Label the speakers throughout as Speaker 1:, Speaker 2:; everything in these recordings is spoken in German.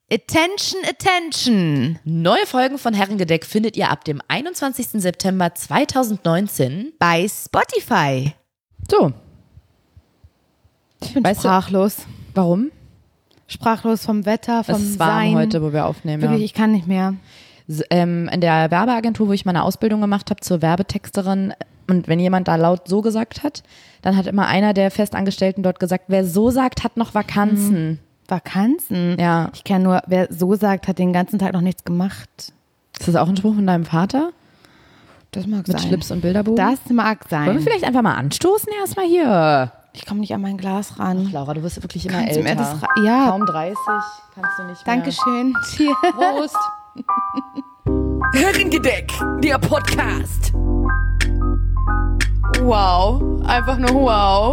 Speaker 1: Attention, attention!
Speaker 2: Neue Folgen von Herrengedeck findet ihr ab dem 21. September 2019
Speaker 1: bei Spotify.
Speaker 2: So.
Speaker 1: Ich bin sprachlos.
Speaker 2: Warum?
Speaker 1: Sprachlos vom Wetter, vom
Speaker 2: Es ist warm
Speaker 1: Sein.
Speaker 2: heute, wo wir aufnehmen.
Speaker 1: Wirklich, ich kann nicht mehr.
Speaker 2: In der Werbeagentur, wo ich meine Ausbildung gemacht habe zur Werbetexterin, und wenn jemand da laut so gesagt hat, dann hat immer einer der Festangestellten dort gesagt, wer so sagt, hat noch Vakanzen.
Speaker 1: Vakanzen?
Speaker 2: Ja.
Speaker 1: Ich kenne nur, wer so sagt, hat den ganzen Tag noch nichts gemacht.
Speaker 2: Ist das auch ein Spruch von deinem Vater?
Speaker 1: Das mag
Speaker 2: Mit
Speaker 1: sein.
Speaker 2: Schlips und Bilderbuch?
Speaker 1: Das mag sein.
Speaker 2: Wollen wir vielleicht einfach mal anstoßen erstmal hier?
Speaker 1: Ich komme nicht an mein Glas ran.
Speaker 2: Ach, Laura, du wirst wirklich immer
Speaker 1: Kannst du mir
Speaker 2: älter.
Speaker 1: das ja.
Speaker 2: Kaum 30, kannst du nicht mehr.
Speaker 1: Dankeschön. Cheers.
Speaker 2: Prost.
Speaker 3: Herrengedeck, der Podcast.
Speaker 1: Wow. Einfach nur wow.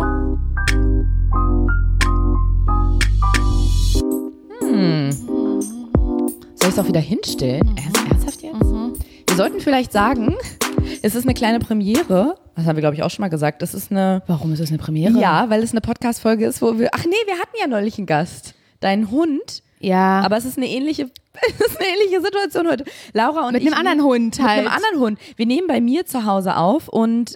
Speaker 2: Soll ich es auch wieder hinstellen? Ernsthaft jetzt? Wir sollten vielleicht sagen, es ist eine kleine Premiere. Das haben wir, glaube ich, auch schon mal gesagt. Es ist eine...
Speaker 1: Warum ist das eine Premiere?
Speaker 2: Ja, weil es eine Podcast-Folge ist, wo wir... Ach nee, wir hatten ja neulich einen Gast. Deinen Hund.
Speaker 1: Ja.
Speaker 2: Aber es ist eine ähnliche Situation heute. Laura und
Speaker 1: mit
Speaker 2: ich...
Speaker 1: einem anderen Hund halt.
Speaker 2: Mit einem anderen Hund. Wir nehmen bei mir zu Hause auf und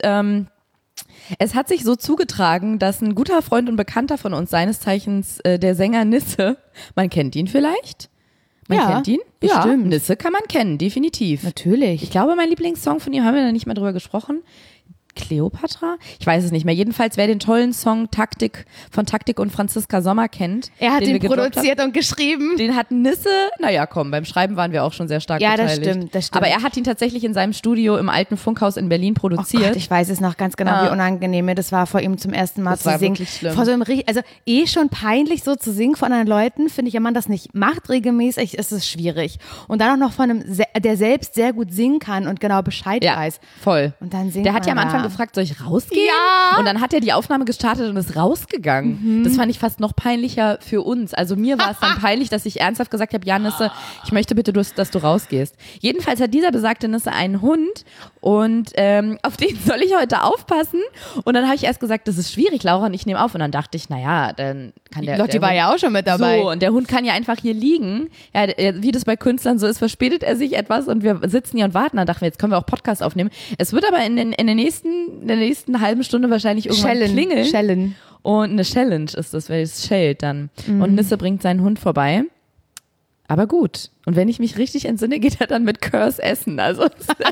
Speaker 2: es hat sich so zugetragen, dass ein guter Freund und Bekannter von uns, seines Zeichens der Sänger Nisse, man kennt ihn vielleicht? Man kennt ihn?
Speaker 1: bestimmt.
Speaker 2: Ja, Nisse kann man kennen, definitiv.
Speaker 1: Natürlich.
Speaker 2: Ich glaube, mein Lieblingssong von ihm, haben wir da nicht mehr drüber gesprochen? Kleopatra? Ich weiß es nicht mehr. Jedenfalls, wer den tollen Song Taktik von Taktik und Franziska Sommer kennt.
Speaker 1: Er hat
Speaker 2: den
Speaker 1: ihn
Speaker 2: wir gedroppt
Speaker 1: produziert und geschrieben.
Speaker 2: den hat Nisse, naja komm, beim Schreiben waren wir auch schon sehr stark
Speaker 1: Ja, das
Speaker 2: beteiligt.
Speaker 1: stimmt, das stimmt.
Speaker 2: Aber er hat ihn tatsächlich in seinem Studio im alten Funkhaus in Berlin
Speaker 1: Oh
Speaker 2: produziert.
Speaker 1: Gott, ich weiß es noch ganz genau, wie unangenehm mir das war, vor ihm zum ersten Mal
Speaker 2: Das
Speaker 1: zu
Speaker 2: war
Speaker 1: singen.
Speaker 2: wirklich schlimm.
Speaker 1: Vor so einem, also schon peinlich so zu singen von anderen Leuten, finde ich, wenn man das nicht macht regelmäßig, ist es schwierig. Und dann auch noch von einem, der selbst sehr gut singen kann und genau Bescheid
Speaker 2: Ja,
Speaker 1: weiß.
Speaker 2: voll.
Speaker 1: Und dann singt
Speaker 2: Der hat ja am
Speaker 1: man
Speaker 2: Anfang
Speaker 1: da.
Speaker 2: gefragt, soll ich rausgehen?
Speaker 1: Ja.
Speaker 2: Und dann hat er die Aufnahme gestartet und ist rausgegangen. Das fand ich fast noch peinlicher für uns. Also mir war es dann peinlich, dass ich ernsthaft gesagt habe, ja Nisse, ich möchte bitte, dass du rausgehst. Jedenfalls hat dieser besagte Nisse einen Hund und auf den soll ich heute aufpassen. Und dann habe ich erst gesagt, das ist schwierig, Laura und ich nehme auf. Und dann dachte ich, naja, dann kann der...
Speaker 1: Lotti
Speaker 2: der
Speaker 1: war
Speaker 2: Hund,
Speaker 1: ja auch schon mit dabei.
Speaker 2: So, und der Hund kann ja einfach hier liegen. Ja, wie das bei Künstlern so ist, verspätet er sich etwas und wir sitzen hier und warten. Dann dachten wir, jetzt können wir auch Podcast aufnehmen. Es wird aber in der nächsten halben Stunde wahrscheinlich irgendwann klingeln.
Speaker 1: Schellen.
Speaker 2: Und eine Challenge ist das, weil es schellt dann. Und Nisse bringt seinen Hund vorbei. Aber gut. Und wenn ich mich richtig entsinne, geht er dann mit Curse essen. Also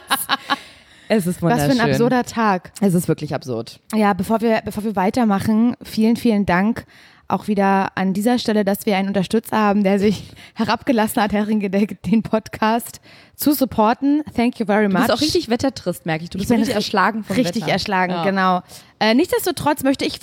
Speaker 2: es ist wunderschön.
Speaker 1: Was für ein absurder Tag.
Speaker 2: Es ist wirklich absurd.
Speaker 1: Ja, bevor wir weitermachen, vielen, vielen Dank auch wieder an dieser Stelle, dass wir einen Unterstützer haben, der sich herabgelassen hat, Herrengedeck, den Podcast zu supporten. Thank you very much.
Speaker 2: Du bist auch richtig wettertrist, merke ich. Du bist
Speaker 1: bin
Speaker 2: richtig erschlagen vom
Speaker 1: Richtig
Speaker 2: Wetter.
Speaker 1: erschlagen,
Speaker 2: Ja.
Speaker 1: genau. Nichtsdestotrotz möchte ich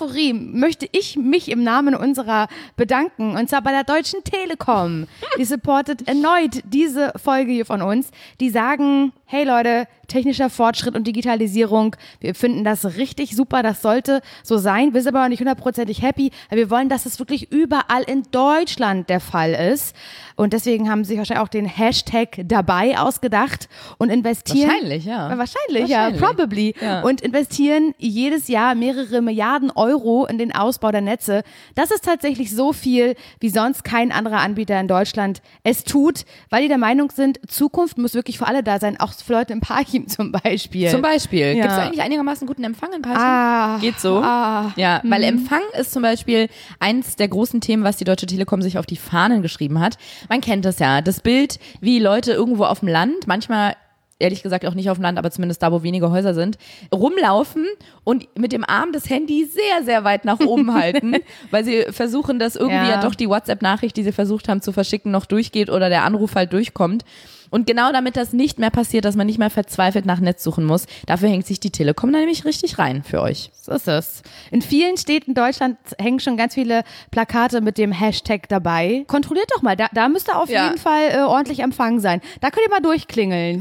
Speaker 1: mich im Namen unserer bedanken, und zwar bei der Deutschen Telekom. Die supportet erneut diese Folge hier von uns. Die sagen, hey Leute, technischer Fortschritt und Digitalisierung, wir finden das richtig super, das sollte so sein. Wir sind aber noch nicht 100% happy, weil wir wollen, dass es wirklich überall in Deutschland der Fall ist. Und deswegen haben sie sich wahrscheinlich auch den Hashtag dabei ausgedacht und investieren.
Speaker 2: Wahrscheinlich, ja.
Speaker 1: Wahrscheinlich, ja, probably.
Speaker 2: Ja.
Speaker 1: Und investieren jedes Jahr mehrere Milliarden Euro in den Ausbau der Netze. Das ist tatsächlich so viel, wie sonst kein anderer Anbieter in Deutschland es tut, weil die der Meinung sind, Zukunft muss wirklich für alle da sein, auch für Leute in Parchim zum Beispiel.
Speaker 2: Zum Beispiel.
Speaker 1: Ja.
Speaker 2: Gibt es eigentlich einigermaßen guten Empfang in Parchim? Geht so. Ja, weil Empfang ist zum Beispiel eins der großen Themen, was die Deutsche Telekom sich auf die Fahnen geschrieben hat. Man kennt das ja. Das Bild, wie Leute irgendwo auf dem Land, manchmal ehrlich gesagt auch nicht auf dem Land, aber zumindest da, wo wenige Häuser sind, rumlaufen und mit dem Arm das Handy sehr, sehr weit nach oben halten, weil sie versuchen, dass irgendwie ja doch die WhatsApp-Nachricht, die sie versucht haben zu verschicken, noch durchgeht oder der Anruf halt durchkommt. Und genau damit das nicht mehr passiert, dass man nicht mehr verzweifelt nach Netz suchen muss, dafür hängt sich die Telekom da nämlich richtig rein für euch.
Speaker 1: So ist es. In vielen Städten Deutschlands hängen schon ganz viele Plakate mit dem Hashtag dabei. Kontrolliert doch mal, da müsste auf jeden Fall ordentlich Empfang sein. Da könnt ihr mal durchklingeln.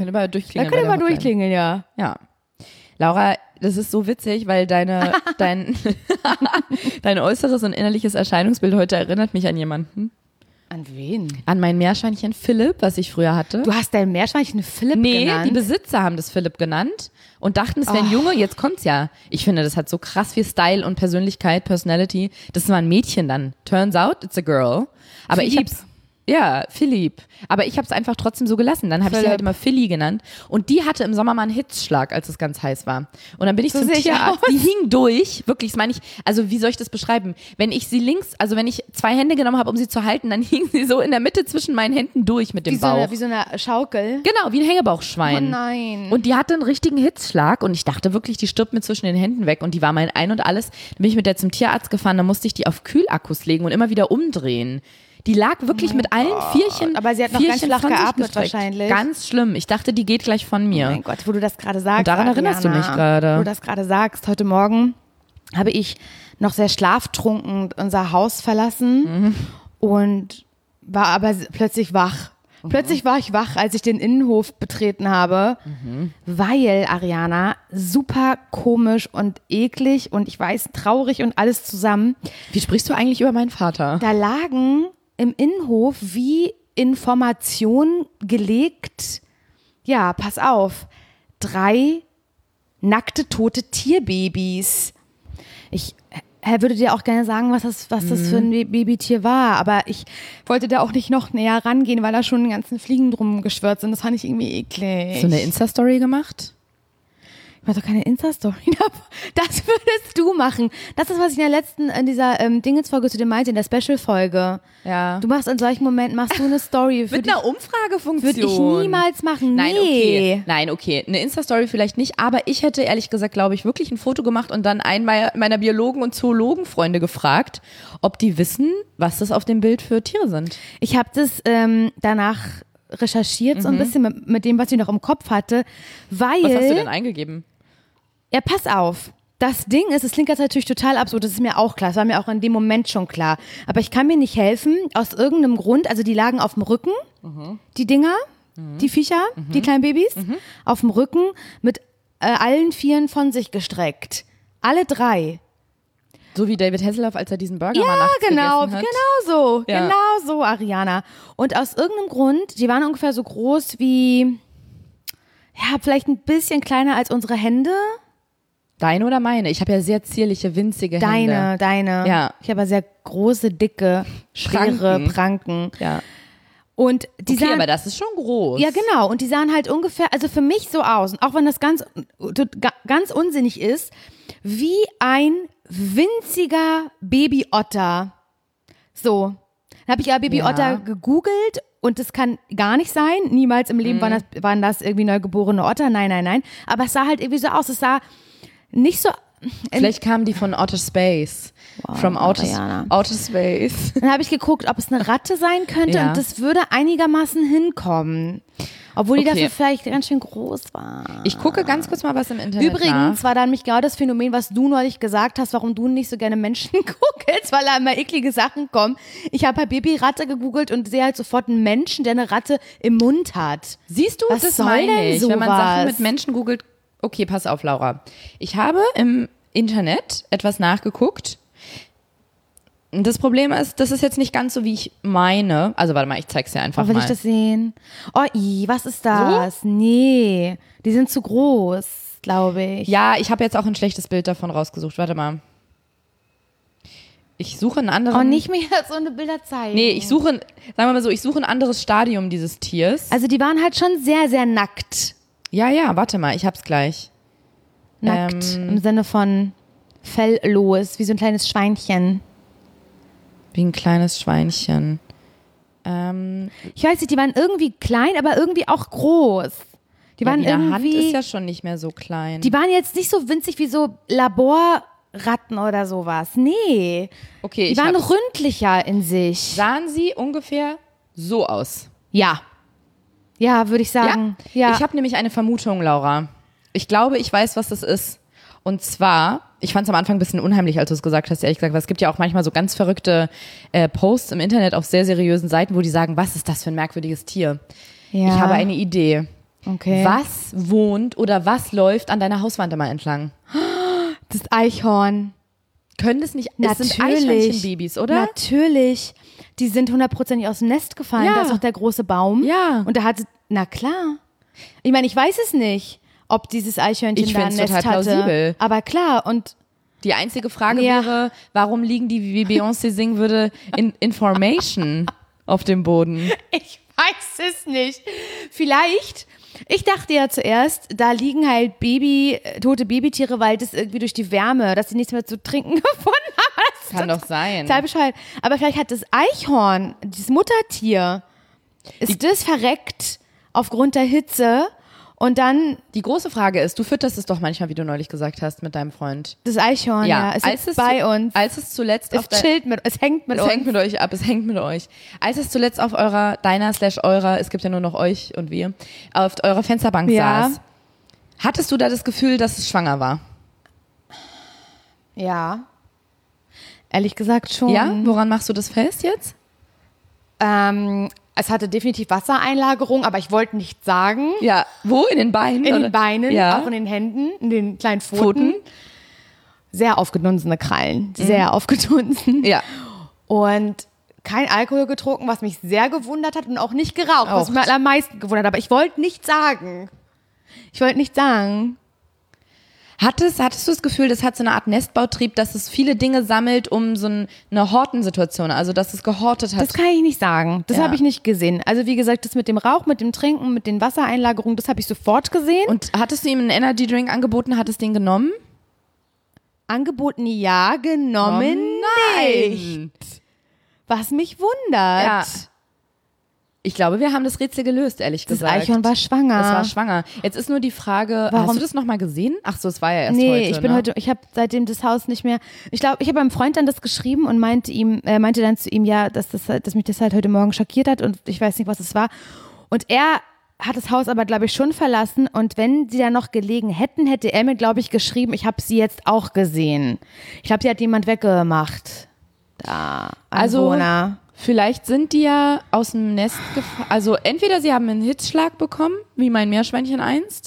Speaker 1: Ja.
Speaker 2: Ja. Laura, das ist so witzig, weil dein äußeres und innerliches Erscheinungsbild heute erinnert mich an jemanden.
Speaker 1: An wen?
Speaker 2: An mein Meerschweinchen Philipp, was ich früher hatte.
Speaker 1: Du hast dein Meerschweinchen Philipp genannt?
Speaker 2: Nee, die Besitzer haben das Philipp genannt und dachten, es wäre ein Junge. Jetzt kommt's ja. Ich finde, das hat so krass viel Style und Persönlichkeit, Personality. Das war ein Mädchen dann. Turns out, it's a girl. Aber ich hab's Ja, Philipp. Aber ich habe es einfach trotzdem so gelassen. Dann habe ich sie halt immer Philly genannt. Und die hatte im Sommer mal einen Hitzschlag, als es ganz heiß war. Und dann bin ich zum Tierarzt. Die hing durch. Wirklich, das meine ich. Also wie soll ich das beschreiben? Wenn ich sie wenn ich 2 Hände genommen habe, um sie zu halten, dann hing sie so in der Mitte zwischen meinen Händen durch mit dem Bauch.
Speaker 1: Wie so eine Schaukel.
Speaker 2: Genau, wie ein Hängebauchschwein.
Speaker 1: Oh nein.
Speaker 2: Und die hatte einen richtigen Hitzschlag. Und ich dachte wirklich, die stirbt mir zwischen den Händen weg. Und die war mein Ein und Alles. Dann bin ich mit der zum Tierarzt gefahren. Dann musste ich die auf Kühlakkus legen und immer wieder umdrehen. Die lag wirklich mit allen Vierchen.
Speaker 1: Aber sie hat noch ganz flach geatmet wahrscheinlich.
Speaker 2: Ganz schlimm. Ich dachte, die geht gleich von mir.
Speaker 1: Oh mein Gott, wo du das gerade sagst.
Speaker 2: Und daran erinnerst du mich gerade.
Speaker 1: Wo du das gerade sagst. Heute Morgen habe ich noch sehr schlaftrunken unser Haus verlassen und war aber plötzlich wach. Plötzlich war ich wach, als ich den Innenhof betreten habe, weil, Ariana, super komisch und eklig und ich weiß, traurig und alles zusammen.
Speaker 2: Wie sprichst du eigentlich über meinen Vater?
Speaker 1: Da lagen im Innenhof wie Informationen gelegt, ja, pass auf, 3 nackte, tote Tierbabys. Ich würde dir auch gerne sagen, was das für ein Babytier war, aber ich wollte da auch nicht noch näher rangehen, weil da schon die ganzen Fliegen drum geschwirrt sind. Das fand ich irgendwie eklig.
Speaker 2: Hast du eine Insta-Story gemacht?
Speaker 1: Ich mache doch keine Insta-Story. Das würdest du machen. Das ist, was ich in dieser Dingens-Folge zu dir meinte, in der Special-Folge.
Speaker 2: Ja.
Speaker 1: Du machst in solchen Momenten, machst du eine Story.
Speaker 2: Mit einer Umfragefunktion.
Speaker 1: Würde ich niemals machen. Nee.
Speaker 2: Nein, okay. Eine Insta-Story vielleicht nicht, aber ich hätte ehrlich gesagt, glaube ich, wirklich ein Foto gemacht und dann einen meiner Biologen- und Zoologen-Freunde gefragt, ob die wissen, was das auf dem Bild für Tiere sind.
Speaker 1: Ich habe das danach recherchiert, so ein bisschen mit dem, was ich noch im Kopf hatte, weil...
Speaker 2: Was hast du denn eingegeben?
Speaker 1: Ja, pass auf. Das Ding ist, es klingt jetzt natürlich total absurd, das ist mir auch klar, das war mir auch in dem Moment schon klar. Aber ich kann mir nicht helfen, aus irgendeinem Grund, also die lagen auf dem Rücken, die Dinger, die Viecher, die kleinen Babys, auf dem Rücken mit allen 4 von sich gestreckt. Alle 3.
Speaker 2: So wie David Hasselhoff, als er diesen Burger mal nachts gegessen hat.
Speaker 1: Genau so, Ariana. Und aus irgendeinem Grund, die waren ungefähr so groß wie, ja, vielleicht ein bisschen kleiner als unsere Hände.
Speaker 2: Deine oder meine? Ich habe ja sehr zierliche, winzige Hände.
Speaker 1: Deine.
Speaker 2: Ja.
Speaker 1: Ich habe sehr große, dicke, schwere Pranken.
Speaker 2: Ja.
Speaker 1: Und die sahen,
Speaker 2: aber das ist schon groß.
Speaker 1: Ja, genau. Und die sahen halt ungefähr, also für mich so aus, und auch wenn das ganz unsinnig ist, wie ein winziger Babyotter. So. Dann habe ich ja Babyotter gegoogelt und das kann gar nicht sein. Niemals im Leben waren das irgendwie neugeborene Otter. Nein. Aber es sah halt irgendwie so aus. Es sah nicht so...
Speaker 2: Vielleicht kamen die von Outer Space. Wow, From Outer Space.
Speaker 1: Dann habe ich geguckt, ob es eine Ratte sein könnte und das würde einigermaßen hinkommen. Obwohl die dafür vielleicht ganz schön groß war.
Speaker 2: Ich gucke ganz kurz mal was im Internet
Speaker 1: Übrigens war da nämlich genau das Phänomen, was du neulich gesagt hast, warum du nicht so gerne Menschen googelst, weil da immer eklige Sachen kommen. Ich habe halt Babyratte gegoogelt und sehe halt sofort einen Menschen, der eine Ratte im Mund hat.
Speaker 2: Siehst du,
Speaker 1: was
Speaker 2: das
Speaker 1: soll
Speaker 2: meine
Speaker 1: denn
Speaker 2: ich.
Speaker 1: sowas?
Speaker 2: Wenn man Sachen mit Menschen googelt. Okay, pass auf, Laura. Ich habe im Internet etwas nachgeguckt. Das Problem ist, das ist jetzt nicht ganz so, wie ich meine. Also warte mal, ich zeig's dir einfach
Speaker 1: Will
Speaker 2: mal.
Speaker 1: ich das sehen? Oh, was ist das? So? Nee, die sind zu groß, glaube ich.
Speaker 2: Ja, ich habe jetzt auch ein schlechtes Bild davon rausgesucht. Warte mal. Ich suche einen anderen...
Speaker 1: Oh, nicht mehr so eine Bilder zeigen.
Speaker 2: Nee, sagen wir mal so, ich suche ein anderes Stadium dieses Tiers.
Speaker 1: Also die waren halt schon sehr, sehr nackt.
Speaker 2: Ja, warte mal, ich hab's gleich.
Speaker 1: Nackt, im Sinne von felllos, wie so ein kleines Schweinchen.
Speaker 2: Wie ein kleines Schweinchen.
Speaker 1: Ich weiß nicht, die waren irgendwie klein, aber irgendwie auch groß. Die waren
Speaker 2: die
Speaker 1: irgendwie,
Speaker 2: Hand ist ja schon nicht mehr so klein.
Speaker 1: Die waren jetzt nicht so winzig wie so Laborratten oder sowas. Nee.
Speaker 2: Okay,
Speaker 1: die waren ründlicher in sich.
Speaker 2: Sahen sie ungefähr so aus?
Speaker 1: Ja. Ja, würde ich sagen. Ja.
Speaker 2: Ich habe nämlich eine Vermutung, Laura. Ich glaube, ich weiß, was das ist. Und zwar, ich fand es am Anfang ein bisschen unheimlich, als du es gesagt hast, ehrlich gesagt, weil es gibt ja auch manchmal so ganz verrückte Posts im Internet auf sehr seriösen Seiten, wo die sagen, was ist das für ein merkwürdiges Tier? Ja. Ich habe eine Idee.
Speaker 1: Okay.
Speaker 2: Was wohnt oder was läuft an deiner Hauswand immer entlang?
Speaker 1: Das Eichhorn.
Speaker 2: Können das nicht?
Speaker 1: Natürlich.
Speaker 2: Es sind Eichhörnchenbabys, oder?
Speaker 1: Natürlich. Die sind 100% aus dem Nest gefallen.
Speaker 2: Ja.
Speaker 1: Da ist auch der große Baum.
Speaker 2: Ja.
Speaker 1: Und da hatte, na klar. Ich meine, ich weiß es nicht, ob dieses Eichhörnchen da ein Nest
Speaker 2: total plausibel.
Speaker 1: hatte. Aber klar, und
Speaker 2: die einzige Frage wäre, warum liegen die, wie Beyoncé singen würde, in Information? auf dem Boden?
Speaker 1: Ich weiß es nicht. Vielleicht, ich dachte ja zuerst, da liegen halt tote Babytiere, weil das irgendwie durch die Wärme, dass sie nichts mehr zu trinken gefunden haben. Das
Speaker 2: Kann doch sein.
Speaker 1: total bescheuert. Aber vielleicht hat das Eichhorn, dieses Muttertier, das verreckt aufgrund der Hitze und dann...
Speaker 2: Die große Frage ist, du fütterst es doch manchmal, wie du neulich gesagt hast, mit deinem Freund.
Speaker 1: Das Eichhorn, ja. Es ist bei uns.
Speaker 2: Als es zuletzt
Speaker 1: es hängt mit uns.
Speaker 2: Es hängt mit euch. Als es zuletzt auf deiner/eurer, es gibt ja nur noch euch und wir, auf eurer Fensterbank saß, hattest du da das Gefühl, dass es schwanger war?
Speaker 1: Ja. Ehrlich gesagt schon.
Speaker 2: Ja? Woran machst du das fest jetzt?
Speaker 1: Es hatte definitiv Wassereinlagerung, aber ich wollte nichts sagen.
Speaker 2: Ja. Wo? In den Beinen?
Speaker 1: In den Beinen,
Speaker 2: ja.
Speaker 1: auch in den Händen, in den kleinen Pfoten. Sehr aufgedunsene Krallen. Sehr aufgedunsen.
Speaker 2: Ja.
Speaker 1: Und kein Alkohol getrunken, was mich sehr gewundert hat und auch nicht geraucht, was mich am meisten gewundert hat. Aber ich wollte nichts sagen. Hattest du das Gefühl, das hat so eine Art Nestbautrieb, dass es viele Dinge sammelt, um so eine Hortensituation, also dass es gehortet hat? Das kann ich nicht sagen. Das habe ich nicht gesehen. Also wie gesagt, das mit dem Rauch, mit dem Trinken, mit den Wassereinlagerungen, das habe ich sofort gesehen.
Speaker 2: Und hattest du ihm einen Energy Drink angeboten? Hattest du den genommen?
Speaker 1: Angeboten ja, genommen nicht. Was mich wundert.
Speaker 2: Ja. Ich glaube, wir haben das Rätsel gelöst, ehrlich gesagt.
Speaker 1: Das Eichhorn war schwanger.
Speaker 2: Es war schwanger. Jetzt ist nur die Frage,
Speaker 1: warum?
Speaker 2: Hast du das nochmal gesehen? Ach so, es war ja erst
Speaker 1: heute. Ich habe seitdem das Haus nicht mehr, ich glaube, ich habe meinem Freund dann das geschrieben und meinte dann zu ihm, ja, dass mich das halt heute Morgen schockiert hat und ich weiß nicht, was es war. Und er hat das Haus aber, glaube ich, schon verlassen und wenn sie da noch gelegen hätten, hätte er mir, glaube ich, geschrieben, ich habe sie jetzt auch gesehen. Ich glaube, sie hat jemand weggemacht. Da, Anwohner.
Speaker 2: Vielleicht sind die ja aus dem Nest gefallen. Also entweder sie haben einen Hitzschlag bekommen, wie mein Meerschweinchen einst,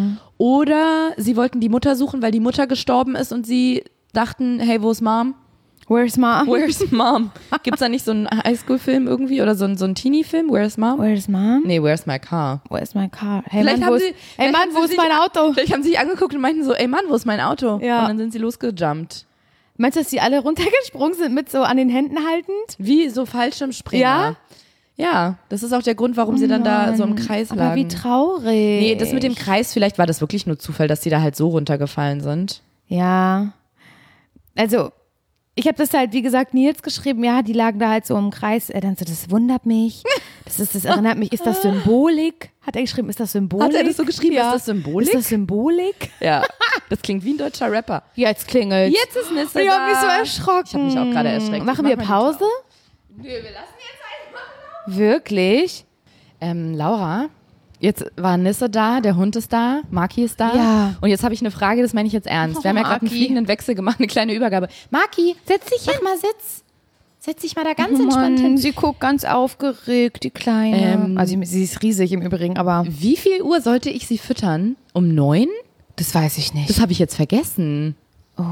Speaker 2: oder sie wollten die Mutter suchen, weil die Mutter gestorben ist und sie dachten, hey, wo ist Mom?
Speaker 1: Where's Mom?
Speaker 2: Where's Mom? Gibt's da nicht so einen Highschool-Film irgendwie oder so einen Teenie-Film? Where's Mom?
Speaker 1: Where's Mom?
Speaker 2: Nee, Where's My Car?
Speaker 1: Where's My Car? Hey
Speaker 2: Mann,
Speaker 1: wo ist mein Auto?
Speaker 2: Vielleicht haben sie sich angeguckt und meinten so, ey Mann, wo ist mein Auto?
Speaker 1: Ja.
Speaker 2: Und dann sind sie losgejumpt.
Speaker 1: Meinst du, dass die alle runtergesprungen sind mit so an den Händen haltend?
Speaker 2: Wie so Fallschirmspringer.
Speaker 1: Ja?
Speaker 2: Ja, das ist auch der Grund, warum sie dann da so im Kreis lagen.
Speaker 1: Aber wie traurig.
Speaker 2: Nee, das mit dem Kreis, vielleicht war das wirklich nur Zufall, dass die da halt so runtergefallen sind.
Speaker 1: Ja. Also, ich habe das halt, wie gesagt, Nils geschrieben, ja, die lagen da halt so im Kreis. Er dann so, das wundert mich. Das erinnert mich, ist das Symbolik? Hat er geschrieben, ist das Symbolik?
Speaker 2: Hat er das so geschrieben,
Speaker 1: ja.
Speaker 2: Ist das Symbolik?
Speaker 1: Ist das Symbolik?
Speaker 2: Ja, das klingt wie ein deutscher Rapper.
Speaker 1: Jetzt klingelt.
Speaker 2: Jetzt ist Nisse da.
Speaker 1: Ich habe mich so erschrocken.
Speaker 2: Ich habe mich auch gerade erschreckt.
Speaker 1: Machen wir Pause?
Speaker 2: Nö, wir lassen jetzt einfach laufen.
Speaker 1: Wirklich?
Speaker 2: Laura, jetzt war Nisse da, der Hund ist da, Maki ist da.
Speaker 1: Ja.
Speaker 2: Und jetzt habe ich eine Frage, das meine ich jetzt ernst. Wir haben ja gerade einen fliegenden Wechsel gemacht, eine kleine Übergabe. Maki, setz dich hin. Setz dich mal da ganz entspannt hin.
Speaker 1: Sie guckt ganz aufgeregt, die Kleine. Also sie ist riesig im Übrigen, aber...
Speaker 2: Wie viel Uhr sollte ich sie füttern? Um 9?
Speaker 1: Das weiß ich nicht.
Speaker 2: Das habe ich jetzt vergessen.
Speaker 1: Oh.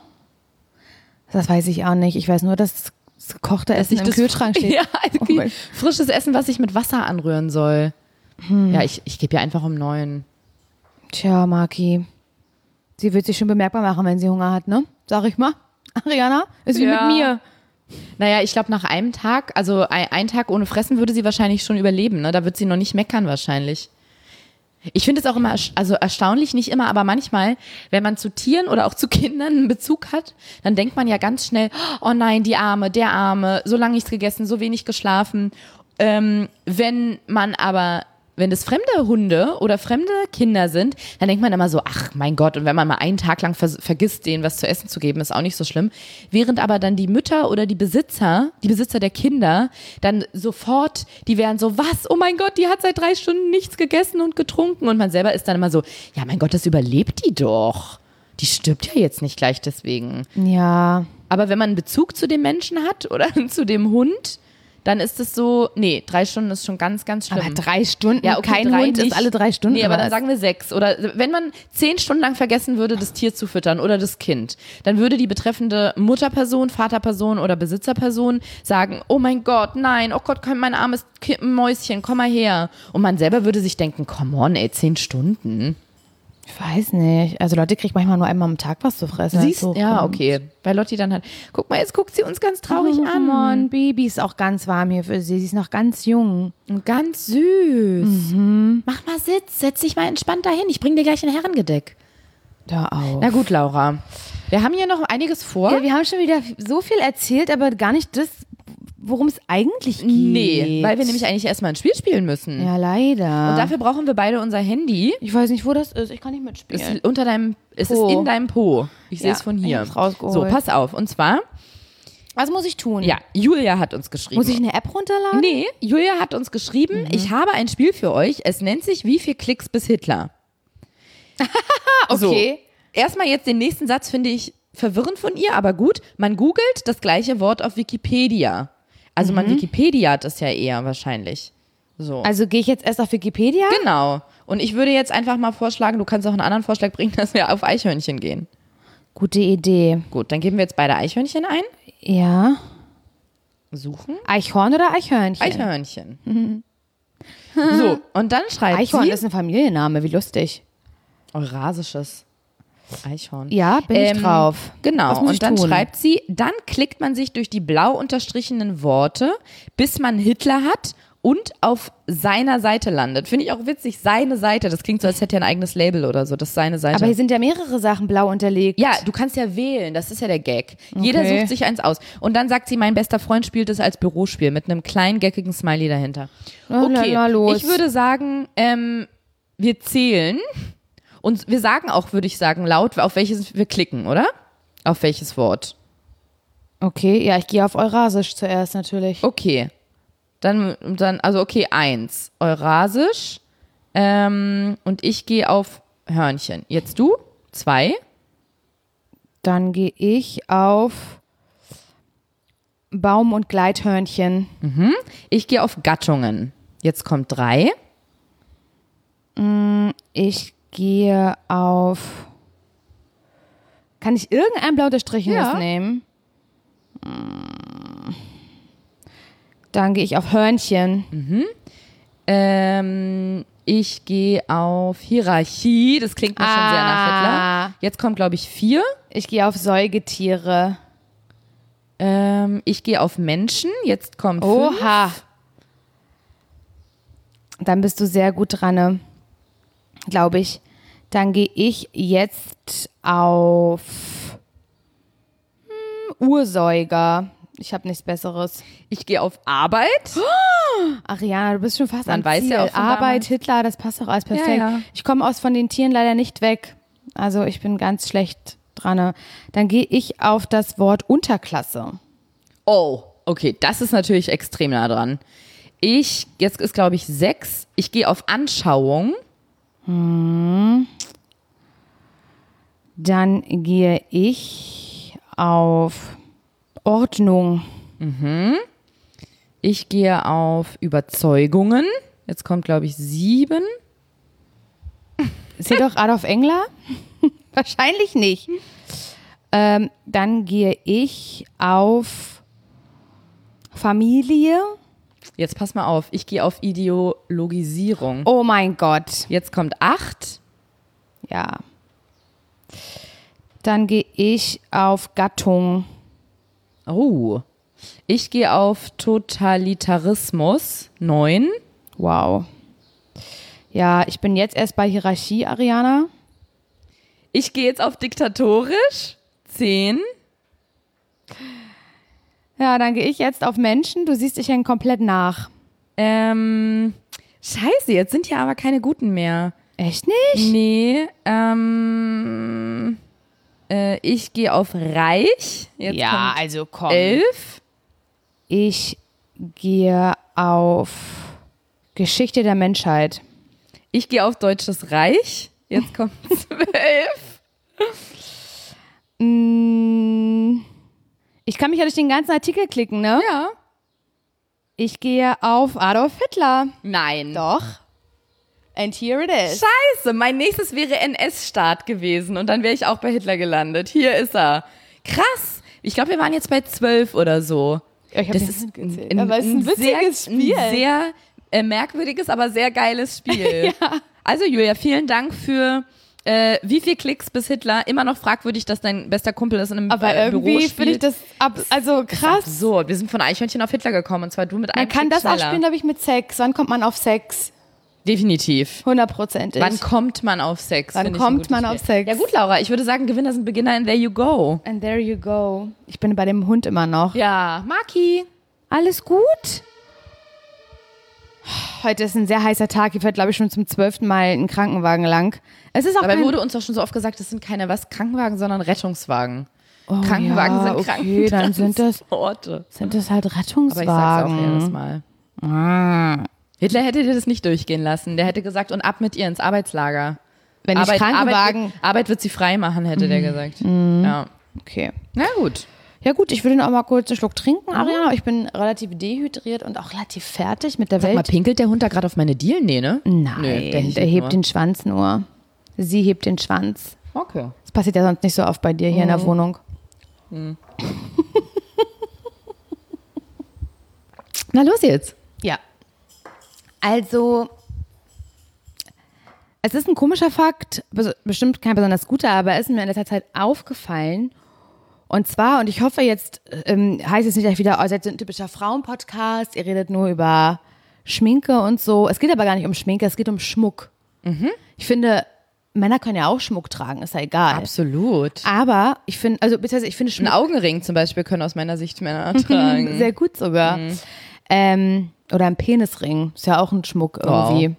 Speaker 1: Das weiß ich auch nicht. Ich weiß nur, dass das gekochte Essen im Kühlschrank steht.
Speaker 2: Ja, frisches Essen, was ich mit Wasser anrühren soll. Ja, ich gebe ja einfach um 9.
Speaker 1: Tja, Maki. Sie wird sich schon bemerkbar machen, wenn sie Hunger hat, ne? Sag ich mal. Ariana, ist wie mit mir.
Speaker 2: Naja, ich glaube nach einem Tag, also ein Tag ohne Fressen würde sie wahrscheinlich schon überleben, ne? Da wird sie noch nicht meckern wahrscheinlich. Ich finde es auch immer, also erstaunlich, nicht immer, aber manchmal, wenn man zu Tieren oder auch zu Kindern einen Bezug hat, dann denkt man ja ganz schnell, oh nein, die Arme, der Arme, so lange nichts gegessen, so wenig geschlafen. Wenn das fremde Hunde oder fremde Kinder sind, dann denkt man immer so, ach mein Gott, und wenn man mal einen Tag lang vergisst, denen was zu essen zu geben, ist auch nicht so schlimm. Während aber dann die Mütter oder die Besitzer der Kinder, dann sofort, die wären so, was, oh mein Gott, die hat seit 3 Stunden nichts gegessen und getrunken. Und man selber ist dann immer so, ja mein Gott, das überlebt die doch. Die stirbt ja jetzt nicht gleich deswegen.
Speaker 1: Ja.
Speaker 2: Aber wenn man einen Bezug zu dem Menschen hat oder zu dem Hund, dann ist es so, nee, 3 Stunden ist schon ganz, ganz schlimm.
Speaker 1: Aber 3 Stunden?
Speaker 2: Ja, okay,
Speaker 1: kein Hund ist alle 3 Stunden.
Speaker 2: Nee, aber dann sagen wir 6. Oder wenn man 10 Stunden lang vergessen würde, das Tier zu füttern oder das Kind, dann würde die betreffende Mutterperson, Vaterperson oder Besitzerperson sagen, oh mein Gott, nein, oh Gott, mein armes Mäuschen, komm mal her. Und man selber würde sich denken, come on, ey, 10 Stunden.
Speaker 1: Ich weiß nicht. Also Lotti kriegt manchmal nur einmal am Tag was zu fressen.
Speaker 2: Siehst du? Ja, okay. Weil Lotti dann halt, guck mal, jetzt guckt sie uns ganz traurig an.
Speaker 1: Mann, Baby ist auch ganz warm hier für sie. Sie ist noch ganz jung.
Speaker 2: Und ganz süß. Mach mal setz dich mal entspannt dahin. Ich bring dir gleich ein Herrengedeck.
Speaker 1: Da auf.
Speaker 2: Na gut, Laura. Wir haben hier noch einiges vor.
Speaker 1: Ja, wir haben schon wieder so viel erzählt, aber gar nicht das, worum es eigentlich geht.
Speaker 2: Nee, weil wir nämlich eigentlich erstmal ein Spiel spielen müssen.
Speaker 1: Ja, leider.
Speaker 2: Und dafür brauchen wir beide unser Handy.
Speaker 1: Ich weiß nicht, wo das ist. Ich kann nicht mitspielen.
Speaker 2: Es ist in deinem Po. Ich sehe es von hier.
Speaker 1: Ich hab's rausgeholt.
Speaker 2: So, pass auf. Und zwar,
Speaker 1: was muss ich tun?
Speaker 2: ja, Julia hat uns geschrieben.
Speaker 1: Muss ich eine App runterladen?
Speaker 2: Nee, Julia hat uns geschrieben, ich habe ein Spiel für euch. Es nennt sich Wie viel Klicks bis Hitler?
Speaker 1: Okay.
Speaker 2: So, erstmal jetzt den nächsten Satz finde ich verwirrend von ihr, aber gut. Man googelt das gleiche Wort auf Wikipedia. Also man Wikipediat es ja eher wahrscheinlich. So.
Speaker 1: Also gehe ich jetzt erst auf Wikipedia?
Speaker 2: Genau. Und ich würde jetzt einfach mal vorschlagen, du kannst auch einen anderen Vorschlag bringen, dass wir auf Eichhörnchen gehen.
Speaker 1: Gute Idee.
Speaker 2: Gut, dann geben wir jetzt beide Eichhörnchen ein.
Speaker 1: Ja.
Speaker 2: Suchen.
Speaker 1: Eichhorn oder Eichhörnchen?
Speaker 2: Eichhörnchen. So, und dann schreibt
Speaker 1: Eichhorn
Speaker 2: sie...
Speaker 1: ist ein Familienname, wie lustig.
Speaker 2: Eurasisches Eichhorn.
Speaker 1: Ja, bin ich drauf.
Speaker 2: Genau,
Speaker 1: Was muss ich
Speaker 2: und dann
Speaker 1: tun?
Speaker 2: schreibt sie, dann klickt man sich durch die blau unterstrichenen Worte, bis man Hitler hat und auf seiner Seite landet. Finde ich auch witzig, seine Seite. Das klingt so, als hätte er ein eigenes Label oder so. Das ist seine Seite.
Speaker 1: Aber hier sind ja mehrere Sachen blau unterlegt.
Speaker 2: Ja, du kannst ja wählen, das ist ja der Gag. Jeder sucht sich eins aus. Und dann sagt sie, mein bester Freund spielt es als Bürospiel mit einem kleinen, geckigen Smiley dahinter. Okay,
Speaker 1: na los.
Speaker 2: ich würde sagen, wir zählen und wir sagen auch, würde ich sagen, laut, auf welches wir klicken, oder? Auf welches Wort?
Speaker 1: Okay, ja, ich gehe auf Eurasisch zuerst natürlich.
Speaker 2: Okay. Dann also okay, 1. Eurasisch. Und ich gehe auf Hörnchen. Jetzt du? 2.
Speaker 1: Dann gehe ich auf Baum- und Gleithörnchen.
Speaker 2: Ich gehe auf Gattungen. Jetzt kommt 3.
Speaker 1: Ich gehe auf... Kann ich irgendein blau unterstrichenes
Speaker 2: Ja.
Speaker 1: nehmen? Dann gehe ich auf Hörnchen.
Speaker 2: Ich gehe auf Hierarchie. Das klingt mir schon sehr nach Hitler. Jetzt kommt, glaube ich, 4.
Speaker 1: Ich gehe auf Säugetiere.
Speaker 2: Ich gehe auf Menschen. Jetzt kommt 5.
Speaker 1: Oha. Dann bist du sehr gut dran, glaube ich. Dann gehe ich jetzt auf Ursäuger. Ich habe nichts Besseres.
Speaker 2: Ich gehe auf Arbeit.
Speaker 1: Ariana, du bist schon fast
Speaker 2: Man
Speaker 1: am
Speaker 2: weiß
Speaker 1: Ziel.
Speaker 2: ja auch von
Speaker 1: Arbeit,
Speaker 2: damals.
Speaker 1: Hitler, das passt doch alles perfekt.
Speaker 2: Ja.
Speaker 1: Ich komme von den Tieren leider nicht weg. Also ich bin ganz schlecht dran. Dann gehe ich auf das Wort Unterklasse.
Speaker 2: Oh, okay, das ist natürlich extrem nah dran. Jetzt ist, glaube ich, 6. Ich gehe auf Anschauung.
Speaker 1: Dann gehe ich auf Ordnung.
Speaker 2: Ich gehe auf Überzeugungen. Jetzt kommt, glaube ich, 7.
Speaker 1: Ist hier doch Adolf Engler? Wahrscheinlich nicht. Dann gehe ich auf Familie.
Speaker 2: Jetzt pass mal auf. Ich gehe auf Ideologisierung.
Speaker 1: Oh mein Gott.
Speaker 2: Jetzt kommt 8.
Speaker 1: Ja. Dann gehe ich auf Gattung.
Speaker 2: Oh. Ich gehe auf Totalitarismus. 9.
Speaker 1: Wow. Ja, ich bin jetzt erst bei Hierarchie, Ariana.
Speaker 2: Ich gehe jetzt auf diktatorisch. 10.
Speaker 1: Ja, dann gehe ich jetzt auf Menschen. Du siehst, ich hänge komplett nach.
Speaker 2: Scheiße, jetzt sind ja aber keine guten mehr.
Speaker 1: Echt nicht?
Speaker 2: Nee, ich gehe auf reich. Jetzt
Speaker 1: Ja,
Speaker 2: kommt
Speaker 1: also komm.
Speaker 2: 11.
Speaker 1: Ich gehe auf Geschichte der Menschheit.
Speaker 2: Ich gehe auf Deutsches Reich. Jetzt kommt 12.
Speaker 1: Ich kann mich ja durch den ganzen Artikel klicken, ne?
Speaker 2: Ja.
Speaker 1: Ich gehe auf Adolf Hitler.
Speaker 2: Nein.
Speaker 1: Doch. And here it is.
Speaker 2: Scheiße, mein nächstes wäre NS-Staat gewesen und dann wäre ich auch bei Hitler gelandet. Hier ist er. Krass. Ich glaube, wir waren jetzt bei 12 oder so.
Speaker 1: Ja, ich hab
Speaker 2: Das
Speaker 1: nicht
Speaker 2: ist
Speaker 1: mitgezählt. Aber es ist ein witziges Spiel.
Speaker 2: Ein sehr merkwürdiges, aber sehr geiles Spiel. Ja. Also Julia, vielen Dank für wie viel Klicks bis Hitler? Immer noch fragwürdig, dass dein bester Kumpel ist in einem
Speaker 1: Aber
Speaker 2: Büro
Speaker 1: irgendwie
Speaker 2: spielt.
Speaker 1: finde ich das also krass.
Speaker 2: So, wir sind von Eichhörnchen auf Hitler gekommen und zwar du mit einem
Speaker 1: Man kann
Speaker 2: Klick
Speaker 1: das auch
Speaker 2: schneller.
Speaker 1: spielen, glaube ich, mit Sex. Wann kommt man auf Sex?
Speaker 2: Definitiv.
Speaker 1: 100%.
Speaker 2: Wann kommt man auf Sex?
Speaker 1: Wann
Speaker 2: Finde ich ein
Speaker 1: kommt
Speaker 2: gutes
Speaker 1: man
Speaker 2: Spiel.
Speaker 1: auf Sex?
Speaker 2: Ja gut, Laura, ich würde sagen, Gewinner sind Beginner and there you go.
Speaker 1: And there you go. Ich bin bei dem Hund immer noch.
Speaker 2: Ja, Maki.
Speaker 1: Alles gut? Heute ist ein sehr heißer Tag. Hier fährt, glaube ich, schon zum 12. Mal ein Krankenwagen lang. Es ist auch
Speaker 2: Dabei
Speaker 1: kein...
Speaker 2: wurde uns doch schon so oft gesagt, das sind keine Krankenwagen, sondern Rettungswagen.
Speaker 1: Oh,
Speaker 2: Krankenwagen
Speaker 1: ja,
Speaker 2: sind
Speaker 1: okay, dann sind das
Speaker 2: Orte.
Speaker 1: halt
Speaker 2: Aber
Speaker 1: Rettungswagen.
Speaker 2: ich sag's auch jedes Mal.
Speaker 1: Ah.
Speaker 2: Hitler hätte dir das nicht durchgehen lassen. Der hätte gesagt, und ab mit ihr ins Arbeitslager.
Speaker 1: Wenn ich Krankenwagen...
Speaker 2: Arbeit wird sie frei machen, hätte der gesagt. Ja.
Speaker 1: Okay.
Speaker 2: Na gut.
Speaker 1: Ja gut, ich würde noch mal kurz einen Schluck trinken, Ariana. Ich bin relativ dehydriert und auch relativ fertig mit der
Speaker 2: Sag mal,
Speaker 1: Welt.
Speaker 2: pinkelt der Hund da gerade auf meine Dielen? Nee, ne?
Speaker 1: Nein,
Speaker 2: Nö,
Speaker 1: der hebt den Schwanz nur. Sie hebt den Schwanz.
Speaker 2: Okay.
Speaker 1: Das passiert ja sonst nicht so oft bei dir hier in der Wohnung.
Speaker 2: Na los jetzt.
Speaker 1: Ja. Also, es ist ein komischer Fakt, bestimmt kein besonders guter, aber er ist mir in letzter Zeit aufgefallen. Und zwar, und ich hoffe jetzt, heißt es nicht gleich wieder, ihr seid so ein typischer Frauenpodcast, ihr redet nur über Schminke und so. Es geht aber gar nicht um Schminke, es geht um Schmuck. Ich finde, Männer können ja auch Schmuck tragen, ist ja egal.
Speaker 2: Absolut.
Speaker 1: Aber ich finde, also beziehungsweise ich finde
Speaker 2: Ein
Speaker 1: Schmuck
Speaker 2: Augenring zum Beispiel können aus meiner Sicht Männer tragen.
Speaker 1: sehr gut sogar. Oder ein Penisring, ist ja auch ein Schmuck irgendwie.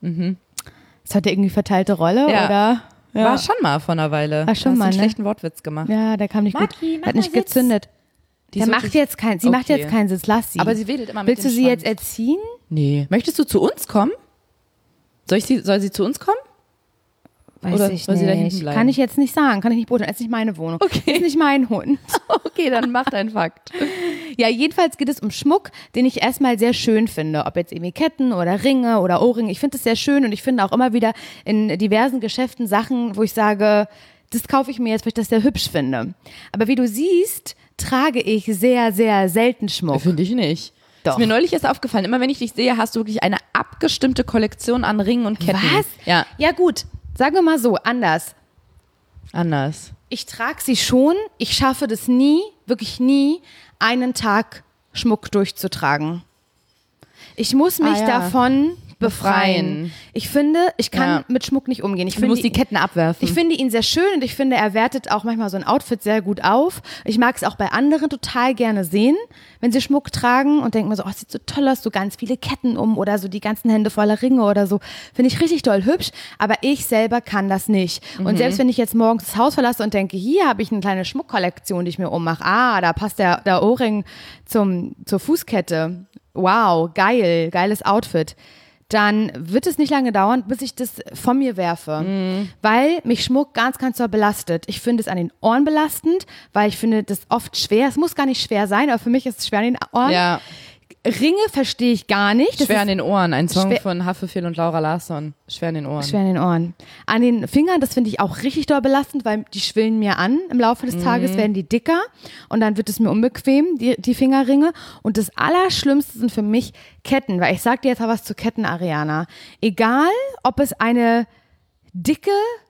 Speaker 1: Das hat ja irgendwie verteilte Rolle,
Speaker 2: Ja.
Speaker 1: oder? Ja.
Speaker 2: War schon mal vor einer Weile.
Speaker 1: War schon
Speaker 2: Hast
Speaker 1: mal,
Speaker 2: einen
Speaker 1: ne?
Speaker 2: schlechten Wortwitz gemacht.
Speaker 1: Ja, der kam nicht
Speaker 2: Maki,
Speaker 1: gut.
Speaker 2: mach
Speaker 1: Hat nicht
Speaker 2: mal Sitz.
Speaker 1: gezündet.
Speaker 2: Die
Speaker 1: Der
Speaker 2: ist
Speaker 1: macht
Speaker 2: wirklich-
Speaker 1: jetzt keinen, sie macht
Speaker 2: Okay.
Speaker 1: jetzt keinen Sitz, lass sie.
Speaker 2: Aber sie wedelt immer mit
Speaker 1: Willst
Speaker 2: dem
Speaker 1: du sie
Speaker 2: Schwanz.
Speaker 1: jetzt erziehen?
Speaker 2: Nee. Möchtest du zu uns kommen? Soll sie zu uns kommen?
Speaker 1: Weiß
Speaker 2: Oder
Speaker 1: ich
Speaker 2: soll
Speaker 1: nicht.
Speaker 2: sie da hinten bleiben?
Speaker 1: Kann ich jetzt nicht sagen, kann ich nicht beurteilen. Es ist nicht meine Wohnung.
Speaker 2: Okay.
Speaker 1: Ist nicht mein Hund.
Speaker 2: Okay, dann mach deinen Fakt.
Speaker 1: Ja, jedenfalls geht es um Schmuck, den ich erstmal sehr schön finde. Ob jetzt irgendwie Ketten oder Ringe oder Ohrringe. Ich finde es sehr schön und ich finde auch immer wieder in diversen Geschäften Sachen, wo ich sage, das kaufe ich mir jetzt, weil ich das sehr hübsch finde. Aber wie du siehst, trage ich sehr, sehr selten Schmuck.
Speaker 2: Finde ich nicht.
Speaker 1: Doch.
Speaker 2: Ist mir neulich erst aufgefallen. Immer wenn ich dich sehe, hast du wirklich eine abgestimmte Kollektion an Ringen und Ketten.
Speaker 1: Was?
Speaker 2: Ja,
Speaker 1: Ja gut, sagen wir mal so, anders.
Speaker 2: anders.
Speaker 1: Ich trage sie schon, ich schaffe das nie, wirklich nie, einen Tag Schmuck durchzutragen. Ich muss mich
Speaker 2: ja.
Speaker 1: davon befreien.
Speaker 2: Befreien.
Speaker 1: Ich finde, ich kann
Speaker 2: Ja.
Speaker 1: mit Schmuck nicht umgehen. Ich
Speaker 2: Du
Speaker 1: finde
Speaker 2: musst die Ketten abwerfen.
Speaker 1: Ich finde ihn sehr schön und ich finde, er wertet auch manchmal so ein Outfit sehr gut auf. Ich mag es auch bei anderen total gerne sehen, wenn sie Schmuck tragen und denke mir so, oh, sieht so toll aus, so ganz viele Ketten um oder so die ganzen Hände voller Ringe oder so. Finde ich richtig doll hübsch, aber ich selber kann das nicht. Und selbst wenn ich jetzt morgens das Haus verlasse und denke, hier habe ich eine kleine Schmuckkollektion, die ich mir ummache. Ah, da passt der Ohrring zur Fußkette. Wow, geil, geiles Outfit. Dann wird es nicht lange dauern, bis ich das von mir werfe, weil mich Schmuck ganz, ganz doll belastet. Ich finde es an den Ohren belastend, weil ich finde das oft schwer. Es muss gar nicht schwer sein, aber für mich ist es schwer an den Ohren.
Speaker 2: Ja,
Speaker 1: Ringe verstehe ich gar nicht. Das
Speaker 2: schwer an
Speaker 1: ist
Speaker 2: den Ohren. Ein Song
Speaker 1: schwer-
Speaker 2: von Haftbefehl und Laura Larsson. Schwer an den Ohren.
Speaker 1: schwer an den Ohren. An den Fingern, das finde ich auch richtig doll belastend, weil die schwillen mir an. Im Laufe des Tages werden die dicker und dann wird es mir unbequem, die Fingerringe. Und das Allerschlimmste sind für mich Ketten, weil ich sag dir jetzt mal was zu Ketten, Ariana. Egal, ob es eine dicke,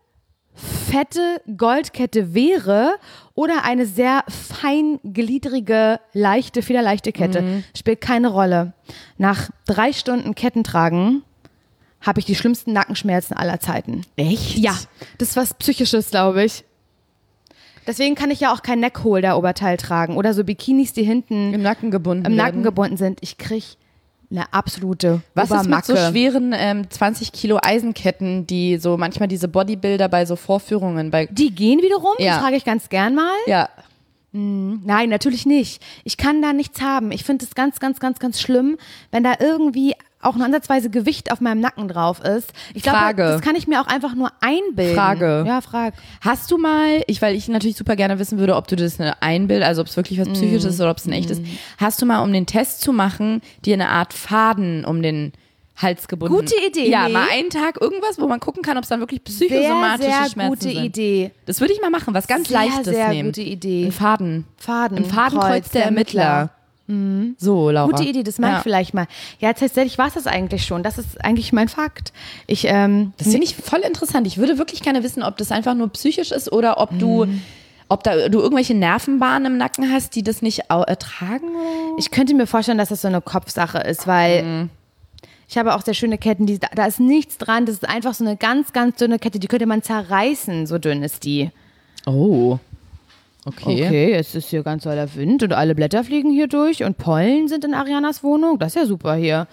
Speaker 1: fette Goldkette wäre oder eine sehr feingliedrige, federleichte Kette, spielt keine Rolle. Nach 3 Stunden Kettentragen habe ich die schlimmsten Nackenschmerzen aller Zeiten.
Speaker 2: Echt?
Speaker 1: Ja, das ist was Psychisches, glaube ich. Deswegen kann ich ja auch kein Neckholder-Oberteil tragen oder so Bikinis, die hinten
Speaker 2: Im Nacken gebunden
Speaker 1: im
Speaker 2: werden.
Speaker 1: Nacken gebunden sind. Ich kriege eine absolute
Speaker 2: Was ist mit
Speaker 1: Obermacke.
Speaker 2: so schweren 20 Kilo Eisenketten, die so manchmal diese Bodybuilder bei so Vorführungen bei...
Speaker 1: Die gehen wiederum,
Speaker 2: Ja.
Speaker 1: das trage ich ganz gern mal.
Speaker 2: Ja,
Speaker 1: Nein, natürlich nicht. Ich kann da nichts haben. Ich finde es ganz, ganz, ganz, ganz schlimm, wenn da irgendwie auch nur ansatzweise Gewicht auf meinem Nacken drauf ist. Ich glaube,
Speaker 2: Frage.
Speaker 1: das kann ich mir auch einfach nur einbilden.
Speaker 2: Frage.
Speaker 1: Ja, frag.
Speaker 2: Hast du mal, weil ich natürlich super gerne wissen würde, ob du das einbildest, also ob es wirklich was Psychisches ist oder ob es ein echtes, hast du mal, um den Test zu machen, dir eine Art Faden um den Hals gebunden?
Speaker 1: Gute Idee,
Speaker 2: Ja,
Speaker 1: nee.
Speaker 2: mal einen Tag irgendwas, wo man gucken kann, ob es dann wirklich psychosomatische
Speaker 1: sehr
Speaker 2: Schmerzen
Speaker 1: gute
Speaker 2: sind.
Speaker 1: Idee.
Speaker 2: Das würde ich mal machen, was ganz
Speaker 1: Sehr,
Speaker 2: Leichtes
Speaker 1: sehr
Speaker 2: nehmen.
Speaker 1: gute Idee.
Speaker 2: Ein Faden.
Speaker 1: Faden.
Speaker 2: Ein Fadenkreuz der Ermittler. So, Laura.
Speaker 1: Gute Idee, das mache ich vielleicht mal. Ja, tatsächlich war es das eigentlich schon. Das ist eigentlich mein Fakt.
Speaker 2: Das finde ich voll interessant. Ich würde wirklich gerne wissen, ob das einfach nur psychisch ist oder ob du irgendwelche Nervenbahnen im Nacken hast, die das nicht ertragen? Oder?
Speaker 1: Ich könnte mir vorstellen, dass das so eine Kopfsache ist, weil ich habe auch sehr schöne Ketten, da ist nichts dran. Das ist einfach so eine ganz, ganz dünne Kette, die könnte man zerreißen, so dünn ist die.
Speaker 2: Oh. Okay,
Speaker 1: jetzt ist hier ganz toller Wind und alle Blätter fliegen hier durch und Pollen sind in Arianas Wohnung. Das ist ja super hier.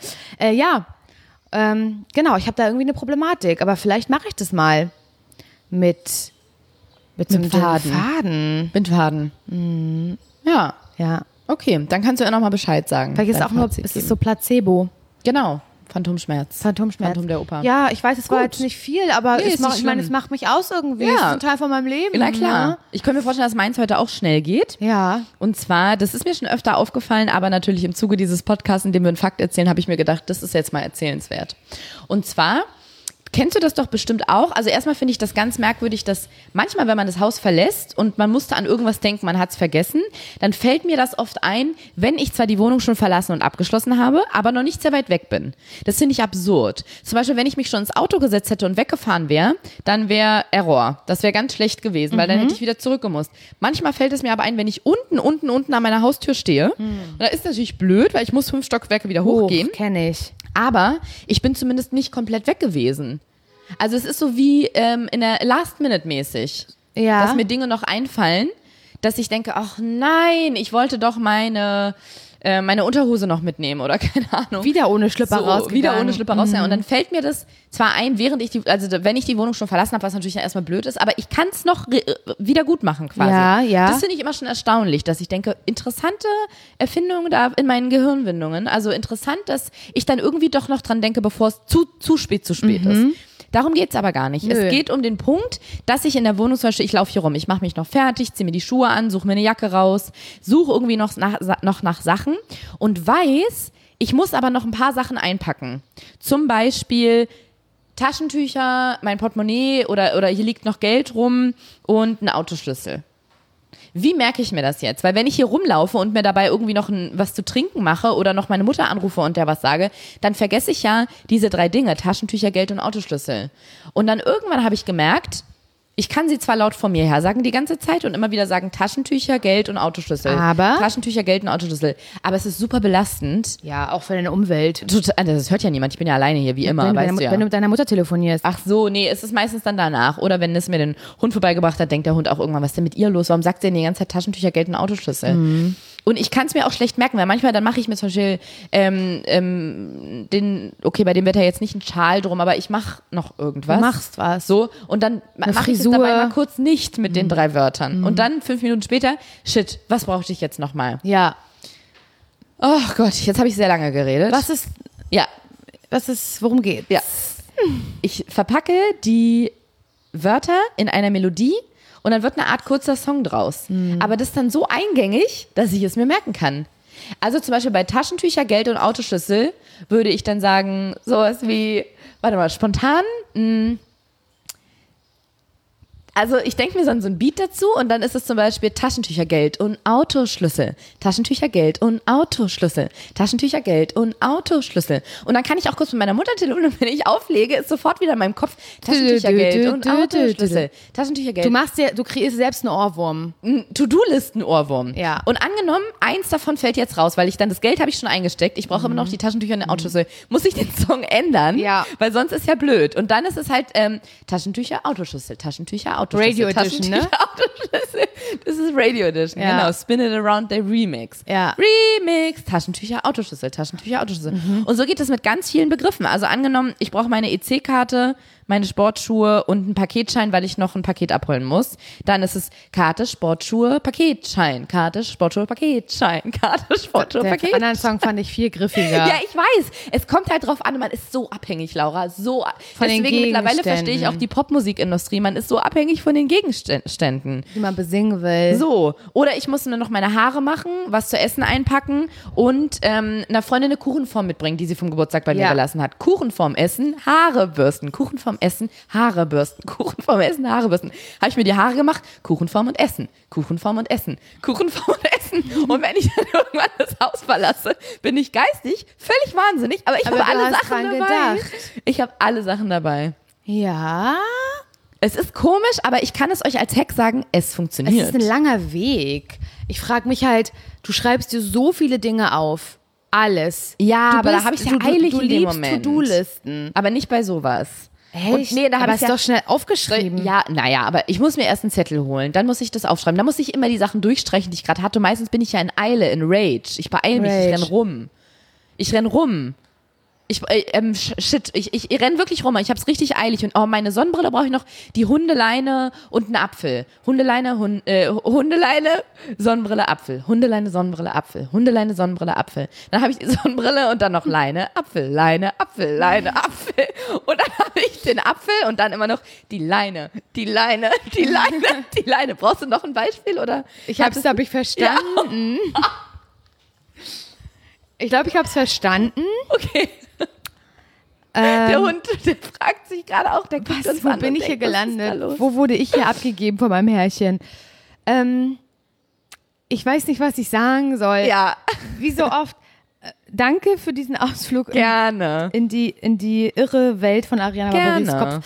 Speaker 1: Genau, ich habe da irgendwie eine Problematik, aber vielleicht mache ich das mal mit so einem Faden.
Speaker 2: Mit Faden. Ja. Okay, dann kannst du ja nochmal Bescheid sagen.
Speaker 1: Vielleicht ist es so Placebo.
Speaker 2: Genau. Phantomschmerz. Phantom der Oper.
Speaker 1: Ja, ich weiß, es war jetzt nicht viel, aber es macht mich aus irgendwie.
Speaker 2: Ja.
Speaker 1: Das ist ein Teil von meinem Leben.
Speaker 2: Na klar.
Speaker 1: Ne?
Speaker 2: Ich könnte mir vorstellen, dass meins heute auch schnell geht.
Speaker 1: Ja.
Speaker 2: Und zwar, das ist mir schon öfter aufgefallen, aber natürlich im Zuge dieses Podcasts, in dem wir einen Fakt erzählen, habe ich mir gedacht, das ist jetzt mal erzählenswert. Und zwar, kennst du das doch bestimmt auch? Also erstmal finde ich das ganz merkwürdig, dass manchmal, wenn man das Haus verlässt und man musste an irgendwas denken, man hat es vergessen, dann fällt mir das oft ein, wenn ich zwar die Wohnung schon verlassen und abgeschlossen habe, aber noch nicht sehr weit weg bin. Das finde ich absurd. Zum Beispiel, wenn ich mich schon ins Auto gesetzt hätte und weggefahren wäre, dann wäre Error. Das wäre ganz schlecht gewesen, weil dann hätte ich wieder zurückgemusst. Manchmal fällt es mir aber ein, wenn ich unten an meiner Haustür stehe. Da ist natürlich blöd, weil ich muss 5 Stockwerke wieder hochgehen.
Speaker 1: Kenne ich.
Speaker 2: Aber ich bin zumindest nicht komplett weg gewesen. Also es ist so wie in der Last-Minute-mäßig, dass mir Dinge noch einfallen, dass ich denke, ach nein, ich wollte doch meine Unterhose noch mitnehmen oder keine Ahnung.
Speaker 1: Wieder ohne Schlüpper rausgegangen.
Speaker 2: Wieder ohne Schlüpper rausgegangen. Und dann fällt mir das zwar ein, wenn ich die Wohnung schon verlassen habe, was natürlich dann erstmal blöd ist, aber ich kann es noch wieder gut machen quasi.
Speaker 1: Ja.
Speaker 2: Das finde ich immer schon erstaunlich, dass ich denke, interessante Erfindungen da in meinen Gehirnwindungen. Also interessant, dass ich dann irgendwie doch noch dran denke, bevor es zu spät ist. Darum geht's aber gar nicht.
Speaker 1: Nö.
Speaker 2: Es geht um den Punkt, dass ich in der Wohnung zum Beispiel, ich laufe hier rum, ich mache mich noch fertig, ziehe mir die Schuhe an, suche mir eine Jacke raus, suche irgendwie noch nach Sachen und weiß, ich muss aber noch ein paar Sachen einpacken. Zum Beispiel Taschentücher, mein Portemonnaie oder hier liegt noch Geld rum und ein Autoschlüssel. Wie merke ich mir das jetzt? Weil wenn ich hier rumlaufe und mir dabei irgendwie noch was zu trinken mache oder noch meine Mutter anrufe und der was sage, dann vergesse ich ja diese 3 Dinge, Taschentücher, Geld und Autoschlüssel. Und dann irgendwann habe ich gemerkt, ich kann sie zwar laut vor mir her sagen die ganze Zeit und immer wieder sagen Taschentücher, Geld und Autoschlüssel.
Speaker 1: Aber?
Speaker 2: Taschentücher, Geld und Autoschlüssel. Aber es ist super belastend.
Speaker 1: Ja, auch für deine Umwelt.
Speaker 2: Total, das hört ja niemand. Ich bin ja alleine hier, wie immer, weißt du ja.
Speaker 1: Wenn du mit deiner Mutter telefonierst.
Speaker 2: Ach so, nee, es ist meistens dann danach. Oder wenn es mir den Hund vorbeigebracht hat, denkt der Hund auch irgendwann, was ist denn mit ihr los? Warum sagt sie denn die ganze Zeit Taschentücher, Geld und Autoschlüssel? Und ich kann es mir auch schlecht merken, weil manchmal dann mache ich mir zum Beispiel bei dem Wetter jetzt nicht einen Schal drum, aber ich mache noch irgendwas.
Speaker 1: Du machst was.
Speaker 2: So, und dann mache ich es dabei mal kurz nicht mit den 3 Wörtern. Und dann 5 Minuten später, shit, was brauchte ich jetzt nochmal?
Speaker 1: Ja.
Speaker 2: Oh Gott, jetzt habe ich sehr lange geredet.
Speaker 1: Worum geht's?
Speaker 2: Ja. Ich verpacke die Wörter in einer Melodie und dann wird eine Art kurzer Song draus. Aber das ist dann so eingängig, dass ich es mir merken kann. Also zum Beispiel bei Taschentücher, Geld und Autoschlüssel würde ich dann sagen, sowas wie, warte mal, spontan, also ich denke mir so ein Beat dazu und dann ist es zum Beispiel Taschentücher, Geld und Autoschlüssel. Taschentücher, Geld und Autoschlüssel. Taschentücher, Geld und Autoschlüssel. Und dann kann ich auch kurz mit meiner Mutter telefonieren und wenn ich auflege, ist sofort wieder in meinem Kopf Taschentücher, Geld und Autoschlüssel. Taschentücher, Geld.
Speaker 1: Du kreierst selbst einen Ohrwurm.
Speaker 2: To-Do-Listen-Ohrwurm.
Speaker 1: Ja.
Speaker 2: Und angenommen, eins davon fällt jetzt raus, weil das Geld habe ich schon eingesteckt. Ich brauche immer noch die Taschentücher und den Autoschlüssel. Muss ich den Song ändern?
Speaker 1: Ja.
Speaker 2: Weil sonst ist ja blöd. Und dann ist es halt Taschentücher, Autoschlüssel, Taschentücher, Autoschlüssel.
Speaker 1: Radio Edition, ne?
Speaker 2: Autoschlüssel. Das ist Radio Edition,
Speaker 1: Ja.
Speaker 2: genau. Spin it around the Remix.
Speaker 1: Ja.
Speaker 2: Remix, Taschentücher, Autoschlüssel, Taschentücher, Autoschlüssel. Und so geht es mit ganz vielen Begriffen. Also angenommen, ich brauche meine EC-Karte, meine Sportschuhe und einen Paketschein, weil ich noch ein Paket abholen muss. Dann ist es Karte, Sportschuhe, Paketschein. Karte, Sportschuhe, Paketschein. Karte, Sportschuhe,
Speaker 1: Den
Speaker 2: Paketschein.
Speaker 1: anderen Song fand ich viel griffiger.
Speaker 2: Ja, ich weiß. Es kommt halt drauf an, man ist so abhängig, Laura.
Speaker 1: Von den
Speaker 2: Deswegen mittlerweile verstehe ich
Speaker 1: Gegenständen.
Speaker 2: auch die Popmusikindustrie. Man ist so abhängig von den Gegenständen.
Speaker 1: Die man besingen will.
Speaker 2: So. Oder ich muss mir noch meine Haare machen, was zu essen einpacken und einer Freundin eine Kuchenform mitbringen, die sie vom Geburtstag bei mir
Speaker 1: Ja.
Speaker 2: gelassen hat. Kuchenform essen, Haare bürsten. Kuchenform Essen, Haare bürsten. Kuchen vorm Essen, Haare bürsten. Habe ich mir die Haare gemacht, Kuchen vorm und Essen. Kuchen vorm und Essen. Kuchen vorm und Essen. Und wenn ich dann irgendwann das Haus verlasse, bin ich geistig völlig wahnsinnig. Aber ich habe alle Sachen dabei. Ich habe alle Sachen dabei.
Speaker 1: Ja.
Speaker 2: Es ist komisch, aber ich kann es euch als Hack sagen, es funktioniert.
Speaker 1: Es ist ein langer Weg. Ich frage mich halt, du schreibst dir so viele Dinge auf. Alles.
Speaker 2: Ja, aber da habe ich ja eilig in dem Moment.
Speaker 1: To-Do-Listen.
Speaker 2: Aber nicht bei sowas.
Speaker 1: Echt?
Speaker 2: Und nee, da habe ich
Speaker 1: doch schnell aufgeschrieben.
Speaker 2: Ja, naja, aber ich muss mir erst einen Zettel holen, dann muss ich das aufschreiben, dann muss ich immer die Sachen durchstreichen, die ich gerade hatte. Meistens bin ich ja in Eile, in Rage. Ich beeile mich, ich renn rum. Ich renn wirklich rum. Ich hab's richtig eilig. Und meine Sonnenbrille brauche ich noch, die Hundeleine und einen Apfel. Hundeleine, Sonnenbrille, Apfel. Hundeleine, Sonnenbrille, Apfel. Hundeleine, Sonnenbrille, Apfel. Dann habe ich die Sonnenbrille und dann noch Leine, Apfel, Leine, Apfel, Leine, Apfel. Und dann habe ich den Apfel und dann immer noch die Leine, die Leine, die Leine, die Leine. Brauchst du noch ein Beispiel, oder?
Speaker 1: Hab ich verstanden. Ja. Ich glaube, ich habe es verstanden.
Speaker 2: Okay. Der Hund, der fragt sich gerade auch, der guckt uns
Speaker 1: wo
Speaker 2: an.
Speaker 1: Wo bin ich hier gelandet? Wo wurde ich hier abgegeben von meinem Herrchen? Ich weiß nicht, was ich sagen soll.
Speaker 2: Ja.
Speaker 1: Wie so oft. Danke für diesen Ausflug.
Speaker 2: Gerne.
Speaker 1: In die irre Welt von Ariana Barbaris Kopf.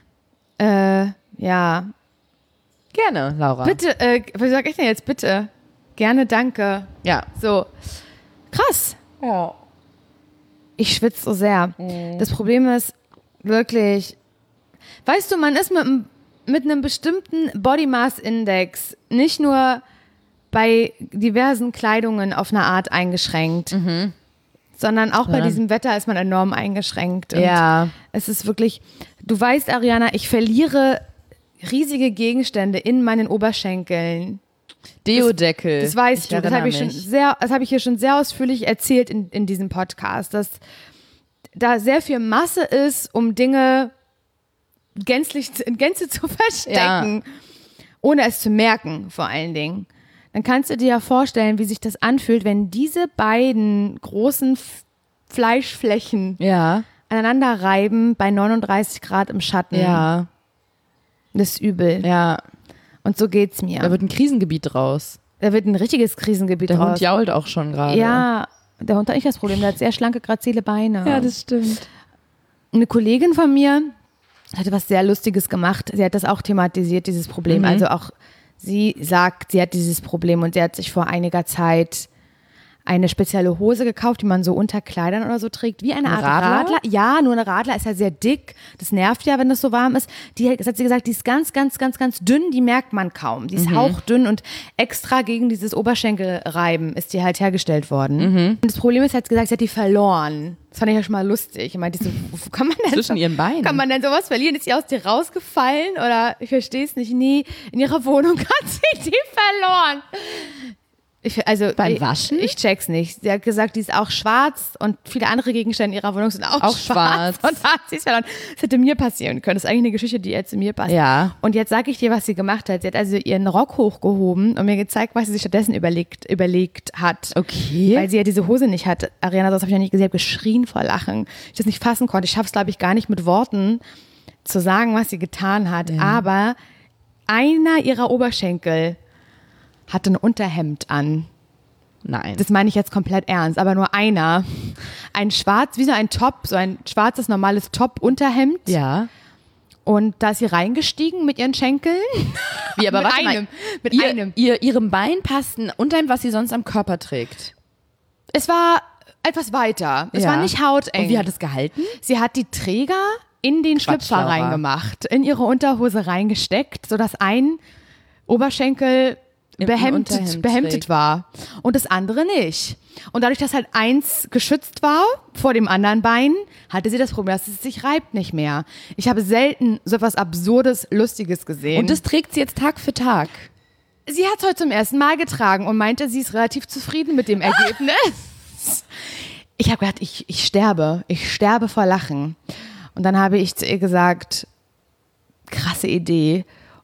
Speaker 1: Ja.
Speaker 2: Gerne, Laura.
Speaker 1: Bitte, was sag ich denn jetzt? Bitte. Gerne, danke.
Speaker 2: Ja.
Speaker 1: So. Krass.
Speaker 2: Ja.
Speaker 1: Ich schwitze so sehr. Das Problem ist wirklich, weißt du, man ist mit einem bestimmten Body Mass Index nicht nur bei diversen Kleidungen auf eine Art eingeschränkt, sondern auch bei diesem Wetter ist man enorm eingeschränkt. Und es ist wirklich, du weißt, Ariana, ich verliere riesige Gegenstände in meinen Oberschenkeln.
Speaker 2: Deodeckel.
Speaker 1: Das weißt du, das habe ich hier schon sehr ausführlich erzählt in diesem Podcast, dass da sehr viel Masse ist, um Dinge in Gänze zu verstecken, ohne es zu merken, vor allen Dingen. Dann kannst du dir ja vorstellen, wie sich das anfühlt, wenn diese beiden großen Fleischflächen aneinander reiben bei 39 Grad im Schatten.
Speaker 2: Ja.
Speaker 1: Das ist übel.
Speaker 2: Ja.
Speaker 1: Und so geht's mir.
Speaker 2: Da wird ein Krisengebiet draus.
Speaker 1: Da wird ein richtiges Krisengebiet draus.
Speaker 2: Der Hund jault auch schon gerade.
Speaker 1: Ja, der Hund hat nicht das Problem. Der hat sehr schlanke, grazile Beine.
Speaker 2: Ja, das stimmt.
Speaker 1: Eine Kollegin von mir hatte was sehr Lustiges gemacht. Sie hat das auch thematisiert, dieses Problem. Also auch sie sagt, sie hat dieses Problem und sie hat sich vor einiger Zeit eine spezielle Hose gekauft, die man so unter Kleidern oder so trägt, wie eine Art Radler. Ja, nur eine Radler ist ja sehr dick. Das nervt ja, wenn das so warm ist. Das hat sie gesagt, die ist ganz, ganz, ganz, ganz dünn, die merkt man kaum. Die ist hauchdünn und extra gegen dieses Oberschenkelreiben ist die halt hergestellt worden. Und das Problem ist, sie hat gesagt, sie hat die verloren. Das fand ich ja schon mal lustig. Ich meinte, wo kann man denn
Speaker 2: zwischen ihren Beinen?
Speaker 1: Kann man denn sowas verlieren? Ist sie aus dir rausgefallen? Oder ich verstehe es nicht. Nee, in ihrer Wohnung hat sie die verloren.
Speaker 2: Beim Waschen?
Speaker 1: Ich check's nicht. Sie hat gesagt, die ist auch schwarz und viele andere Gegenstände in ihrer Wohnung sind auch schwarz. Und da hat sie es verloren. Das hätte mir passieren können. Das ist eigentlich eine Geschichte, die jetzt zu mir passt.
Speaker 2: Ja.
Speaker 1: Und jetzt sage ich dir, was sie gemacht hat. Sie hat also ihren Rock hochgehoben und mir gezeigt, was sie sich stattdessen überlegt hat.
Speaker 2: Okay.
Speaker 1: Weil sie ja diese Hose nicht hatte. Ariana, das habe ich ja nicht gesehen. Ich habe geschrien vor Lachen. Ich das nicht fassen konnte. Ich schaffe es, glaube ich, gar nicht mit Worten zu sagen, was sie getan hat. Ja. Aber einer ihrer Oberschenkel hatte ein Unterhemd an.
Speaker 2: Nein.
Speaker 1: Das meine ich jetzt komplett ernst, aber nur einer. Ein schwarz, wie so ein Top, so ein schwarzes, normales Top-Unterhemd.
Speaker 2: Ja.
Speaker 1: Und da ist sie reingestiegen mit ihren Schenkeln.
Speaker 2: Wie, aber warte mal.
Speaker 1: Mit einem.
Speaker 2: Ihrem Bein passt ein Unterhemd, was sie sonst am Körper trägt.
Speaker 1: Es war etwas weiter. Es war nicht hauteng.
Speaker 2: Und wie hat es gehalten?
Speaker 1: Sie hat die Träger in den Schlüpfer reingemacht, in ihre Unterhose reingesteckt, sodass ein Oberschenkel behemdet war und das andere nicht. Und dadurch, dass halt eins geschützt war vor dem anderen Bein, hatte sie das Problem, dass es sich reibt nicht mehr. Ich habe selten so etwas Absurdes, Lustiges gesehen.
Speaker 2: Und das trägt sie jetzt Tag für Tag?
Speaker 1: Sie hat es heute zum ersten Mal getragen und meinte, sie ist relativ zufrieden mit dem Ergebnis. Ich habe gedacht, ich sterbe vor Lachen. Und dann habe ich zu ihr gesagt, krasse Idee.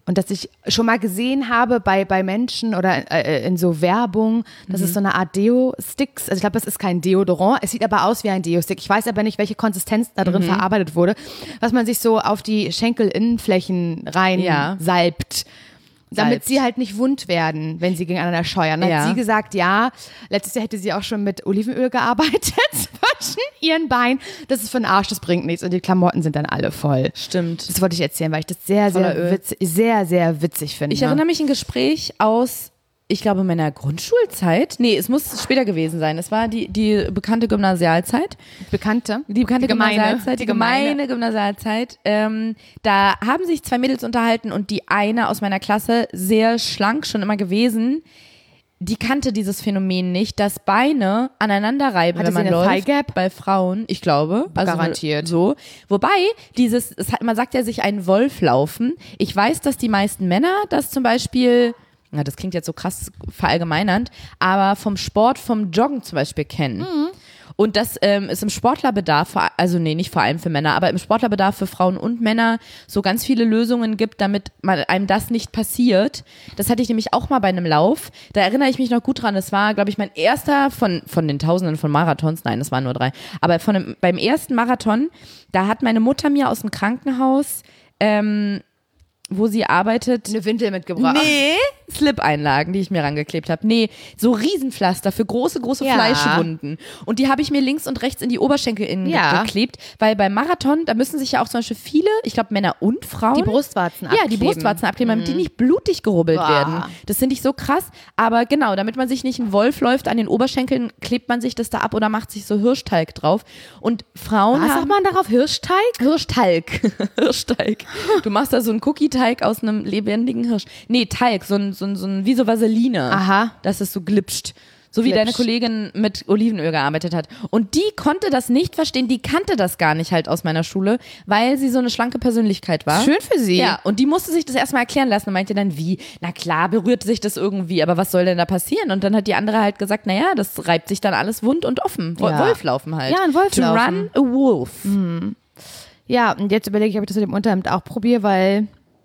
Speaker 1: Und dass ich schon mal gesehen habe bei Menschen oder in so Werbung, dass es so eine Art Deo-Sticks, also ich glaube, das ist kein Deodorant, es sieht aber aus wie ein Deo-Stick. Ich weiß aber nicht, welche Konsistenz da drin verarbeitet wurde, was man sich so auf die Schenkelinnenflächen rein salbt. Damit sie halt nicht wund werden, wenn sie gegeneinander scheuern. Dann hat sie gesagt, ja, letztes Jahr hätte sie auch schon mit Olivenöl gearbeitet zwischen ihren Beinen. Das ist für den Arsch, das bringt nichts. Und die Klamotten sind dann alle voll.
Speaker 2: Stimmt.
Speaker 1: Das wollte ich erzählen, weil ich das sehr, sehr witzig finde.
Speaker 2: Ich erinnere mich an ein Gespräch aus, ich glaube, meiner Grundschulzeit. Nee, es muss später gewesen sein. Es war die bekannte Gymnasialzeit.
Speaker 1: Die bekannte
Speaker 2: Gymnasialzeit. Die gemeine Gymnasialzeit. Da haben sich 2 Mädels unterhalten und die eine aus meiner Klasse, sehr schlank schon immer gewesen, die kannte dieses Phänomen nicht, dass Beine aneinander reiben, wenn man läuft. Bei Frauen, ich glaube. Also
Speaker 1: garantiert.
Speaker 2: So. Wobei, man sagt ja sich einen Wolf laufen. Ich weiß, dass die meisten Männer das zum Beispiel, na, das klingt jetzt so krass verallgemeinernd, aber vom Sport, vom Joggen zum Beispiel kennen. Und dass es im Sportlerbedarf, also nee, nicht vor allem für Männer, aber im Sportlerbedarf für Frauen und Männer so ganz viele Lösungen gibt, damit einem das nicht passiert. Das hatte ich nämlich auch mal bei einem Lauf. Da erinnere ich mich noch gut dran. Das war, glaube ich, mein erster von den Tausenden von Marathons. Nein, das waren nur 3. Aber beim ersten Marathon, da hat meine Mutter mir aus dem Krankenhaus wo sie arbeitet.
Speaker 1: Eine Windel mitgebracht.
Speaker 2: Nee, Slip-Einlagen, die ich mir rangeklebt habe. Nee, so Riesenpflaster für große Fleischwunden. Und die habe ich mir links und rechts in die Oberschenkel geklebt, weil beim Marathon, da müssen sich ja auch zum Beispiel viele, ich glaube Männer und Frauen,
Speaker 1: die Brustwarzen abkleben.
Speaker 2: Ja, die Brustwarzen abkleben, damit die nicht blutig gerubbelt werden. Das finde ich so krass. Aber genau, damit man sich nicht ein Wolf läuft, an den Oberschenkeln klebt man sich das da ab oder macht sich so Hirschtalg drauf. Und Frauen
Speaker 1: Was sagt man darauf? Hirschtalg?
Speaker 2: Hirschtalg. Hirschtalg. Du machst da so einen Cookie-Teig aus einem lebendigen Hirsch. Nee, Talg, so ein wie so Vaseline.
Speaker 1: Aha.
Speaker 2: Dass es so glitscht. So wie deine Kollegin mit Olivenöl gearbeitet hat. Und die konnte das nicht verstehen, die kannte das gar nicht halt aus meiner Schule, weil sie so eine schlanke Persönlichkeit war.
Speaker 1: Schön für sie.
Speaker 2: Ja, und die musste sich das erstmal erklären lassen und meinte dann, wie? Na klar, berührt sich das irgendwie, aber was soll denn da passieren? Und dann hat die andere halt gesagt, naja, das reibt sich dann alles wund und offen. Wolf laufen halt.
Speaker 1: Ja, ein Wolf
Speaker 2: To
Speaker 1: laufen.
Speaker 2: run a wolf.
Speaker 1: Ja, und jetzt überlege ich, ob ich das mit dem Unterhemd auch probiere, weil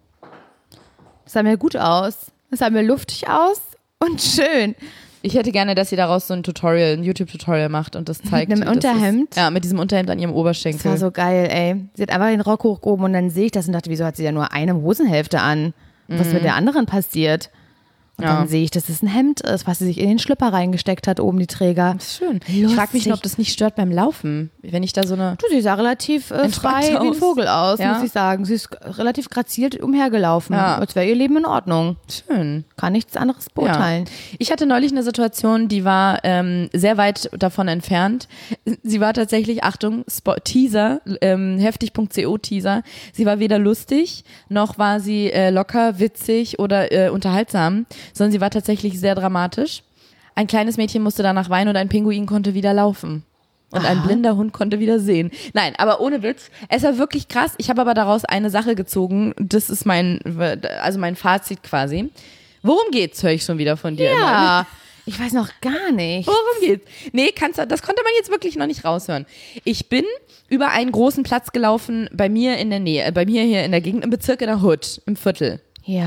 Speaker 1: es sah mir gut aus. Es sah mir luftig aus und schön.
Speaker 2: Ich hätte gerne, dass sie daraus so ein YouTube-Tutorial macht und das zeigt.
Speaker 1: Mit einem Unterhemd?
Speaker 2: Ja, mit diesem Unterhemd an ihrem Oberschenkel.
Speaker 1: Das war so geil, ey. Sie hat einfach den Rock hochgehoben und dann sehe ich das und dachte, wieso hat sie ja nur eine Hosenhälfte an? Was mit der anderen passiert? Und dann sehe ich, dass es ein Hemd ist, was sie sich in den Schlüpper reingesteckt hat, oben die Träger.
Speaker 2: Das ist schön. Ich frage mich nur, ob das nicht stört beim Laufen. Wenn ich da so eine.
Speaker 1: Du, sie sah relativ frei wie ein Vogel aus, muss ich sagen. Sie ist relativ graziert umhergelaufen. Als wäre ihr Leben in Ordnung.
Speaker 2: Schön.
Speaker 1: Kann nichts anderes beurteilen.
Speaker 2: Ja. Ich hatte neulich eine Situation, die war sehr weit davon entfernt. Sie war tatsächlich, Achtung, Teaser, heftig.co Teaser. Sie war weder lustig, noch war sie locker, witzig oder unterhaltsam, sondern sie war tatsächlich sehr dramatisch. Ein kleines Mädchen musste danach weinen und ein Pinguin konnte wieder laufen. Und ein blinder Hund konnte wieder sehen. Nein, aber ohne Witz. Es war wirklich krass. Ich habe aber daraus eine Sache gezogen. Das ist mein Fazit quasi. Worum geht's, höre ich schon wieder von dir.
Speaker 1: Ja,
Speaker 2: immer.
Speaker 1: Ich weiß noch gar nicht.
Speaker 2: Worum geht's? Nee, das konnte man jetzt wirklich noch nicht raushören. Ich bin über einen großen Platz gelaufen bei mir in der Nähe, bei mir hier in der Gegend, im Bezirk in der Hood, im Viertel.
Speaker 1: Ja.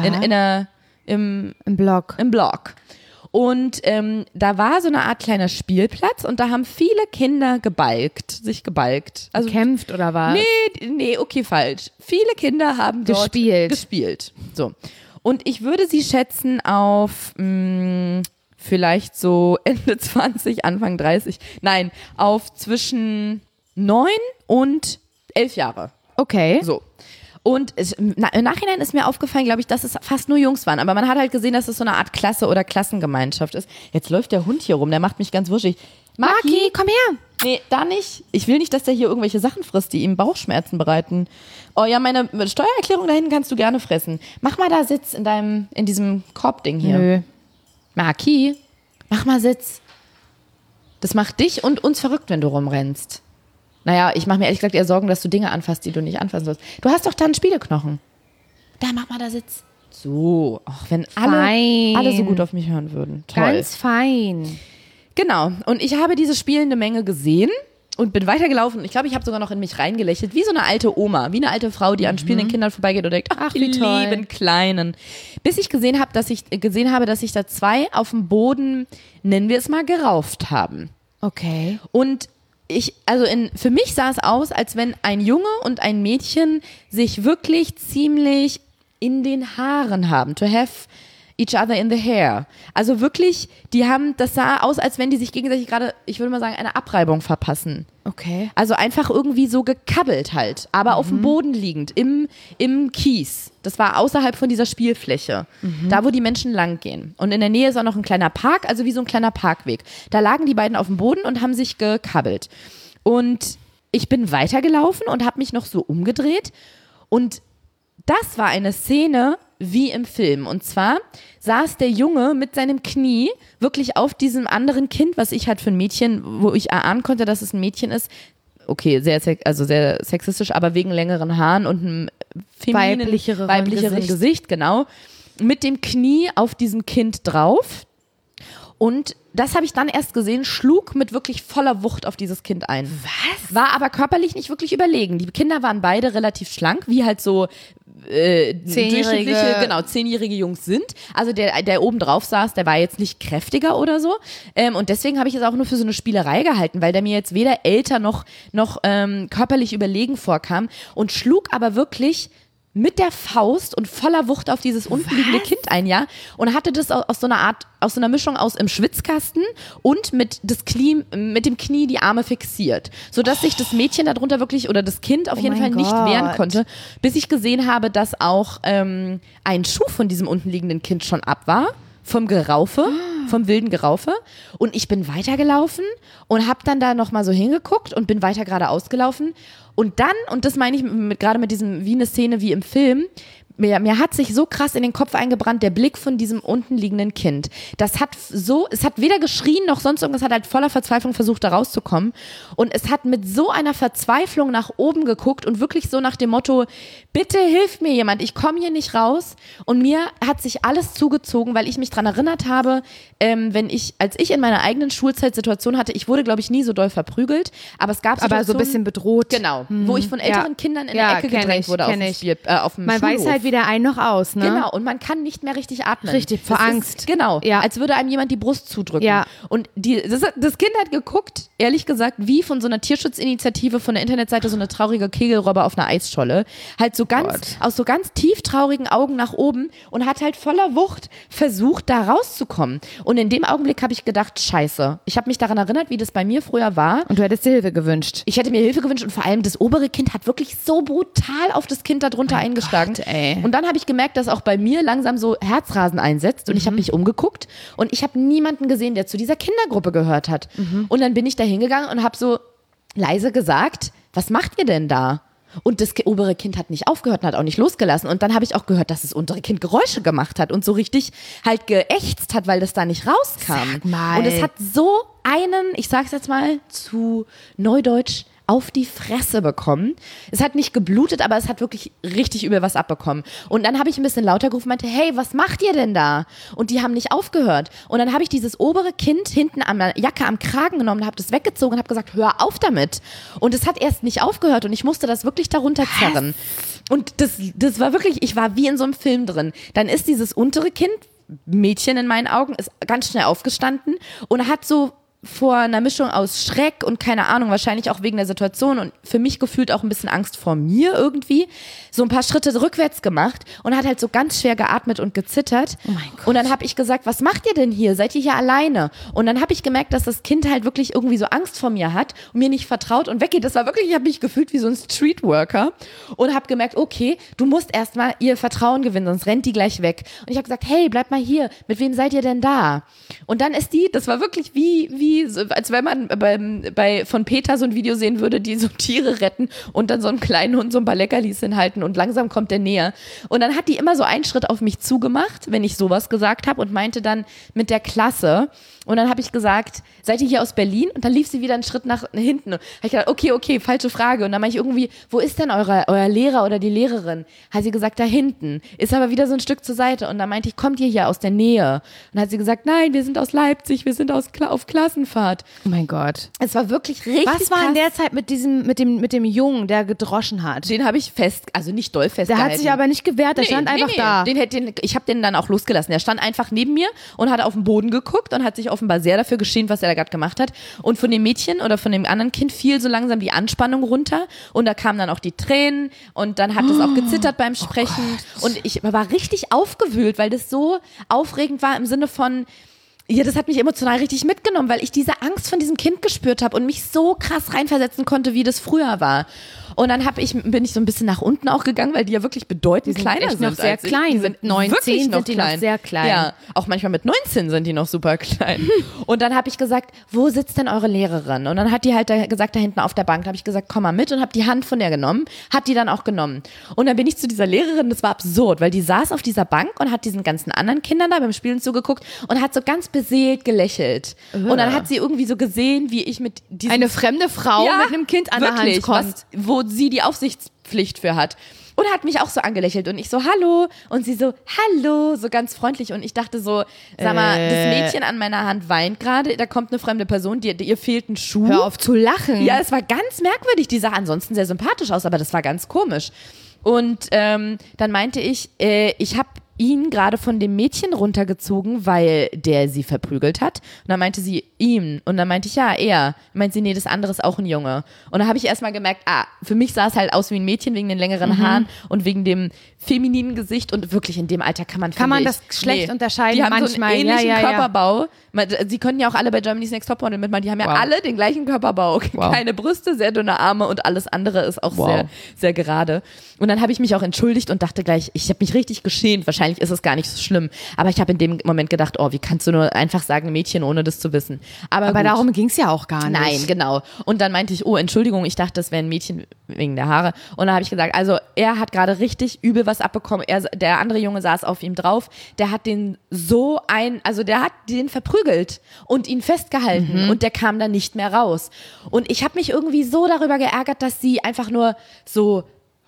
Speaker 2: Im
Speaker 1: Block.
Speaker 2: Im Block. Und da war so eine Art kleiner Spielplatz und da haben viele Kinder sich gebalgt. Also
Speaker 1: Gekämpft oder was?
Speaker 2: Nee, okay, falsch. Viele Kinder haben dort gespielt. So. Und ich würde sie schätzen auf vielleicht so Ende 20, Anfang 30. Nein, auf zwischen 9 und 11 Jahre.
Speaker 1: Okay.
Speaker 2: So. Und im Nachhinein ist mir aufgefallen, glaube ich, dass es fast nur Jungs waren. Aber man hat halt gesehen, dass es so eine Art Klasse oder Klassengemeinschaft ist. Jetzt läuft der Hund hier rum, der macht mich ganz wuschig.
Speaker 1: Maki, komm her.
Speaker 2: Nee, da nicht. Ich will nicht, dass der hier irgendwelche Sachen frisst, die ihm Bauchschmerzen bereiten. Oh ja, meine Steuererklärung da hinten kannst du gerne fressen. Mach mal da Sitz in diesem Korbding hier.
Speaker 1: Nö.
Speaker 2: Maki, mach mal Sitz. Das macht dich und uns verrückt, wenn du rumrennst. Naja, ich mache mir ehrlich gesagt eher Sorgen, dass du Dinge anfasst, die du nicht anfassen sollst. Du hast doch da einen Spieleknochen. Da, mach mal da Sitz. So, auch wenn alle so gut auf mich hören würden. Toll.
Speaker 1: Ganz fein.
Speaker 2: Genau, und ich habe diese spielende Menge gesehen und bin weitergelaufen. Ich glaube, ich habe sogar noch in mich reingelächelt, wie so eine alte Oma, wie eine alte Frau, die an spielenden Kindern vorbeigeht und denkt, ach, die lieben Kleinen. Bis ich gesehen habe, dass sich da 2 auf dem Boden, nennen wir es mal, gerauft haben.
Speaker 1: Okay.
Speaker 2: Und für mich sah es aus, als wenn ein Junge und ein Mädchen sich wirklich ziemlich in den Haaren haben. To have each other in the hair. Also wirklich, das sah aus, als wenn die sich gegenseitig gerade, ich würde mal sagen, eine Abreibung verpassen.
Speaker 1: Okay.
Speaker 2: Also einfach irgendwie so gekabbelt halt, aber auf dem Boden liegend, im Kies. Das war außerhalb von dieser Spielfläche, da wo die Menschen lang gehen. Und in der Nähe ist auch noch ein kleiner Park, also wie so ein kleiner Parkweg. Da lagen die beiden auf dem Boden und haben sich gekabbelt. Und ich bin weitergelaufen und habe mich noch so umgedreht und das war eine Szene wie im Film. Und zwar saß der Junge mit seinem Knie wirklich auf diesem anderen Kind, was ich halt für ein Mädchen, wo ich erahnen konnte, dass es ein Mädchen ist. Okay, sehr sexistisch, aber wegen längeren Haaren und einem weiblicheren Gesicht, genau. Mit dem Knie auf diesem Kind drauf. Und das habe ich dann erst gesehen, schlug mit wirklich voller Wucht auf dieses Kind ein.
Speaker 1: Was?
Speaker 2: War aber körperlich nicht wirklich überlegen. Die Kinder waren beide relativ schlank, wie halt so durchschnittliche, 10-jährige Jungs sind. Also der oben drauf saß, der war jetzt nicht kräftiger oder so. Und deswegen habe ich es auch nur für so eine Spielerei gehalten, weil der mir jetzt weder älter noch körperlich überlegen vorkam und schlug aber wirklich mit der Faust und voller Wucht auf dieses unten liegende Kind ein, ja, und hatte das aus so einer Mischung aus im Schwitzkasten und mit dem Knie die Arme fixiert, sodass sich das Mädchen darunter wirklich oder das Kind auf jeden Fall nicht wehren konnte, bis ich gesehen habe, dass auch ein Schuh von diesem unten liegenden Kind schon ab war. Vom wilden Geraufe. Und ich bin weitergelaufen und habe dann da nochmal so hingeguckt und bin weiter geradeaus gelaufen. Und dann, und das meine ich gerade mit diesem, wie eine Szene wie im Film, mir hat sich so krass in den Kopf eingebrannt, der Blick von diesem unten liegenden Kind. Es hat weder geschrien noch sonst irgendwas, hat halt voller Verzweiflung versucht, da rauszukommen. Und es hat mit so einer Verzweiflung nach oben geguckt und wirklich so nach dem Motto, bitte hilft mir jemand, ich komme hier nicht raus. Und mir hat sich alles zugezogen, weil ich mich daran erinnert habe, als ich in meiner eigenen Schulzeit Situation hatte, ich wurde, glaube ich, nie so doll verprügelt, aber es gab Situationen,
Speaker 1: aber so ein bisschen bedroht.
Speaker 2: Genau, wo ich von älteren Kindern in der Ecke gedrängt wurde auf dem Schulhof.
Speaker 1: Man weiß halt wieder ein noch aus, ne?
Speaker 2: Genau, und man kann nicht mehr richtig atmen.
Speaker 1: Richtig, vor Angst.
Speaker 2: Genau, als würde einem jemand die Brust zudrücken.
Speaker 1: Ja.
Speaker 2: Und das Kind hat geguckt, ehrlich gesagt, wie von so einer Tierschutzinitiative von der Internetseite so eine traurige Kegelrobbe auf einer Eisscholle. Halt aus so ganz tief traurigen Augen nach oben und hat halt voller Wucht versucht, da rauszukommen. Und in dem Augenblick habe ich gedacht, scheiße. Ich habe mich daran erinnert, wie das bei mir früher war.
Speaker 1: Und du hättest dir Hilfe gewünscht.
Speaker 2: Ich hätte mir Hilfe gewünscht und vor allem das obere Kind hat wirklich so brutal auf das Kind darunter eingeschlagen.
Speaker 1: Gott, ey.
Speaker 2: Und dann habe ich gemerkt, dass auch bei mir langsam so Herzrasen einsetzt und ich habe mich umgeguckt und ich habe niemanden gesehen, der zu dieser Kindergruppe gehört hat. Und dann bin ich da hingegangen und habe so leise gesagt, was macht ihr denn da? Und das obere Kind hat nicht aufgehört und hat auch nicht losgelassen. Und dann habe ich auch gehört, dass das untere Kind Geräusche gemacht hat und so richtig halt geächzt hat, weil das da nicht rauskam.
Speaker 1: Sag mal.
Speaker 2: Und es hat so ich sag's jetzt mal zu Neudeutsch, auf die Fresse bekommen. Es hat nicht geblutet, aber es hat wirklich richtig übel was abbekommen. Und dann habe ich ein bisschen lauter gerufen und meinte, hey, was macht ihr denn da? Und die haben nicht aufgehört. Und dann habe ich dieses obere Kind hinten an der Jacke am Kragen genommen, habe das weggezogen und habe gesagt, hör auf damit. Und es hat erst nicht aufgehört und ich musste das wirklich darunter zerren. Und das war wirklich, ich war wie in so einem Film drin. Dann ist dieses untere Kind, Mädchen in meinen Augen, ist ganz schnell aufgestanden und hat so vor einer Mischung aus Schreck und keine Ahnung, wahrscheinlich auch wegen der Situation und für mich gefühlt auch ein bisschen Angst vor mir irgendwie, so ein paar Schritte rückwärts gemacht und hat halt so ganz schwer geatmet und gezittert.
Speaker 1: Oh mein Gott.
Speaker 2: Und dann habe ich gesagt, was macht ihr denn hier? Seid ihr hier alleine? Und dann habe ich gemerkt, dass das Kind halt wirklich irgendwie so Angst vor mir hat und mir nicht vertraut und weggeht. Das war wirklich, ich habe mich gefühlt wie so ein Streetworker und habe gemerkt, okay, du musst erstmal ihr Vertrauen gewinnen, sonst rennt die gleich weg. Und ich habe gesagt, hey, bleib mal hier, mit wem seid ihr denn da? Und dann ist das war wirklich wie als wenn man von Peter so ein Video sehen würde, die so Tiere retten und dann so einen kleinen Hund so ein paar Leckerlis hinhalten und langsam kommt der näher. Und dann hat die immer so einen Schritt auf mich zugemacht, wenn ich sowas gesagt habe und meinte dann mit der Klasse. Und dann habe ich gesagt, seid ihr hier aus Berlin? Und dann lief sie wieder einen Schritt nach hinten. Habe ich gedacht, okay, falsche Frage. Und dann meinte ich irgendwie, wo ist denn euer Lehrer oder die Lehrerin? Hat sie gesagt, da hinten. Ist aber wieder so ein Stück zur Seite. Und dann meinte ich, kommt ihr hier aus der Nähe? Und dann hat sie gesagt, nein, wir sind aus Leipzig, wir sind auf Klassentreffen. Klassenfahrt.
Speaker 1: Oh mein Gott.
Speaker 2: Es war wirklich richtig
Speaker 1: Was war
Speaker 2: krass.
Speaker 1: in der Zeit mit dem Jungen, der gedroschen hat?
Speaker 2: Den habe ich also nicht doll festgehalten.
Speaker 1: Der hat sich aber nicht gewehrt, der stand einfach da.
Speaker 2: Ich habe den dann auch losgelassen. Der stand einfach neben mir und hat auf den Boden geguckt und hat sich offenbar sehr dafür geschämt, was er da gerade gemacht hat. Und von dem Mädchen oder von dem anderen Kind fiel so langsam die Anspannung runter und da kamen dann auch die Tränen und dann hat es auch gezittert beim Sprechen und ich war richtig aufgewühlt, weil das so aufregend war im Sinne von, ja, das hat mich emotional richtig mitgenommen, weil ich diese Angst von diesem Kind gespürt habe und mich so krass reinversetzen konnte, wie das früher war. Und dann bin ich so ein bisschen nach unten auch gegangen, weil die ja wirklich bedeutend kleiner sind.
Speaker 1: Noch sehr klein.
Speaker 2: Die sind
Speaker 1: 19
Speaker 2: noch
Speaker 1: sind die
Speaker 2: klein.
Speaker 1: noch sehr klein.
Speaker 2: Ja, auch manchmal mit 19 sind die noch super klein. Und dann habe ich gesagt, wo sitzt denn eure Lehrerin? Und dann hat die halt gesagt, da hinten auf der Bank. Da habe ich gesagt, komm mal mit und habe die Hand von der genommen. Hat die dann auch genommen. Und dann bin ich zu dieser Lehrerin, das war absurd, weil die saß auf dieser Bank und hat diesen ganzen anderen Kindern da beim Spielen zugeguckt und hat so ganz beseelt gelächelt. Und dann hat sie irgendwie so gesehen, wie ich mit diesem...
Speaker 1: Eine fremde Frau mit einem Kind an der Hand kommt.
Speaker 2: Wo sie die Aufsichtspflicht für hat. Und hat mich auch so angelächelt und ich so, hallo. Und sie so, hallo, so ganz freundlich. Und ich dachte so, sag mal, das Mädchen an meiner Hand weint gerade, da kommt eine fremde Person, ihr fehlt ein Schuh.
Speaker 1: Hör auf zu lachen.
Speaker 2: Ja, es war ganz merkwürdig, die sah ansonsten sehr sympathisch aus, aber das war ganz komisch. Und dann meinte ich habe ihn gerade von dem Mädchen runtergezogen, weil der sie verprügelt hat. Und dann meinte sie, ihm. Und dann meinte ich, ja, er. Dann meinte sie, nee, das andere ist auch ein Junge. Und dann habe ich erstmal gemerkt, für mich sah es halt aus wie ein Mädchen wegen den längeren Haaren und wegen dem femininen Gesicht. Und wirklich in dem Alter kann man
Speaker 1: das schlecht unterscheiden
Speaker 2: die haben
Speaker 1: manchmal.
Speaker 2: So einen ähnlichen Körperbau. Sie können ja auch alle bei Germany's Next Topmodel mitmachen. Die haben ja alle den gleichen Körperbau.
Speaker 1: Wow.
Speaker 2: Keine Brüste, sehr dünne Arme und alles andere ist auch sehr, sehr gerade. Und dann habe ich mich auch entschuldigt und dachte gleich, ich habe mich richtig geschämt. Wahrscheinlich ist es gar nicht so schlimm. Aber ich habe in dem Moment gedacht, wie kannst du nur einfach sagen Mädchen, ohne das zu wissen. Aber
Speaker 1: darum ging es ja auch gar nicht.
Speaker 2: Nein, genau. Und dann meinte ich, Entschuldigung, ich dachte, das wäre ein Mädchen wegen der Haare. Und dann habe ich gesagt, also er hat gerade richtig übel was abbekommen. Der andere Junge saß auf ihm drauf. Der hat den der hat den verprügelt und ihn festgehalten und der kam dann nicht mehr raus. Und ich habe mich irgendwie so darüber geärgert, dass sie einfach nur so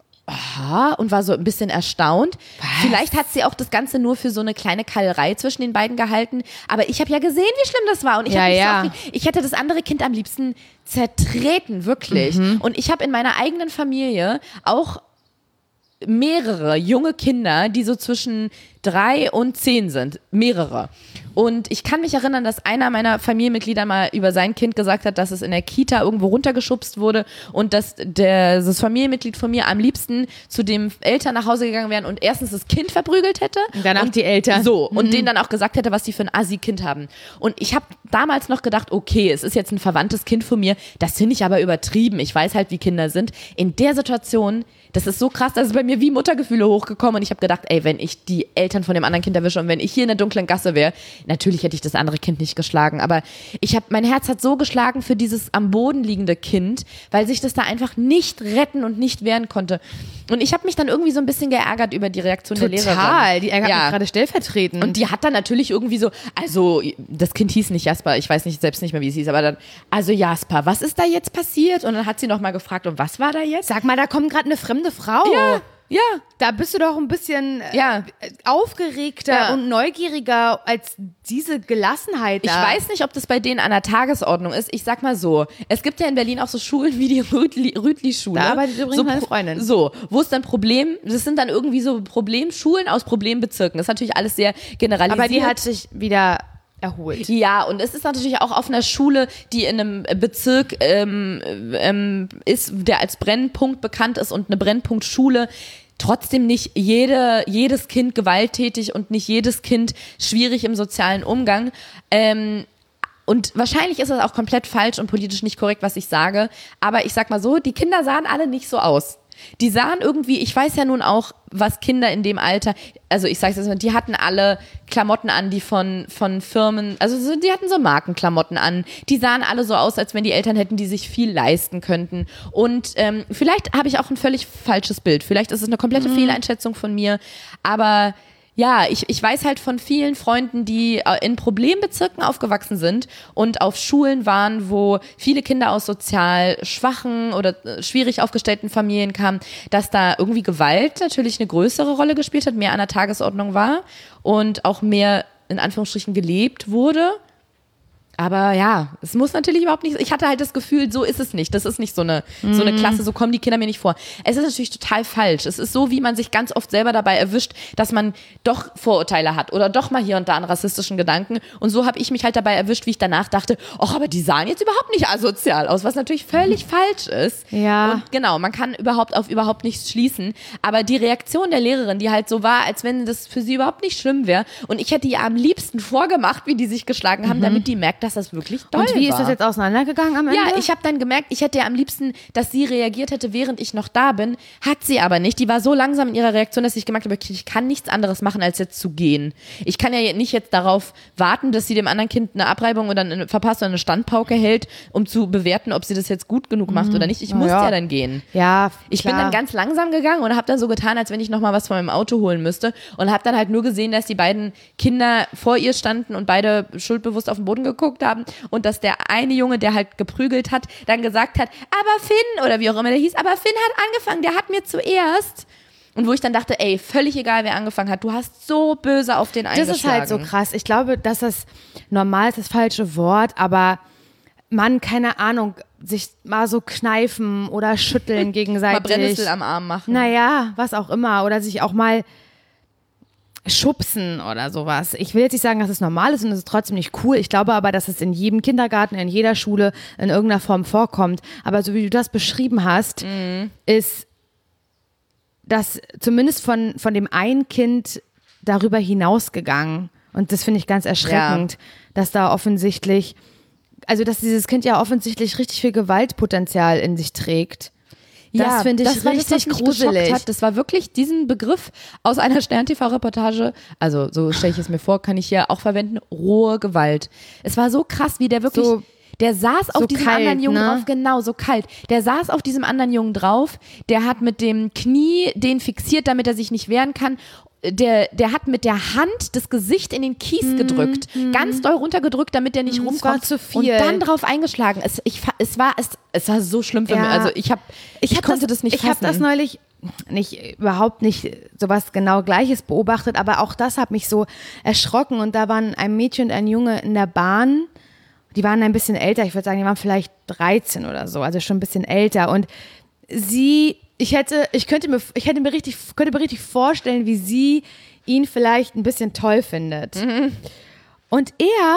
Speaker 2: und war so ein bisschen erstaunt. Was? Vielleicht hat sie auch das Ganze nur für so eine kleine Kallerei zwischen den beiden gehalten. Aber ich habe ja gesehen, wie schlimm das war. Und ich hätte das andere Kind am liebsten zertreten, wirklich. Und ich habe in meiner eigenen Familie auch mehrere junge Kinder, die so zwischen 3 und 10 sind. Mehrere. Und ich kann mich erinnern, dass einer meiner Familienmitglieder mal über sein Kind gesagt hat, dass es in der Kita irgendwo runtergeschubst wurde und dass das Familienmitglied von mir am liebsten zu dem Eltern nach Hause gegangen wären und erstens das Kind verprügelt hätte.
Speaker 1: Und danach die Eltern.
Speaker 2: So. Und denen dann auch gesagt hätte, was die für ein Assi-Kind haben. Und ich habe damals noch gedacht, okay, es ist jetzt ein verwandtes Kind von mir. Das finde ich aber übertrieben. Ich weiß halt, wie Kinder sind. In der Situation, das ist so krass, dass es bei mir wie Muttergefühle hochgekommen und ich habe gedacht, wenn ich die Eltern von dem anderen Kind erwische und wenn ich hier in der dunklen Gasse wäre, natürlich hätte ich das andere Kind nicht geschlagen, aber mein Herz hat so geschlagen für dieses am Boden liegende Kind, weil sich das da einfach nicht retten und nicht wehren konnte. Und ich habe mich dann irgendwie so ein bisschen geärgert über die Reaktion der Lehrerin.
Speaker 1: Total, die ärgert mich gerade stellvertretend.
Speaker 2: Und die hat dann natürlich irgendwie so, also das Kind hieß nicht Jasper, ich weiß selbst nicht mehr, wie es hieß, aber dann, also Jasper, was ist da jetzt passiert? Und dann hat sie nochmal gefragt, und was war da jetzt?
Speaker 1: Sag mal, da kommt gerade eine fremde Frau.
Speaker 2: Ja.
Speaker 1: Da bist du doch ein bisschen aufgeregter und neugieriger als diese Gelassenheit da.
Speaker 2: Ich weiß nicht, ob das bei denen an der Tagesordnung ist. Ich sag mal so, es gibt ja in Berlin auch so Schulen wie die Rütli-Schule.
Speaker 1: Da arbeitet übrigens meine Freundin.
Speaker 2: So, wo es dann das sind dann irgendwie so Problemschulen aus Problembezirken. Das ist natürlich alles sehr generalisiert.
Speaker 1: Aber die hat sich wieder erholt.
Speaker 2: Ja, und es ist natürlich auch auf einer Schule, die in einem Bezirk ist, der als Brennpunkt bekannt ist und eine Brennpunktschule, trotzdem nicht jedes Kind gewalttätig und nicht jedes Kind schwierig im sozialen Umgang. Und wahrscheinlich ist es auch komplett falsch und politisch nicht korrekt, was ich sage. Aber ich sag mal so, die Kinder sahen alle nicht so aus. Die sahen irgendwie, ich weiß ja nun auch, was Kinder in dem Alter, also ich sag's jetzt mal, die hatten alle Klamotten an, die von Firmen, also die hatten so Markenklamotten an, die sahen alle so aus, als wenn die Eltern hätten, die sich viel leisten könnten. Und vielleicht habe ich auch ein völlig falsches Bild, vielleicht ist es eine komplette Fehleinschätzung von mir, aber ja, ich weiß halt von vielen Freunden, die in Problembezirken aufgewachsen sind und auf Schulen waren, wo viele Kinder aus sozial schwachen oder schwierig aufgestellten Familien kamen, dass da irgendwie Gewalt natürlich eine größere Rolle gespielt hat, mehr an der Tagesordnung war und auch mehr in Anführungsstrichen gelebt wurde. Aber ja, es muss natürlich überhaupt nicht, ich hatte halt das Gefühl, so ist es nicht. Das ist nicht so eine Klasse, so kommen die Kinder mir nicht vor. Es ist natürlich total falsch. Es ist so, wie man sich ganz oft selber dabei erwischt, dass man doch Vorurteile hat oder doch mal hier und da einen rassistischen Gedanken. Und so habe ich mich halt dabei erwischt, wie ich danach dachte, ach, aber die sahen jetzt überhaupt nicht asozial aus, was natürlich völlig falsch ist.
Speaker 1: Ja.
Speaker 2: Und genau, man kann auf überhaupt nichts schließen. Aber die Reaktion der Lehrerin, die halt so war, als wenn das für sie überhaupt nicht schlimm wäre. Und ich hätte ihr am liebsten vorgemacht, wie die sich geschlagen haben, damit die merkt, dass das wirklich doll war.
Speaker 1: Und wie ist das jetzt auseinandergegangen am Ende?
Speaker 2: Ja, ich habe dann gemerkt, ich hätte ja am liebsten, dass sie reagiert hätte, während ich noch da bin. Hat sie aber nicht. Die war so langsam in ihrer Reaktion, dass ich gemerkt habe, ich kann nichts anderes machen, als jetzt zu gehen. Ich kann ja nicht jetzt darauf warten, dass sie dem anderen Kind eine Abreibung oder verpasst oder eine Standpauke hält, um zu bewerten, ob sie das jetzt gut genug macht oder nicht. Ich musste ja dann gehen.
Speaker 1: Ja,
Speaker 2: ich bin dann ganz langsam gegangen und habe dann so getan, als wenn ich noch mal was von meinem Auto holen müsste und habe dann halt nur gesehen, dass die beiden Kinder vor ihr standen und beide schuldbewusst auf den Boden geguckt haben und dass der eine Junge, der halt geprügelt hat, dann gesagt hat, aber Finn, oder wie auch immer der hieß, aber Finn hat angefangen, der hat mir zuerst. Und wo ich dann dachte, ey, völlig egal, wer angefangen hat, du hast so böse auf den eingeschlagen.
Speaker 1: Das ist halt so krass. Ich glaube, dass das normal ist das falsche Wort, aber man, keine Ahnung, sich mal so kneifen oder schütteln gegenseitig.
Speaker 2: Mal Brennnessel am Arm machen.
Speaker 1: Naja, was auch immer. Oder sich auch mal schubsen oder sowas. Ich will jetzt nicht sagen, dass es normal ist und es ist trotzdem nicht cool. Ich glaube aber, dass es in jedem Kindergarten, in jeder Schule in irgendeiner Form vorkommt. Aber so wie du das beschrieben hast, ist das zumindest von dem einen Kind darüber hinausgegangen. Und das finde ich ganz erschreckend, dass da offensichtlich, also dass dieses Kind ja offensichtlich richtig viel Gewaltpotenzial in sich trägt. Das finde ich richtig gruselig.
Speaker 2: Das war wirklich diesen Begriff aus einer Stern-TV-Reportage, also so stelle ich es mir vor, kann ich hier auch verwenden, rohe Gewalt. Es war so krass, wie der wirklich, der saß auf diesem anderen Jungen drauf, genau, so kalt. Der saß auf diesem anderen Jungen drauf, der hat mit dem Knie den fixiert, damit er sich nicht wehren kann. Der hat mit der Hand das Gesicht in den Kies gedrückt, ganz doll runtergedrückt, damit der nicht rumkommt.
Speaker 1: Es war zu viel.
Speaker 2: Und dann drauf eingeschlagen. Es war so schlimm für mich. Also ich konnte das nicht fassen.
Speaker 1: Ich habe das neulich überhaupt nicht sowas genau Gleiches beobachtet, aber auch das hat mich so erschrocken. Und da waren ein Mädchen und ein Junge in der Bahn. Die waren ein bisschen älter. Ich würde sagen, die waren vielleicht 13 oder so, also schon ein bisschen älter. Und ich könnte mir richtig vorstellen, wie sie ihn vielleicht ein bisschen toll findet. Und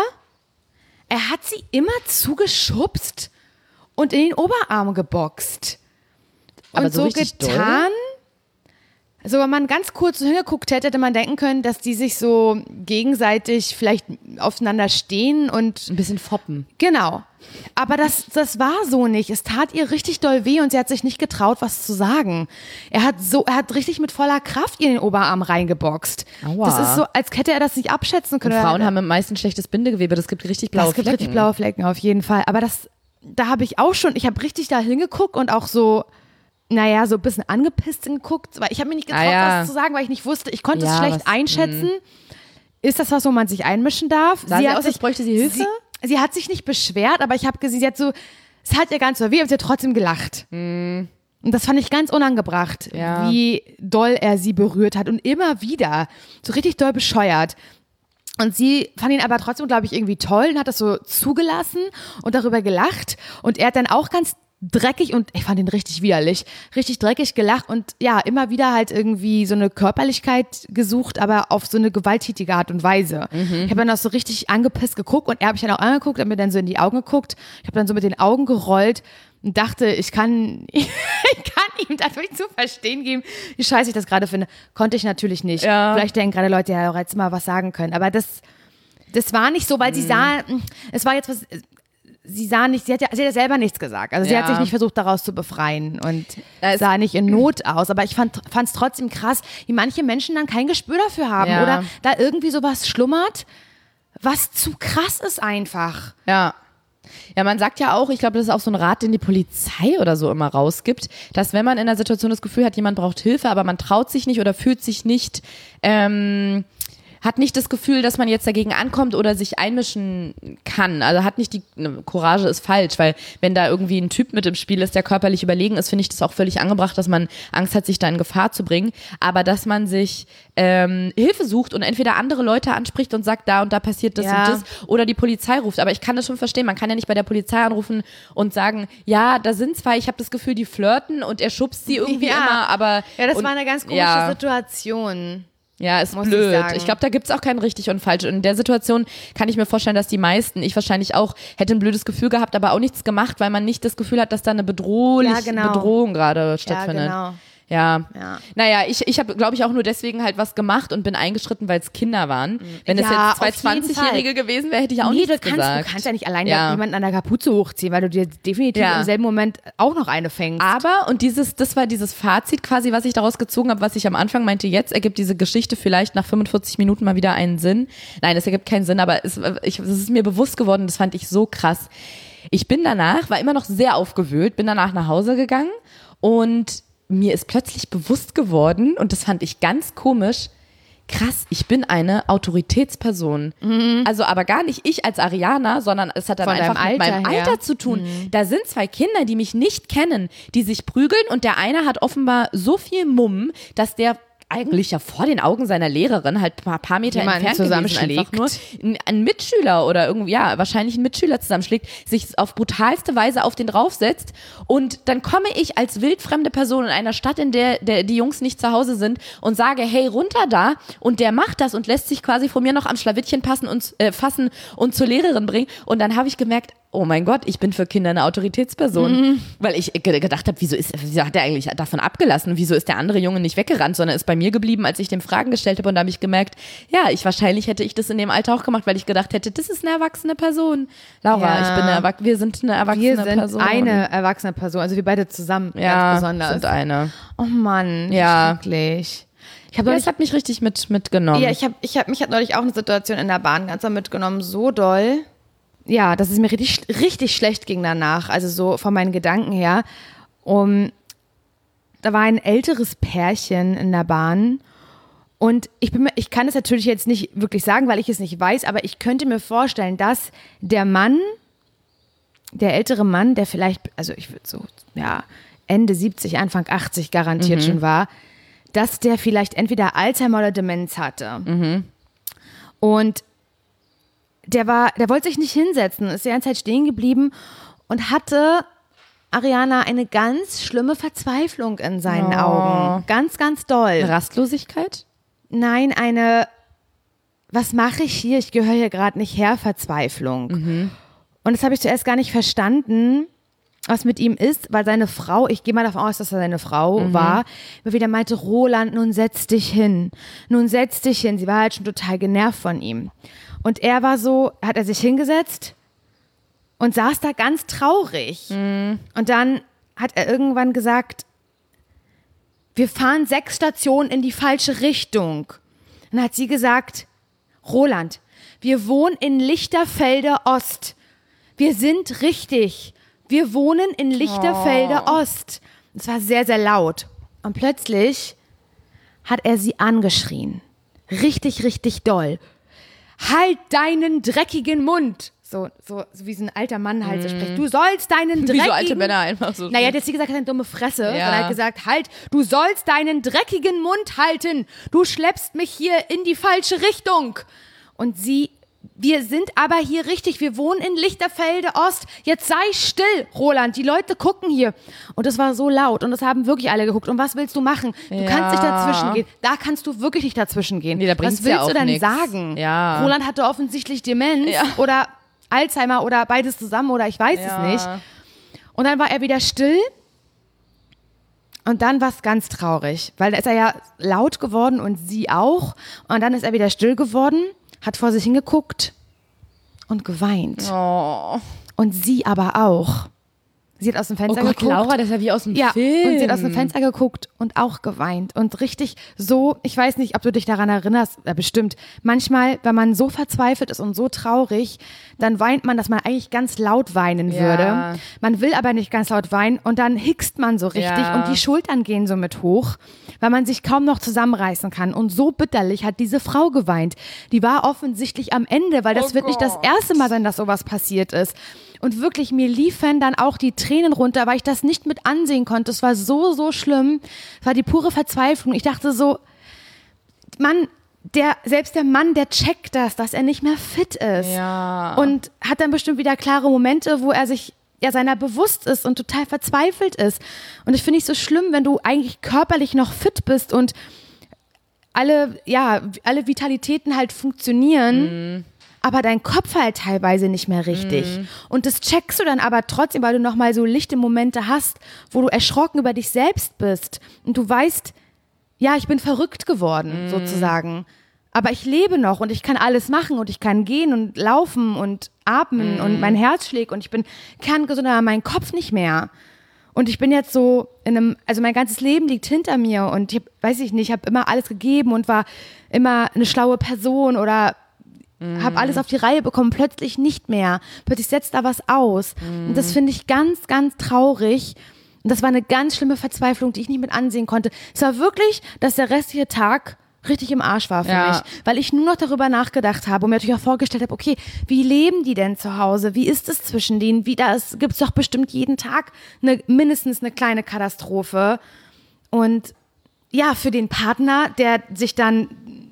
Speaker 1: er hat sie immer zugeschubst und in den Oberarm geboxt.
Speaker 2: Aber
Speaker 1: und so getan, also wenn man ganz kurz so hingeguckt hätte man denken können, dass die sich so gegenseitig vielleicht aufeinander stehen und
Speaker 2: ein bisschen foppen.
Speaker 1: Genau. Aber das war so nicht. Es tat ihr richtig doll weh und sie hat sich nicht getraut, was zu sagen. Er hat richtig mit voller Kraft ihr in den Oberarm reingeboxt.
Speaker 2: Aua.
Speaker 1: Das ist so, als hätte er das nicht abschätzen können.
Speaker 2: Und Frauen haben am meisten schlechtes Bindegewebe. Das gibt richtig blaue Flecken.
Speaker 1: Das gibt richtig blaue Flecken, auf jeden Fall. Aber da habe ich auch schon, ich habe richtig da hingeguckt und auch so, so ein bisschen angepisst hingeguckt. Weil ich habe mir nicht getraut, was zu sagen, weil ich nicht wusste, ich konnte es schlecht einschätzen. Ist das was, wo man sich einmischen darf?
Speaker 2: Sah sie aus, als bräuchte sie Hilfe?
Speaker 1: Sie hat sich nicht beschwert, aber ich habe gesehen, es hat ihr ganz so weh, aber sie hat trotzdem gelacht. Und das fand ich ganz unangebracht, wie doll er sie berührt hat und immer wieder, so richtig doll bescheuert. Und sie fand ihn aber trotzdem, glaube ich, irgendwie toll und hat das so zugelassen und darüber gelacht. Und er hat dann auch ganz dreckig und ich fand ihn richtig widerlich, richtig dreckig gelacht und ja, immer wieder halt irgendwie so eine Körperlichkeit gesucht, aber auf so eine gewalttätige Art und Weise. Ich habe dann auch so richtig angepisst geguckt und er habe mich dann auch angeguckt, hat mir dann so in die Augen geguckt. Ich habe dann so mit den Augen gerollt und dachte, ich kann ihm dadurch zu verstehen geben, wie scheiße ich das gerade finde. Konnte ich natürlich nicht. Ja. Vielleicht denken gerade Leute, ja, jetzt mal was sagen können, aber das war nicht so, weil sie sah, es war jetzt was, sie sah nicht, sie hat ja selber nichts gesagt. Also sie hat sich nicht versucht, daraus zu befreien und sah nicht in Not aus. Aber ich fand es trotzdem krass, wie manche Menschen dann kein Gespür dafür haben oder da irgendwie sowas schlummert, was zu krass ist einfach.
Speaker 2: Ja. Ja, man sagt ja auch, ich glaube, das ist auch so ein Rat, den die Polizei oder so immer rausgibt, dass wenn man in einer Situation das Gefühl hat, jemand braucht Hilfe, aber man traut sich nicht oder fühlt sich nicht hat nicht das Gefühl, dass man jetzt dagegen ankommt oder sich einmischen kann. Also hat nicht Courage ist falsch, weil wenn da irgendwie ein Typ mit im Spiel ist, der körperlich überlegen ist, finde ich das auch völlig angebracht, dass man Angst hat, sich da in Gefahr zu bringen. Aber dass man sich Hilfe sucht und entweder andere Leute anspricht und sagt, da und da passiert das und das, oder die Polizei ruft. Aber ich kann das schon verstehen, man kann ja nicht bei der Polizei anrufen und sagen, ja, da sind zwei, ich habe das Gefühl, die flirten und er schubst sie irgendwie immer, aber...
Speaker 1: Ja, das war eine ganz komische Situation.
Speaker 2: Ja, ist blöd. Ich glaube, da gibt's auch kein richtig und falsch. Und in der Situation kann ich mir vorstellen, dass die meisten, ich wahrscheinlich auch, hätte ein blödes Gefühl gehabt, aber auch nichts gemacht, weil man nicht das Gefühl hat, dass da eine Bedrohung gerade stattfindet.
Speaker 1: Ja, genau.
Speaker 2: Ja. Naja, ich habe, glaube ich, auch nur deswegen halt was gemacht und bin eingeschritten, weil es Kinder waren. Wenn es jetzt zwei 20-Jährige gewesen wäre, hätte ich auch nichts gesagt.
Speaker 1: Du kannst ja nicht allein jemanden an der Kapuze hochziehen, weil du dir definitiv im selben Moment auch noch eine fängst.
Speaker 2: Aber, und das war dieses Fazit quasi, was ich daraus gezogen habe, was ich am Anfang meinte, jetzt ergibt diese Geschichte vielleicht nach 45 Minuten mal wieder einen Sinn. Nein, es ergibt keinen Sinn, aber es ist mir bewusst geworden, das fand ich so krass. Ich bin danach, war immer noch sehr aufgewühlt, bin danach nach Hause gegangen und mir ist plötzlich bewusst geworden, und das fand ich ganz komisch, krass, ich bin eine Autoritätsperson. Also aber gar nicht ich als Ariana, sondern es hat dann einfach mit meinem Alter zu tun. Da sind zwei Kinder, die mich nicht kennen, die sich prügeln, und der eine hat offenbar so viel Mumm, dass der eigentlich ja vor den Augen seiner Lehrerin halt ein paar Meter entfernt gewesen, einfach nur ein Mitschüler oder irgendwie, wahrscheinlich ein Mitschüler zusammenschlägt, sich auf brutalste Weise auf den draufsetzt, und dann komme ich als wildfremde Person in einer Stadt, in der die Jungs nicht zu Hause sind, und sage, hey, runter da, und der macht das und lässt sich quasi von mir noch am Schlawittchen fassen und zur Lehrerin bringen, und dann habe ich gemerkt, oh mein Gott, ich bin für Kinder eine Autoritätsperson. Weil ich gedacht habe, wieso hat er eigentlich davon abgelassen? Wieso ist der andere Junge nicht weggerannt, sondern ist bei mir geblieben, als ich dem Fragen gestellt habe, und da habe ich gemerkt, wahrscheinlich hätte ich das in dem Alter auch gemacht, weil ich gedacht hätte, das ist eine erwachsene Person. Laura, wir sind eine erwachsene Person.
Speaker 1: Wir sind eine erwachsene Person, also wir beide zusammen, ganz besonders.
Speaker 2: Sind eine.
Speaker 1: Oh Mann, schrecklich.
Speaker 2: Das hat mich richtig mitgenommen.
Speaker 1: Ja, mich hat neulich auch eine Situation in der Bahn ganz mitgenommen, so doll. Ja, dass es mir richtig, richtig schlecht ging danach, also so von meinen Gedanken her. Da war ein älteres Pärchen in der Bahn, und ich kann es natürlich jetzt nicht wirklich sagen, weil ich es nicht weiß, aber ich könnte mir vorstellen, dass der ältere Mann, der vielleicht, also ich würde so, Ende 70, Anfang 80 garantiert schon war, dass der vielleicht entweder Alzheimer oder Demenz hatte. Und der wollte sich nicht hinsetzen, ist die ganze Zeit stehen geblieben und hatte, Ariana, eine ganz schlimme Verzweiflung in seinen Augen. Ganz, ganz doll.
Speaker 2: Rastlosigkeit?
Speaker 1: Nein, was mache ich hier? Ich gehöre hier gerade nicht her, Verzweiflung. Und das habe ich zuerst gar nicht verstanden, was mit ihm ist, weil seine Frau, ich gehe mal davon aus, dass er seine Frau war, immer wieder meinte, Roland, nun setz dich hin. Sie war halt schon total genervt von ihm. Und er war so, hat er sich hingesetzt und saß da ganz traurig. Und dann hat er irgendwann gesagt, wir fahren 6 Stationen in die falsche Richtung. Und dann hat sie gesagt, Roland, wir wohnen in Lichterfelde Ost. Wir sind richtig. Wir wohnen in Lichterfelde Ost. Es war sehr, sehr laut. Und plötzlich hat er sie angeschrien. Richtig, richtig doll. Halt deinen dreckigen Mund. So wie so ein alter Mann halt so spricht. Du sollst deinen dreckigen...
Speaker 2: Wie so alte Männer einfach so.
Speaker 1: Naja, der hat sie gesagt, eine dumme Fresse. Und er hat gesagt, halt, du sollst deinen dreckigen Mund halten. Du schleppst mich hier in die falsche Richtung. Und wir sind aber hier richtig, wir wohnen in Lichterfelde Ost. Jetzt sei still, Roland, die Leute gucken hier. Und das war so laut, und das haben wirklich alle geguckt. Und was willst du machen? Du kannst nicht dazwischen gehen. Da kannst du wirklich nicht dazwischen gehen.
Speaker 2: Nee, da
Speaker 1: was willst du denn
Speaker 2: nix.
Speaker 1: sagen?
Speaker 2: Ja.
Speaker 1: Roland hatte offensichtlich Demenz oder Alzheimer oder beides zusammen oder ich weiß es nicht. Und dann war er wieder still. Und dann war es ganz traurig, weil da ist er ja laut geworden und sie auch. Und dann ist er wieder still geworden, hat vor sich hingeguckt und geweint. Und sie aber auch. Sie hat aus dem Fenster geguckt.
Speaker 2: Laura, das ist ja wie aus dem Film.
Speaker 1: Und sie hat aus dem Fenster geguckt und auch geweint. Und richtig so, ich weiß nicht, ob du dich daran erinnerst, bestimmt. Manchmal, wenn man so verzweifelt ist und so traurig, dann weint man, dass man eigentlich ganz laut weinen würde. Man will aber nicht ganz laut weinen und dann hickst man so richtig und die Schultern gehen so mit hoch, weil man sich kaum noch zusammenreißen kann. Und so bitterlich hat diese Frau geweint. Die war offensichtlich am Ende, weil das wird nicht das erste Mal sein, dass sowas passiert ist. Und wirklich, mir liefen dann auch die Tränen runter, weil ich das nicht mit ansehen konnte. Es war so, so schlimm. Es war die pure Verzweiflung. Ich dachte so, Mann, selbst der Mann, der checkt das, dass er nicht mehr fit ist.
Speaker 2: Ja.
Speaker 1: Und hat dann bestimmt wieder klare Momente, wo er sich seiner bewusst ist und total verzweifelt ist. Und das finde ich so schlimm, wenn du eigentlich körperlich noch fit bist und alle Vitalitäten halt funktionieren, aber dein Kopf halt teilweise nicht mehr richtig. Und das checkst du dann aber trotzdem, weil du nochmal so lichte Momente hast, wo du erschrocken über dich selbst bist und du weißt, ja, ich bin verrückt geworden, sozusagen. Aber ich lebe noch und ich kann alles machen und ich kann gehen und laufen und atmen und mein Herz schlägt und ich bin kerngesund, aber mein Kopf nicht mehr. Und ich bin jetzt so also mein ganzes Leben liegt hinter mir und ich habe immer alles gegeben und war immer eine schlaue Person oder habe alles auf die Reihe bekommen, plötzlich nicht mehr. Plötzlich setzt da was aus. Und das finde ich ganz, ganz traurig. Und das war eine ganz schlimme Verzweiflung, die ich nicht mit ansehen konnte. Es war wirklich, dass der restliche Tag richtig im Arsch war für mich, weil ich nur noch darüber nachgedacht habe und mir natürlich auch vorgestellt habe, okay, wie leben die denn zu Hause? Wie ist es zwischen denen? Gibt's doch bestimmt jeden Tag mindestens eine kleine Katastrophe. Und ja, für den Partner, der sich dann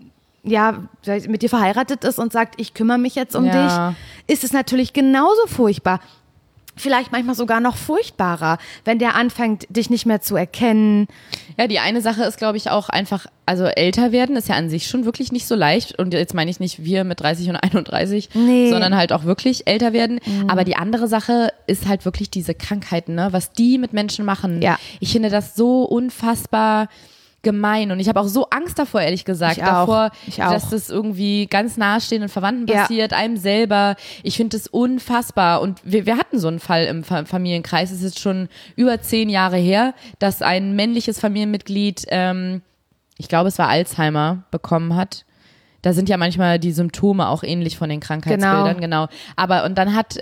Speaker 1: mit dir verheiratet ist und sagt, ich kümmere mich jetzt um dich, ist es natürlich genauso furchtbar. Vielleicht manchmal sogar noch furchtbarer, wenn der anfängt, dich nicht mehr zu erkennen.
Speaker 2: Ja, die eine Sache ist, glaube ich, auch einfach, also älter werden ist ja an sich schon wirklich nicht so leicht. Und jetzt meine ich nicht wir mit 30 und 31, sondern halt auch wirklich älter werden. Aber die andere Sache ist halt wirklich diese Krankheiten, ne? Was die mit Menschen machen.
Speaker 1: Ja.
Speaker 2: Ich finde das so unfassbar gemein und ich habe auch so Angst davor, ehrlich gesagt, dass das irgendwie ganz nahestehenden Verwandten passiert, einem selber. Ich finde das unfassbar und wir hatten so einen Fall im Familienkreis, es ist jetzt schon über 10 Jahre her, dass ein männliches Familienmitglied, ich glaube es war Alzheimer, bekommen hat. Da sind ja manchmal die Symptome auch ähnlich von den Krankheitsbildern, genau. Aber und dann hat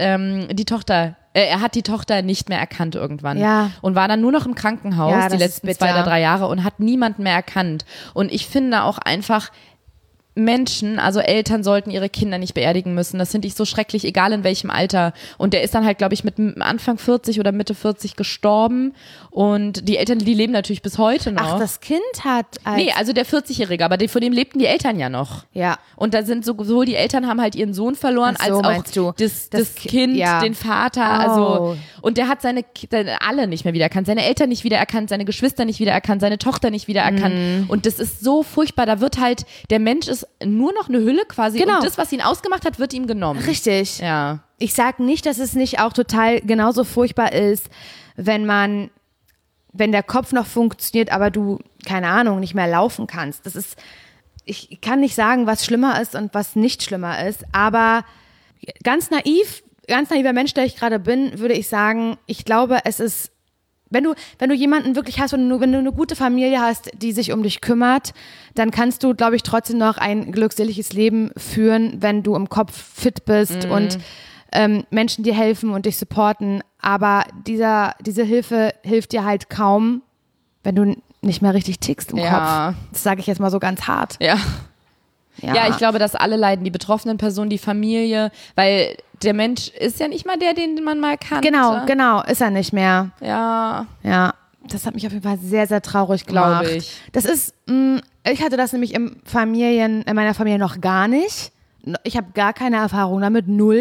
Speaker 2: er hat die Tochter nicht mehr erkannt irgendwann und war dann nur noch im Krankenhaus die letzten 2 oder 3 Jahre und hat niemanden mehr erkannt. Und ich finde auch einfach, Menschen, also Eltern sollten ihre Kinder nicht beerdigen müssen. Das finde ich so schrecklich, egal in welchem Alter. Und der ist dann halt, glaube ich, mit Anfang 40 oder Mitte 40 gestorben. Und die Eltern, die leben natürlich bis heute noch.
Speaker 1: Ach, das Kind hat...
Speaker 2: Nee, also der 40-Jährige, aber von dem lebten die Eltern ja noch.
Speaker 1: Ja.
Speaker 2: Und da sind sowohl die Eltern haben halt ihren Sohn verloren, als auch das Kind, den Vater. Also, und der hat seine alle nicht mehr wiedererkannt. Seine Eltern nicht wiedererkannt, seine Geschwister nicht wiedererkannt, seine Tochter nicht wiedererkannt. Und das ist so furchtbar. Da wird halt, der Mensch ist nur noch eine Hülle quasi und das, was ihn ausgemacht hat, wird ihm genommen.
Speaker 1: Richtig.
Speaker 2: Ja.
Speaker 1: Ich sag nicht, dass es nicht auch total genauso furchtbar ist, wenn der Kopf noch funktioniert, aber du, keine Ahnung, nicht mehr laufen kannst. Ich kann nicht sagen, was schlimmer ist und was nicht schlimmer ist, aber ganz naiver Mensch, der ich gerade bin, würde ich sagen, ich glaube, es ist, wenn du jemanden wirklich hast, wenn du eine gute Familie hast, die sich um dich kümmert, dann kannst du, glaube ich, trotzdem noch ein glückseliges Leben führen, wenn du im Kopf fit bist und Menschen dir helfen und dich supporten. Aber diese Hilfe hilft dir halt kaum, wenn du nicht mehr richtig tickst im Kopf. Das sage ich jetzt mal so ganz hart. Ja, ich glaube, dass alle leiden, die betroffenen Personen, die Familie, weil der Mensch ist ja nicht mal der, den man mal kannte. Genau, ist er nicht mehr. Ja, das hat mich auf jeden Fall sehr, sehr traurig gemacht. Glaube ich. Das ist, ich hatte das nämlich in meiner Familie noch gar nicht. Ich habe gar keine Erfahrung damit, 0.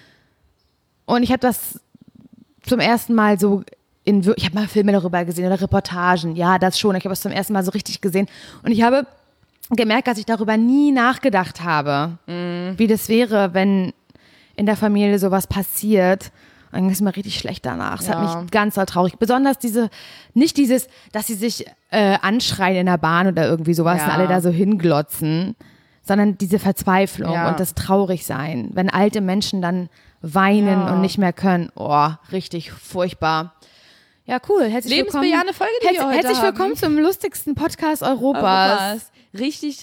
Speaker 1: Und ich habe das zum ersten Mal so ich habe mal Filme darüber gesehen oder Reportagen, ja, das schon. Ich habe es zum ersten Mal so richtig gesehen. Und ich habe gemerkt, dass ich darüber nie nachgedacht habe, wie das wäre, wenn in der Familie sowas passiert. Und dann ist mir richtig schlecht danach. Es hat mich ganz traurig. Besonders nicht dieses, dass sie sich anschreien in der Bahn oder irgendwie sowas und alle da so hinglotzen, sondern diese Verzweiflung und das Traurigsein, wenn alte Menschen dann weinen und nicht mehr können. Oh, richtig furchtbar. Ja, cool. Herzlich willkommen.
Speaker 2: Lebensbejahende Folge, die wir heute
Speaker 1: Herzlich willkommen
Speaker 2: haben.
Speaker 1: zum lustigsten Podcast Europas.
Speaker 2: Richtig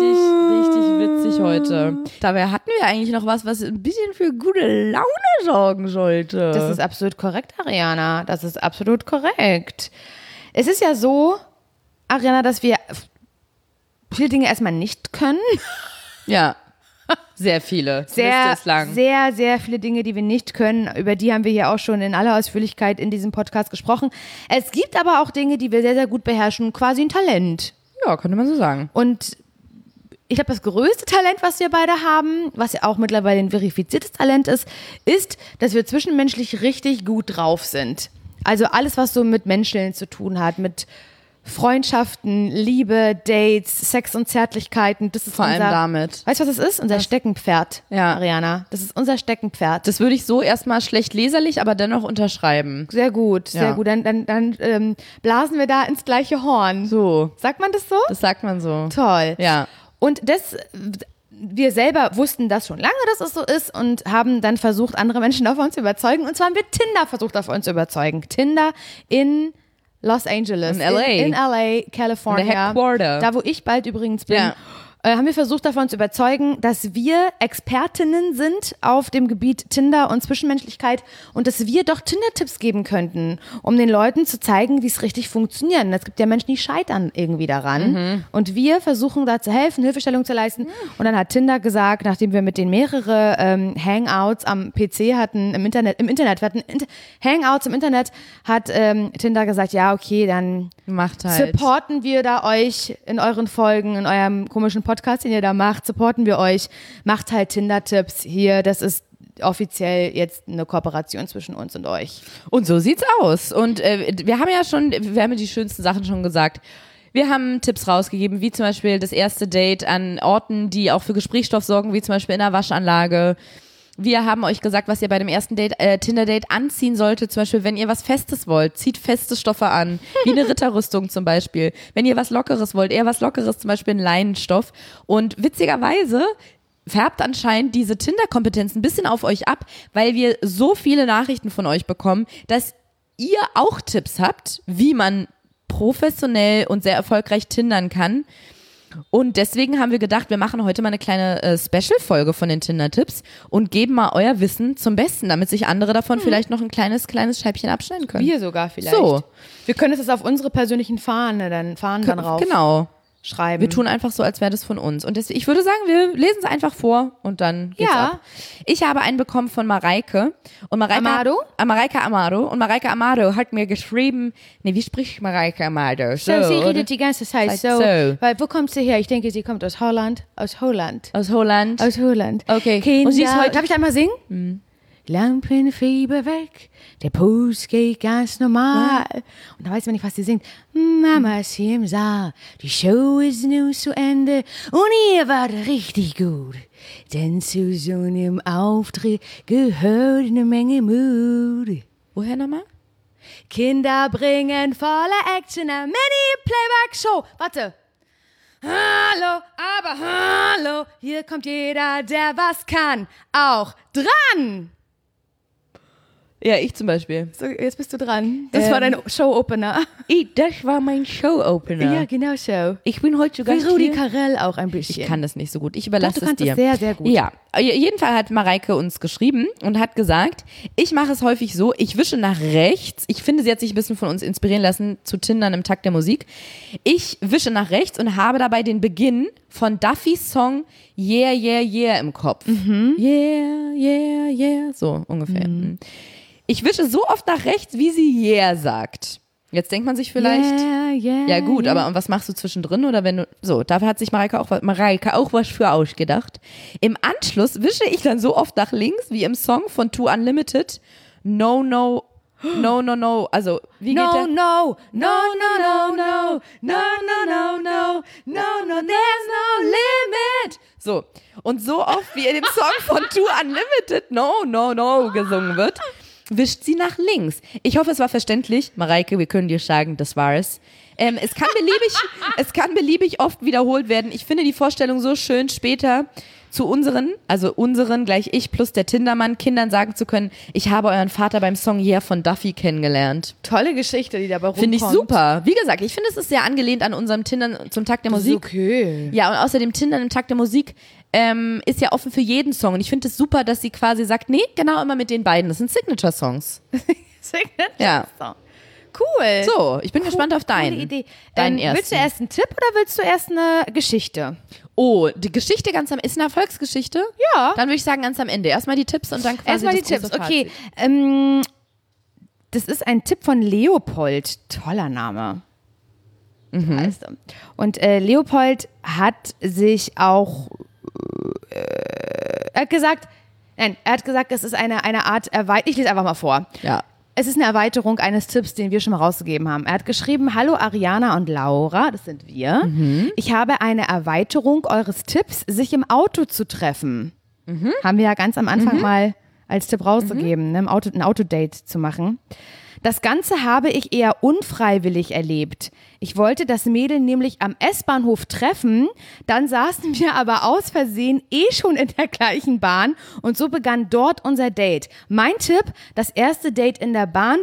Speaker 2: witzig heute. Dabei hatten wir eigentlich noch was ein bisschen für gute Laune sorgen sollte.
Speaker 1: Das ist absolut korrekt, Ariana. Das ist absolut korrekt. Es ist ja so, Ariana, dass wir viele Dinge erstmal nicht können.
Speaker 2: Ja, sehr viele.
Speaker 1: Sehr viele Dinge, die wir nicht können. Über die haben wir hier auch schon in aller Ausführlichkeit in diesem Podcast gesprochen. Es gibt aber auch Dinge, die wir sehr, sehr gut beherrschen. Quasi ein Talent.
Speaker 2: Ja, könnte man so sagen.
Speaker 1: Und ich glaube, das größte Talent, was wir beide haben, was ja auch mittlerweile ein verifiziertes Talent ist, dass wir zwischenmenschlich richtig gut drauf sind. Also alles, was so mit Menscheln zu tun hat, mit Freundschaften, Liebe, Dates, Sex und Zärtlichkeiten, das ist
Speaker 2: vor allem damit.
Speaker 1: Weißt du, was das ist? Unser Steckenpferd, Ariana. Das ist unser Steckenpferd.
Speaker 2: Das würde ich so erstmal schlecht leserlich, aber dennoch unterschreiben.
Speaker 1: Sehr gut, sehr gut. Dann blasen wir da ins gleiche Horn.
Speaker 2: So.
Speaker 1: Sagt man das so?
Speaker 2: Das sagt man so.
Speaker 1: Toll.
Speaker 2: Ja.
Speaker 1: Und wir selber wussten das schon lange, dass es so ist und haben dann versucht, andere Menschen davon zu überzeugen. Und zwar haben wir Tinder versucht, davon zu überzeugen. Tinder in Los Angeles.
Speaker 2: In L.A.
Speaker 1: In L.A., California.
Speaker 2: In der Headquarter.
Speaker 1: Da, wo ich bald übrigens bin. Ja. Haben wir versucht, davon zu überzeugen, dass wir Expertinnen sind auf dem Gebiet Tinder und Zwischenmenschlichkeit und dass wir doch Tinder-Tipps geben könnten, um den Leuten zu zeigen, wie es richtig funktioniert. Und es gibt ja Menschen, die scheitern irgendwie daran. Und wir versuchen da zu helfen, Hilfestellung zu leisten. Und dann hat Tinder gesagt, nachdem wir mit denen mehrere Hangouts am PC hatten, im Internet, wir hatten Hangouts im Internet, hat Tinder gesagt, ja, okay, dann
Speaker 2: macht halt.
Speaker 1: Supporten wir da euch in euren Folgen, in eurem komischen Podcast, den ihr da macht, supporten wir euch, macht halt Tinder-Tipps hier, das ist offiziell jetzt eine Kooperation zwischen uns und euch.
Speaker 2: Und so sieht's aus. Und wir haben ja die schönsten Sachen schon gesagt. Wir haben Tipps rausgegeben, wie zum Beispiel das erste Date an Orten, die auch für Gesprächsstoff sorgen, wie zum Beispiel in einer Waschanlage. Wir haben euch gesagt, was ihr bei dem ersten Tinder-Date anziehen solltet. Zum Beispiel, wenn ihr was Festes wollt, zieht feste Stoffe an, wie eine Ritterrüstung zum Beispiel. Wenn ihr was Lockeres wollt, eher was Lockeres, zum Beispiel einen Leinenstoff. Und witzigerweise färbt anscheinend diese Tinder-Kompetenz ein bisschen auf euch ab, weil wir so viele Nachrichten von euch bekommen, dass ihr auch Tipps habt, wie man professionell und sehr erfolgreich tindern kann. Und deswegen haben wir gedacht, wir machen heute mal eine kleine Special-Folge von den Tinder-Tipps und geben mal euer Wissen zum Besten, damit sich andere davon vielleicht noch ein kleines Scheibchen abschneiden können.
Speaker 1: Wir sogar vielleicht. So. Wir können es auf unsere persönlichen Fahnen dann rauf.
Speaker 2: Genau.
Speaker 1: Schreiben.
Speaker 2: Wir tun einfach so, als wäre das von uns. Und ich würde sagen, wir lesen es einfach vor und dann geht's ab. Ich habe einen bekommen von Mareike. Und Mareike Amado. Und Mareike Amado hat mir geschrieben, wie spricht Mareike Amado?
Speaker 1: So, sie redet die ganze Zeit so. Weil, wo kommt sie her? Ich denke, sie kommt aus Holland. Aus Holland.
Speaker 2: Okay.
Speaker 1: Kinder. Und sie ist heute, darf ich einmal singen? Lampenfieber weg, der Puls geht ganz normal. Und da weiß man nicht, was sie singt. Mama ist hier im Saal, die Show ist nun zu Ende und ihr wart richtig gut. Denn zu so einem Auftritt gehört eine Menge Mut.
Speaker 2: Woher nochmal?
Speaker 1: Kinder bringen voller Action eine Mini-Playback-Show. Warte. Hallo, hier kommt jeder, der was kann, auch dran.
Speaker 2: Ja, ich zum Beispiel.
Speaker 1: So, jetzt bist du dran. Das war dein Show-Opener.
Speaker 2: Das war mein Show-Opener.
Speaker 1: Ja, genau so.
Speaker 2: Ich bin heute sogar
Speaker 1: wie Rudi Carrell auch ein bisschen.
Speaker 2: Ich kann das nicht so gut. Ich überlasse
Speaker 1: es dir. Du kannst es sehr, sehr gut.
Speaker 2: Ja, jeden Fall hat Mareike uns geschrieben und hat gesagt, ich mache es häufig so, ich wische nach rechts. Ich finde, sie hat sich ein bisschen von uns inspirieren lassen zu Tindern im Takt der Musik. Ich wische nach rechts und habe dabei den Beginn von Duffys Song Yeah, Yeah, Yeah im Kopf. Yeah, yeah, yeah. So ungefähr. Ich wische so oft nach rechts, wie sie yeah sagt. Jetzt denkt man sich vielleicht, ja gut, aber und was machst du zwischendrin oder wenn du, so, dafür hat sich Mareike auch was für ausgedacht. Im Anschluss wische ich dann so oft nach links, wie im Song von Too Unlimited, No, also wie geht der?
Speaker 1: No, there's no limit.
Speaker 2: So, und so oft wie in dem Song von Too Unlimited No gesungen wird, wischt sie nach links. Ich hoffe, es war verständlich. Mareike, wir können dir sagen, das war es. Es kann beliebig oft wiederholt werden. Ich finde die Vorstellung so schön, später zu unseren gleich ich plus der Tindermann, Kindern sagen zu können, ich habe euren Vater beim Song Yeah von Duffy kennengelernt.
Speaker 1: Tolle Geschichte, die dabei rumkommt.
Speaker 2: Finde ich super. Wie gesagt, ich finde, es ist sehr angelehnt an unserem Tindern zum Takt der Musik.
Speaker 1: Das ist okay.
Speaker 2: Ja, und außerdem Tindern im Takt der Musik ist ja offen für jeden Song. Und ich finde es super, dass sie quasi sagt, nee, genau immer mit den beiden. Das sind Signature-Songs.
Speaker 1: Signature-Song.
Speaker 2: Ja.
Speaker 1: Cool.
Speaker 2: So, ich bin gespannt auf deinen.
Speaker 1: Idee.
Speaker 2: Deinen ersten.
Speaker 1: Willst du erst einen Tipp oder willst du erst eine Geschichte?
Speaker 2: Oh, die Geschichte ganz am Ende. Ist eine Erfolgsgeschichte?
Speaker 1: Ja.
Speaker 2: Dann würde ich sagen, ganz am Ende. Erstmal die Tipps und dann quasi
Speaker 1: Erstmal die
Speaker 2: das
Speaker 1: Tipps.
Speaker 2: große
Speaker 1: Okay.
Speaker 2: Fazit.
Speaker 1: Das ist ein Tipp von Leopold. Toller Name. Heißt er. Und Leopold hat sich auch er hat gesagt, es ist eine Art Erweiterung. Ich lese einfach mal vor.
Speaker 2: Ja.
Speaker 1: Es ist eine Erweiterung eines Tipps, den wir schon mal rausgegeben haben. Er hat geschrieben, hallo Ariana und Laura, das sind wir. Ich habe eine Erweiterung eures Tipps, sich im Auto zu treffen. Haben wir ja ganz am Anfang mal als Tipp rausgegeben, ne, ein Autodate zu machen. Das Ganze habe ich eher unfreiwillig erlebt. Ich wollte das Mädel nämlich am S-Bahnhof treffen, dann saßen wir aber aus Versehen schon in der gleichen Bahn und so begann dort unser Date. Mein Tipp, das erste Date in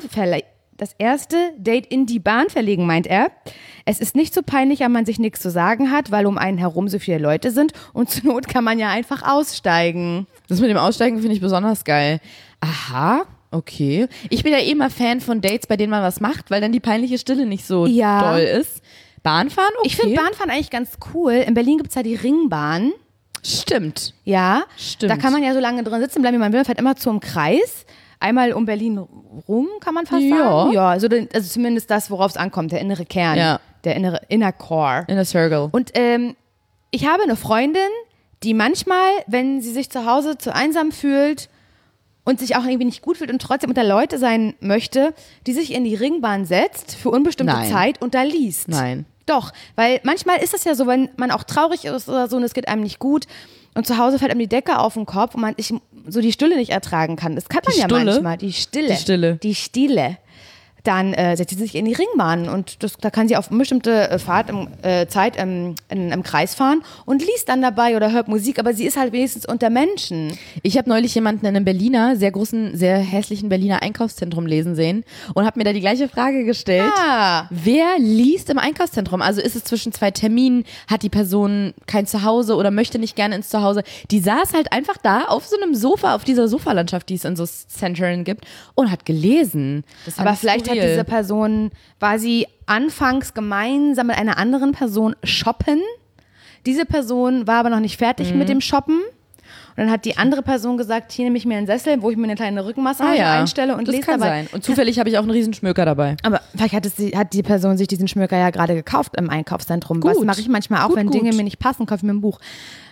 Speaker 1: die Bahn verlegen, meint er. Es ist nicht so peinlich, wenn man sich nichts zu sagen hat, weil um einen herum so viele Leute sind und zur Not kann man ja einfach aussteigen.
Speaker 2: Das mit dem Aussteigen finde ich besonders geil. Aha. Okay. Ich bin ja immer Fan von Dates, bei denen man was macht, weil dann die peinliche Stille nicht so doll ist. Bahnfahren? Okay.
Speaker 1: Ich finde Bahnfahren eigentlich ganz cool. In Berlin gibt es ja die Ringbahn.
Speaker 2: Stimmt.
Speaker 1: Ja.
Speaker 2: Stimmt.
Speaker 1: Da kann man ja so lange drin sitzen bleiben, wie man will. Man fährt immer zum Kreis. Einmal um Berlin rum, kann man fast sagen. Ja, also zumindest das, worauf es ankommt, der innere Kern.
Speaker 2: Ja.
Speaker 1: Der Inner Core.
Speaker 2: Inner Circle.
Speaker 1: Und ich habe eine Freundin, die manchmal, wenn sie sich zu Hause zu einsam fühlt, und sich auch irgendwie nicht gut fühlt und trotzdem unter Leute sein möchte, die sich in die Ringbahn setzt für unbestimmte Zeit und da liest.
Speaker 2: Nein.
Speaker 1: Doch, weil manchmal ist es ja so, wenn man auch traurig ist oder so und es geht einem nicht gut und zu Hause fällt einem die Decke auf den Kopf und man so die Stille nicht ertragen kann. Das kann man ja manchmal. Die Stille. Dann setzt sie sich in die Ringbahn und da kann sie auf eine bestimmte Zeit im Kreis fahren und liest dann dabei oder hört Musik, aber sie ist halt wenigstens unter Menschen.
Speaker 2: Ich habe neulich jemanden in einem Berliner, sehr großen, sehr hässlichen Berliner Einkaufszentrum lesen sehen und habe mir da die gleiche Frage gestellt. Wer liest im Einkaufszentrum? Also ist es zwischen zwei Terminen, hat die Person kein Zuhause oder möchte nicht gerne ins Zuhause? Die saß halt einfach da auf so einem Sofa, auf dieser Sofalandschaft, die es in so Zentren gibt und hat gelesen.
Speaker 1: Aber vielleicht hat diese Person, war sie anfangs gemeinsam mit einer anderen Person shoppen. Diese Person war aber noch nicht fertig mit dem Shoppen. Und dann hat die andere Person gesagt, hier nehme ich mir einen Sessel, wo ich mir eine kleine Rückenmassage einstelle und lese dabei.
Speaker 2: Das kann sein. Und zufällig habe ich auch einen riesen Schmöker dabei.
Speaker 1: Aber vielleicht hat die Person sich diesen Schmöker ja gerade gekauft im Einkaufszentrum. Gut. Was mache ich manchmal auch, wenn Dinge mir nicht passen, kaufe ich mir ein Buch.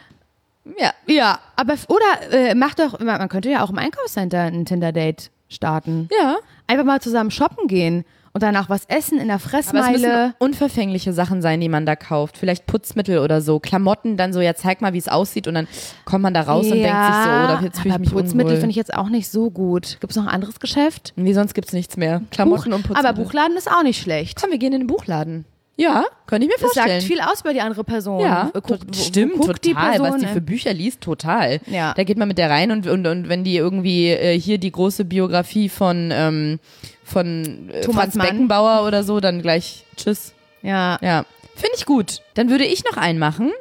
Speaker 1: Ja, aber man könnte ja auch im Einkaufscenter ein Tinder-Date starten.
Speaker 2: Ja.
Speaker 1: Einfach mal zusammen shoppen gehen und danach was essen in der Fressmeile.
Speaker 2: Aber es müssen unverfängliche Sachen sein, die man da kauft. Vielleicht Putzmittel oder so. Klamotten, dann so, ja, zeig mal, wie es aussieht und dann kommt man da raus und denkt sich so, oder jetzt fühle ich mich
Speaker 1: Putzmittel
Speaker 2: unwohl.
Speaker 1: finde ich jetzt auch nicht so gut. Gibt es noch ein anderes Geschäft?
Speaker 2: Nee, sonst gibt es nichts mehr. Klamotten und Putzmittel.
Speaker 1: Aber Buchladen ist auch nicht schlecht.
Speaker 2: Komm, wir gehen in den Buchladen. Ja, könnte ich mir vorstellen.
Speaker 1: Das sagt viel aus über die andere Person.
Speaker 2: Ja, stimmt,
Speaker 1: guckt
Speaker 2: total.
Speaker 1: Die Person,
Speaker 2: was die für Bücher liest, total.
Speaker 1: Ja.
Speaker 2: Da geht man mit der rein und wenn die irgendwie hier die große Biografie von Franz Beckenbauer oder so, dann gleich tschüss.
Speaker 1: Ja.
Speaker 2: Finde ich gut. Dann würde ich noch einen machen.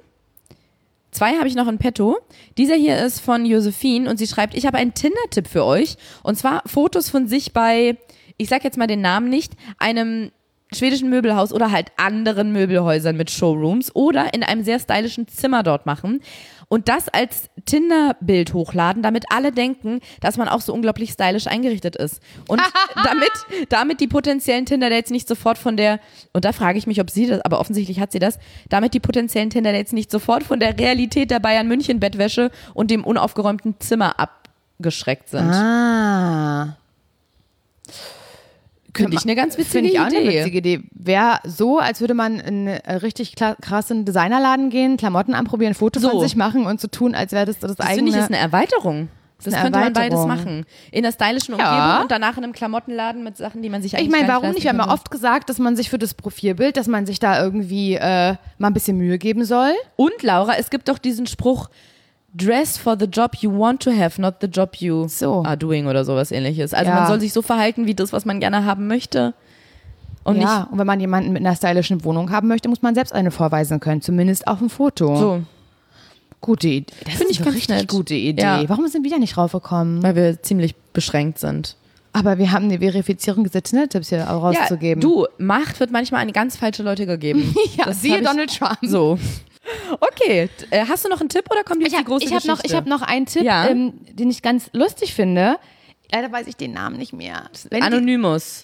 Speaker 2: 2 habe ich noch in petto. Dieser hier ist von Josephine und sie schreibt, ich habe einen Tinder-Tipp für euch. Und zwar Fotos von sich bei, ich sag jetzt mal den Namen nicht, einem schwedischen Möbelhaus oder halt anderen Möbelhäusern mit Showrooms oder in einem sehr stylischen Zimmer dort machen und das als Tinder-Bild hochladen, damit alle denken, dass man auch so unglaublich stylisch eingerichtet ist. Und damit die potenziellen Tinder-Dates nicht sofort von der, und da frage ich mich, ob sie das, aber offensichtlich hat sie das, damit die potenziellen Tinder-Dates nicht sofort von der Realität der Bayern-München-Bettwäsche und dem unaufgeräumten Zimmer abgeschreckt sind. Finde ich eine ganz witzige Idee.
Speaker 1: Eine witzige Idee. Wäre so, als würde man in einen richtig krassen Designerladen gehen, Klamotten anprobieren, Fotos von sich machen und so tun, als wäre das eigene.
Speaker 2: Finde ich, ist eine Erweiterung. Das könnte man beides machen. In einer stylischen Umgebung und danach in einem Klamottenladen mit Sachen, die man sich eigentlich
Speaker 1: gar nicht leisten
Speaker 2: warum
Speaker 1: nicht? Wir haben ja oft gesagt, dass man sich für das Profilbild, dass man sich da irgendwie mal ein bisschen Mühe geben soll.
Speaker 2: Und Laura, es gibt doch diesen Spruch, dress for the job you want to have, not the job you are doing oder sowas ähnliches. Also man soll sich so verhalten wie das, was man gerne haben möchte. Und nicht
Speaker 1: und wenn man jemanden mit einer stylischen Wohnung haben möchte, muss man selbst eine vorweisen können, zumindest auf dem Foto.
Speaker 2: So.
Speaker 1: Gute Idee. Das finde ich ganz richtig nett. Gute Idee. Ja. Warum sind wir da nicht raufgekommen?
Speaker 2: Weil wir ziemlich beschränkt sind.
Speaker 1: Aber wir haben eine Verifizierung gesetzt, Tipps hier rauszugeben.
Speaker 2: Ja, Macht wird manchmal an ganz falsche Leute gegeben.
Speaker 1: Siehe Donald Trump.
Speaker 2: So. Okay, hast du noch einen Tipp oder kommt jetzt die große Geschichte?
Speaker 1: Ich habe noch einen Tipp, den ich ganz lustig finde. Leider weiß ich den Namen nicht mehr.
Speaker 2: Anonymous,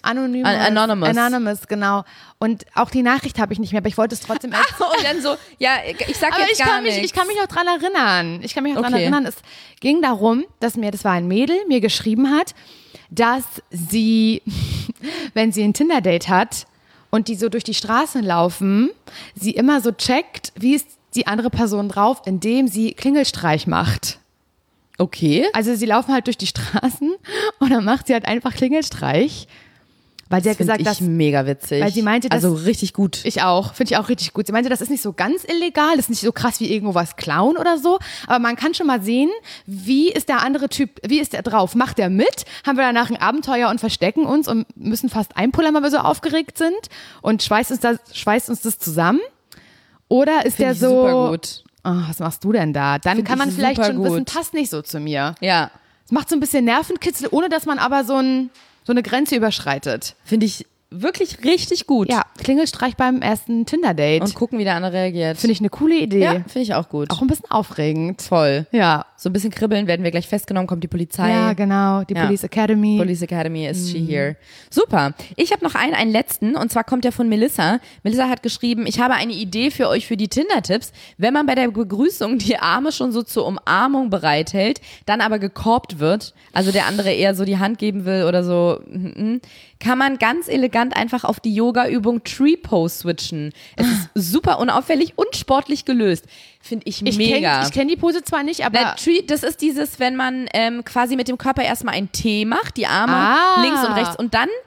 Speaker 1: genau. Und auch die Nachricht habe ich nicht mehr, aber ich wollte es trotzdem erzählen.
Speaker 2: Und dann so, ich sag jetzt gar nichts.
Speaker 1: Ich kann mich auch dran erinnern. Es ging darum, das war ein Mädel, mir geschrieben hat, dass sie, wenn sie ein Tinder-Date hat und die so durch die Straßen laufen, sie immer so checkt, wie ist die andere Person drauf, indem sie Klingelstreich macht.
Speaker 2: Okay.
Speaker 1: Also sie laufen halt durch die Straßen und dann macht sie halt einfach Klingelstreich. Weil sie hat gesagt,
Speaker 2: das mega witzig.
Speaker 1: Weil sie meinte,
Speaker 2: also richtig gut.
Speaker 1: Ich auch, finde ich auch richtig gut. Sie meinte, das ist nicht so ganz illegal, das ist nicht so krass wie irgendwo was klauen oder so, aber man kann schon mal sehen, wie ist der andere Typ, wie ist der drauf? Macht der mit? Haben wir danach ein Abenteuer und verstecken uns und müssen fast einpullern, weil wir so aufgeregt sind und schweißt uns das zusammen? Oder ist der so
Speaker 2: super gut.
Speaker 1: Oh, was machst du denn da? Dann kann man vielleicht schon wissen, passt nicht so zu mir.
Speaker 2: Ja.
Speaker 1: Es macht so ein bisschen Nervenkitzel, ohne dass man aber so eine Grenze überschreitet.
Speaker 2: Finde ich wirklich richtig gut.
Speaker 1: Ja, Klingelstreich beim ersten Tinder-Date.
Speaker 2: Und gucken, wie der andere reagiert.
Speaker 1: Finde ich eine coole Idee.
Speaker 2: Ja, finde ich auch gut.
Speaker 1: Auch ein bisschen aufregend.
Speaker 2: Voll.
Speaker 1: Ja.
Speaker 2: So ein bisschen kribbeln, werden wir gleich festgenommen, kommt die Polizei.
Speaker 1: Ja, genau, die Police Academy.
Speaker 2: Police Academy is she here. Super. Ich habe noch einen letzten, und zwar kommt der von Melissa. Melissa hat geschrieben, ich habe eine Idee für euch für die Tinder-Tipps. Wenn man bei der Begrüßung die Arme schon so zur Umarmung bereithält, dann aber gekorbt wird, also der andere eher so die Hand geben will oder so, kann man ganz elegant einfach auf die Yoga-Übung Tree Pose switchen. Es ist super unauffällig und sportlich gelöst. Finde ich mega.
Speaker 1: Ich kenn die Pose zwar nicht, aber...
Speaker 2: Das ist dieses, wenn man quasi mit dem Körper erstmal einen T macht, die Arme links und rechts und dann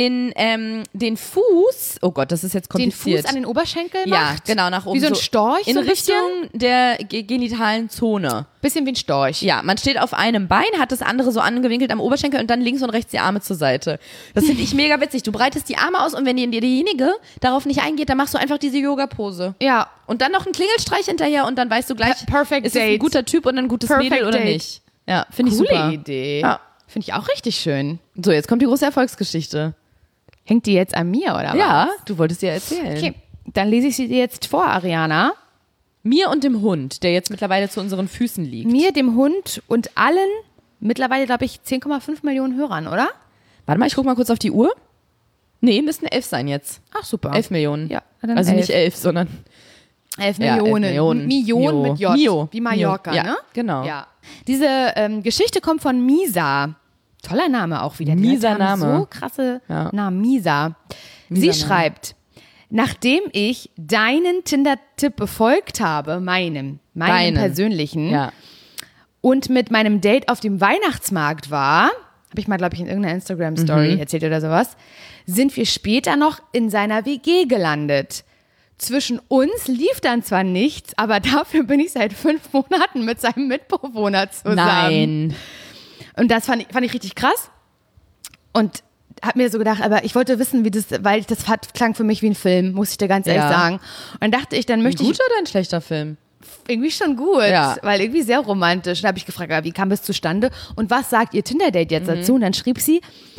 Speaker 2: den Fuß, oh Gott, das ist jetzt kompliziert.
Speaker 1: Den Fuß an den Oberschenkel macht?
Speaker 2: Ja, genau, nach oben.
Speaker 1: Wie so ein Storch
Speaker 2: in
Speaker 1: so ein
Speaker 2: Richtung der genitalen Zone.
Speaker 1: Bisschen wie ein Storch.
Speaker 2: Ja, man steht auf einem Bein, hat das andere so angewinkelt am Oberschenkel und dann links und rechts die Arme zur Seite. Das finde ich mega witzig. Du breitest die Arme aus und wenn derjenige darauf nicht eingeht, dann machst du einfach diese Yoga-Pose.
Speaker 1: Ja.
Speaker 2: Und dann noch einen Klingelstreich hinterher und dann weißt du gleich,
Speaker 1: Perfect
Speaker 2: ist es ein guter Typ und ein gutes Mädel oder nicht. Ja, finde ich super.
Speaker 1: Coole Idee.
Speaker 2: Ja.
Speaker 1: Finde ich auch richtig schön.
Speaker 2: So, jetzt kommt die große Erfolgsgeschichte.
Speaker 1: Hängt die jetzt an mir, oder was?
Speaker 2: Ja, du wolltest dir erzählen.
Speaker 1: Okay, dann lese ich sie dir jetzt vor, Ariana.
Speaker 2: Mir und dem Hund, der jetzt mittlerweile zu unseren Füßen liegt.
Speaker 1: Mir, dem Hund und allen, mittlerweile glaube ich 10,5 Millionen Hörern, oder?
Speaker 2: Warte mal, ich gucke mal kurz auf die Uhr. Nee, müssten 11 sein jetzt.
Speaker 1: Ach, super.
Speaker 2: 11 Millionen.
Speaker 1: Ja, dann
Speaker 2: also
Speaker 1: 11.
Speaker 2: nicht 11, sondern
Speaker 1: 11 Millionen. 11 Millionen. Mio mit J.
Speaker 2: Mio.
Speaker 1: Wie Mallorca,
Speaker 2: ja,
Speaker 1: ne?
Speaker 2: Genau.
Speaker 1: Ja. Diese Geschichte kommt von Misa. Toller Name auch wieder.
Speaker 2: Misa Name.
Speaker 1: So krasse Namen. Misa. Sie schreibt, nachdem ich deinen Tinder-Tipp befolgt habe, meinen persönlichen, und mit meinem Date auf dem Weihnachtsmarkt war, habe ich mal, glaube ich, in irgendeiner Instagram-Story erzählt oder sowas, sind wir später noch in seiner WG gelandet. Zwischen uns lief dann zwar nichts, aber dafür bin ich seit 5 Monaten mit seinem Mitbewohner zusammen.
Speaker 2: Nein.
Speaker 1: Und das fand ich richtig krass. Und habe mir so gedacht, aber ich wollte wissen, wie das, weil das klang für mich wie ein Film, muss ich dir ganz ehrlich sagen. Und dann dachte ich, dann möchte ich...
Speaker 2: Ein guter oder ein schlechter Film?
Speaker 1: Irgendwie schon gut, weil irgendwie sehr romantisch. Und da habe ich gefragt, wie kam das zustande? Und was sagt ihr Tinder-Date jetzt dazu? Und dann schrieb sie,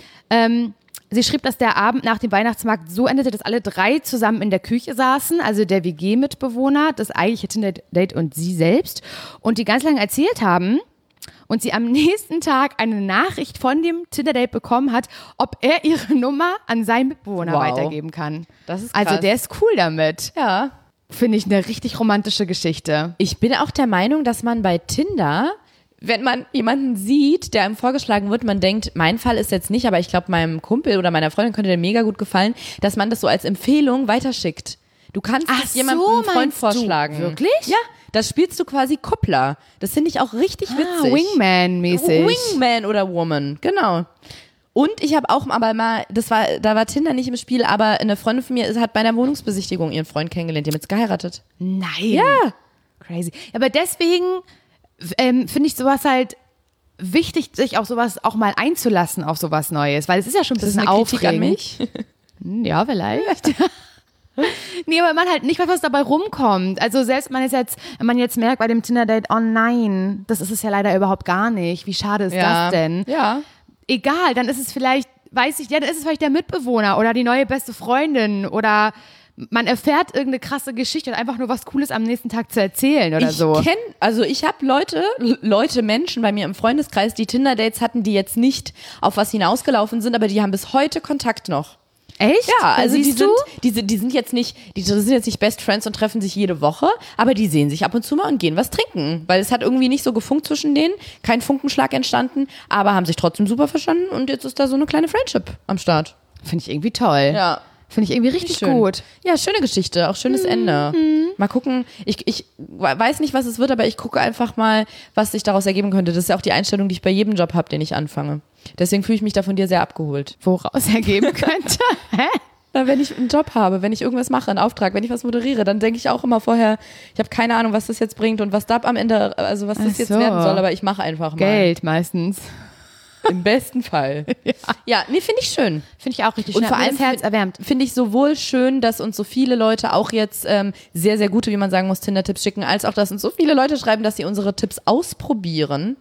Speaker 1: dass der Abend nach dem Weihnachtsmarkt so endete, dass alle 3 zusammen in der Küche saßen, also der WG-Mitbewohner, das eigentliche Tinder-Date und sie selbst, und die ganz lange erzählt haben und sie am nächsten Tag eine Nachricht von dem Tinder-Date bekommen hat, ob er ihre Nummer an seinen Mitbewohner weitergeben kann.
Speaker 2: Das ist krass.
Speaker 1: Also der ist cool damit.
Speaker 2: Ja.
Speaker 1: Finde ich eine richtig romantische Geschichte.
Speaker 2: Ich bin auch der Meinung, dass man bei Tinder, wenn man jemanden sieht, der einem vorgeschlagen wird, man denkt, mein Fall ist jetzt nicht, aber ich glaube, meinem Kumpel oder meiner Freundin könnte der mega gut gefallen, dass man das so als Empfehlung weiterschickt. Du kannst es jemandem, einem Freund vorschlagen.
Speaker 1: Wirklich?
Speaker 2: Ja, Da spielst du quasi Kuppler. Das finde ich auch richtig witzig.
Speaker 1: Wingman-mäßig.
Speaker 2: Wingman oder Woman, genau. Und ich habe auch aber mal, da war Tinder nicht im Spiel, aber eine Freundin von mir hat bei einer Wohnungsbesichtigung ihren Freund kennengelernt, die haben jetzt geheiratet.
Speaker 1: Nein.
Speaker 2: Ja.
Speaker 1: Crazy. Aber deswegen finde ich sowas halt wichtig, sich auf sowas auch mal einzulassen, auf sowas Neues, weil es ist ja schon ein bisschen aufregend.
Speaker 2: An mich?
Speaker 1: Ja, vielleicht. Nee, aber man halt nicht weiß, was dabei rumkommt. Also selbst wenn man jetzt merkt bei dem Tinder-Date, oh nein, das ist es ja leider überhaupt gar nicht. Wie schade ist das denn?
Speaker 2: Ja.
Speaker 1: Egal, dann ist es vielleicht, dann ist es vielleicht der Mitbewohner oder die neue beste Freundin oder man erfährt irgendeine krasse Geschichte und einfach nur was Cooles am nächsten Tag zu erzählen oder so.
Speaker 2: Ich habe Menschen bei mir im Freundeskreis, die Tinder-Dates hatten, die jetzt nicht auf was hinausgelaufen sind, aber die haben bis heute Kontakt noch.
Speaker 1: Echt?
Speaker 2: Ja, also
Speaker 1: die
Speaker 2: sind jetzt nicht Best Friends und treffen sich jede Woche, aber die sehen sich ab und zu mal und gehen was trinken, weil es hat irgendwie nicht so gefunkt zwischen denen, kein Funkenschlag entstanden, aber haben sich trotzdem super verstanden und jetzt ist da so eine kleine Friendship am Start.
Speaker 1: Finde ich irgendwie toll.
Speaker 2: Ja.
Speaker 1: Finde ich irgendwie richtig gut.
Speaker 2: Ja, schöne Geschichte, auch schönes Ende. Mal gucken, ich weiß nicht, was es wird, aber ich gucke einfach mal, was sich daraus ergeben könnte. Das ist ja auch die Einstellung, die ich bei jedem Job habe, den ich anfange. Deswegen fühle ich mich da von dir sehr abgeholt.
Speaker 1: Woraus ergeben könnte? Hä?
Speaker 2: Na, wenn ich einen Job habe, wenn ich irgendwas mache, einen Auftrag, wenn ich was moderiere, dann denke ich auch immer vorher, ich habe keine Ahnung, was das jetzt bringt und was da am Ende, also was das jetzt werden soll, aber ich mache einfach mal.
Speaker 1: Geld meistens.
Speaker 2: Im besten Fall. Ja, nee, finde ich schön.
Speaker 1: Finde ich auch richtig
Speaker 2: schön.
Speaker 1: Und vor allem
Speaker 2: das Herz erwärmt. Finde ich sowohl schön, dass uns so viele Leute auch jetzt sehr, sehr gute, wie man sagen muss, Tinder-Tipps schicken, als auch, dass uns so viele Leute schreiben, dass sie unsere Tipps ausprobieren.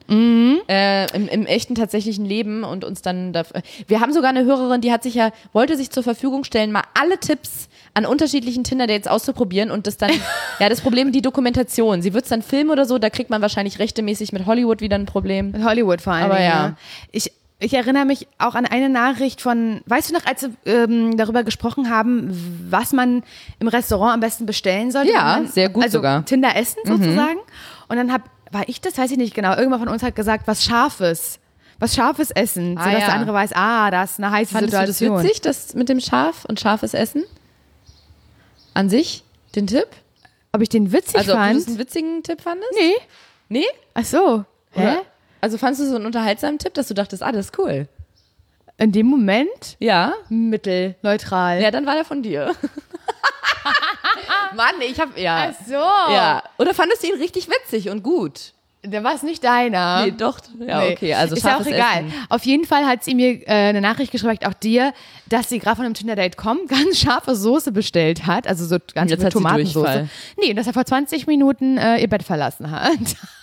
Speaker 2: Im echten, tatsächlichen Leben und uns dann wir haben sogar eine Hörerin, die wollte sich zur Verfügung stellen, mal alle Tipps an unterschiedlichen Tinder-Dates auszuprobieren und das dann, das Problem, die Dokumentation. Sie wird es dann filmen oder so, da kriegt man wahrscheinlich rechtemäßig mit Hollywood wieder ein Problem.
Speaker 1: Mit Hollywood vor allem.
Speaker 2: Aber ja.
Speaker 1: Ne? Ich erinnere mich auch an eine Nachricht weißt du noch, als wir darüber gesprochen haben, was man im Restaurant am besten bestellen sollte?
Speaker 2: Ja, sehr gut sogar.
Speaker 1: Tinder essen sozusagen. Und dann war ich das, weiß ich nicht genau, irgendwann von uns hat gesagt, was Scharfes essen, sodass der andere weiß, das ist eine heiße Situation.
Speaker 2: Fandest du das witzig, das mit dem Scharf und scharfes Essen? An sich, den Tipp?
Speaker 1: Ob ich den witzig fand?
Speaker 2: Also ob du das einen witzigen Tipp fandest?
Speaker 1: Nee.
Speaker 2: Nee?
Speaker 1: Ach so. Hä?
Speaker 2: Also fandest du so einen unterhaltsamen Tipp, dass du dachtest, das ist cool?
Speaker 1: In dem Moment?
Speaker 2: Ja.
Speaker 1: Mittelneutral.
Speaker 2: Ja, dann war der von dir. Mann, ja.
Speaker 1: Ach so.
Speaker 2: Ja. Oder fandest du ihn richtig witzig und gut?
Speaker 1: Der war es nicht deiner.
Speaker 2: Nee, doch. Ja, nee. Okay, also
Speaker 1: ist ja auch egal.
Speaker 2: Essen.
Speaker 1: Auf jeden Fall hat sie mir eine Nachricht geschrieben, auch dir, dass sie gerade von einem Tinder-Date kommt, ganz scharfe Soße bestellt hat, also so ganz mit Tomatensoße. Nee, dass er vor 20 Minuten ihr Bett verlassen hat.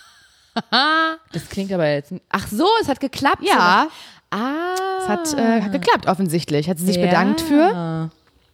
Speaker 2: Das klingt aber jetzt... Ach so, es hat geklappt.
Speaker 1: Ja.
Speaker 2: Es
Speaker 1: hat geklappt offensichtlich. Hat sie sich bedankt für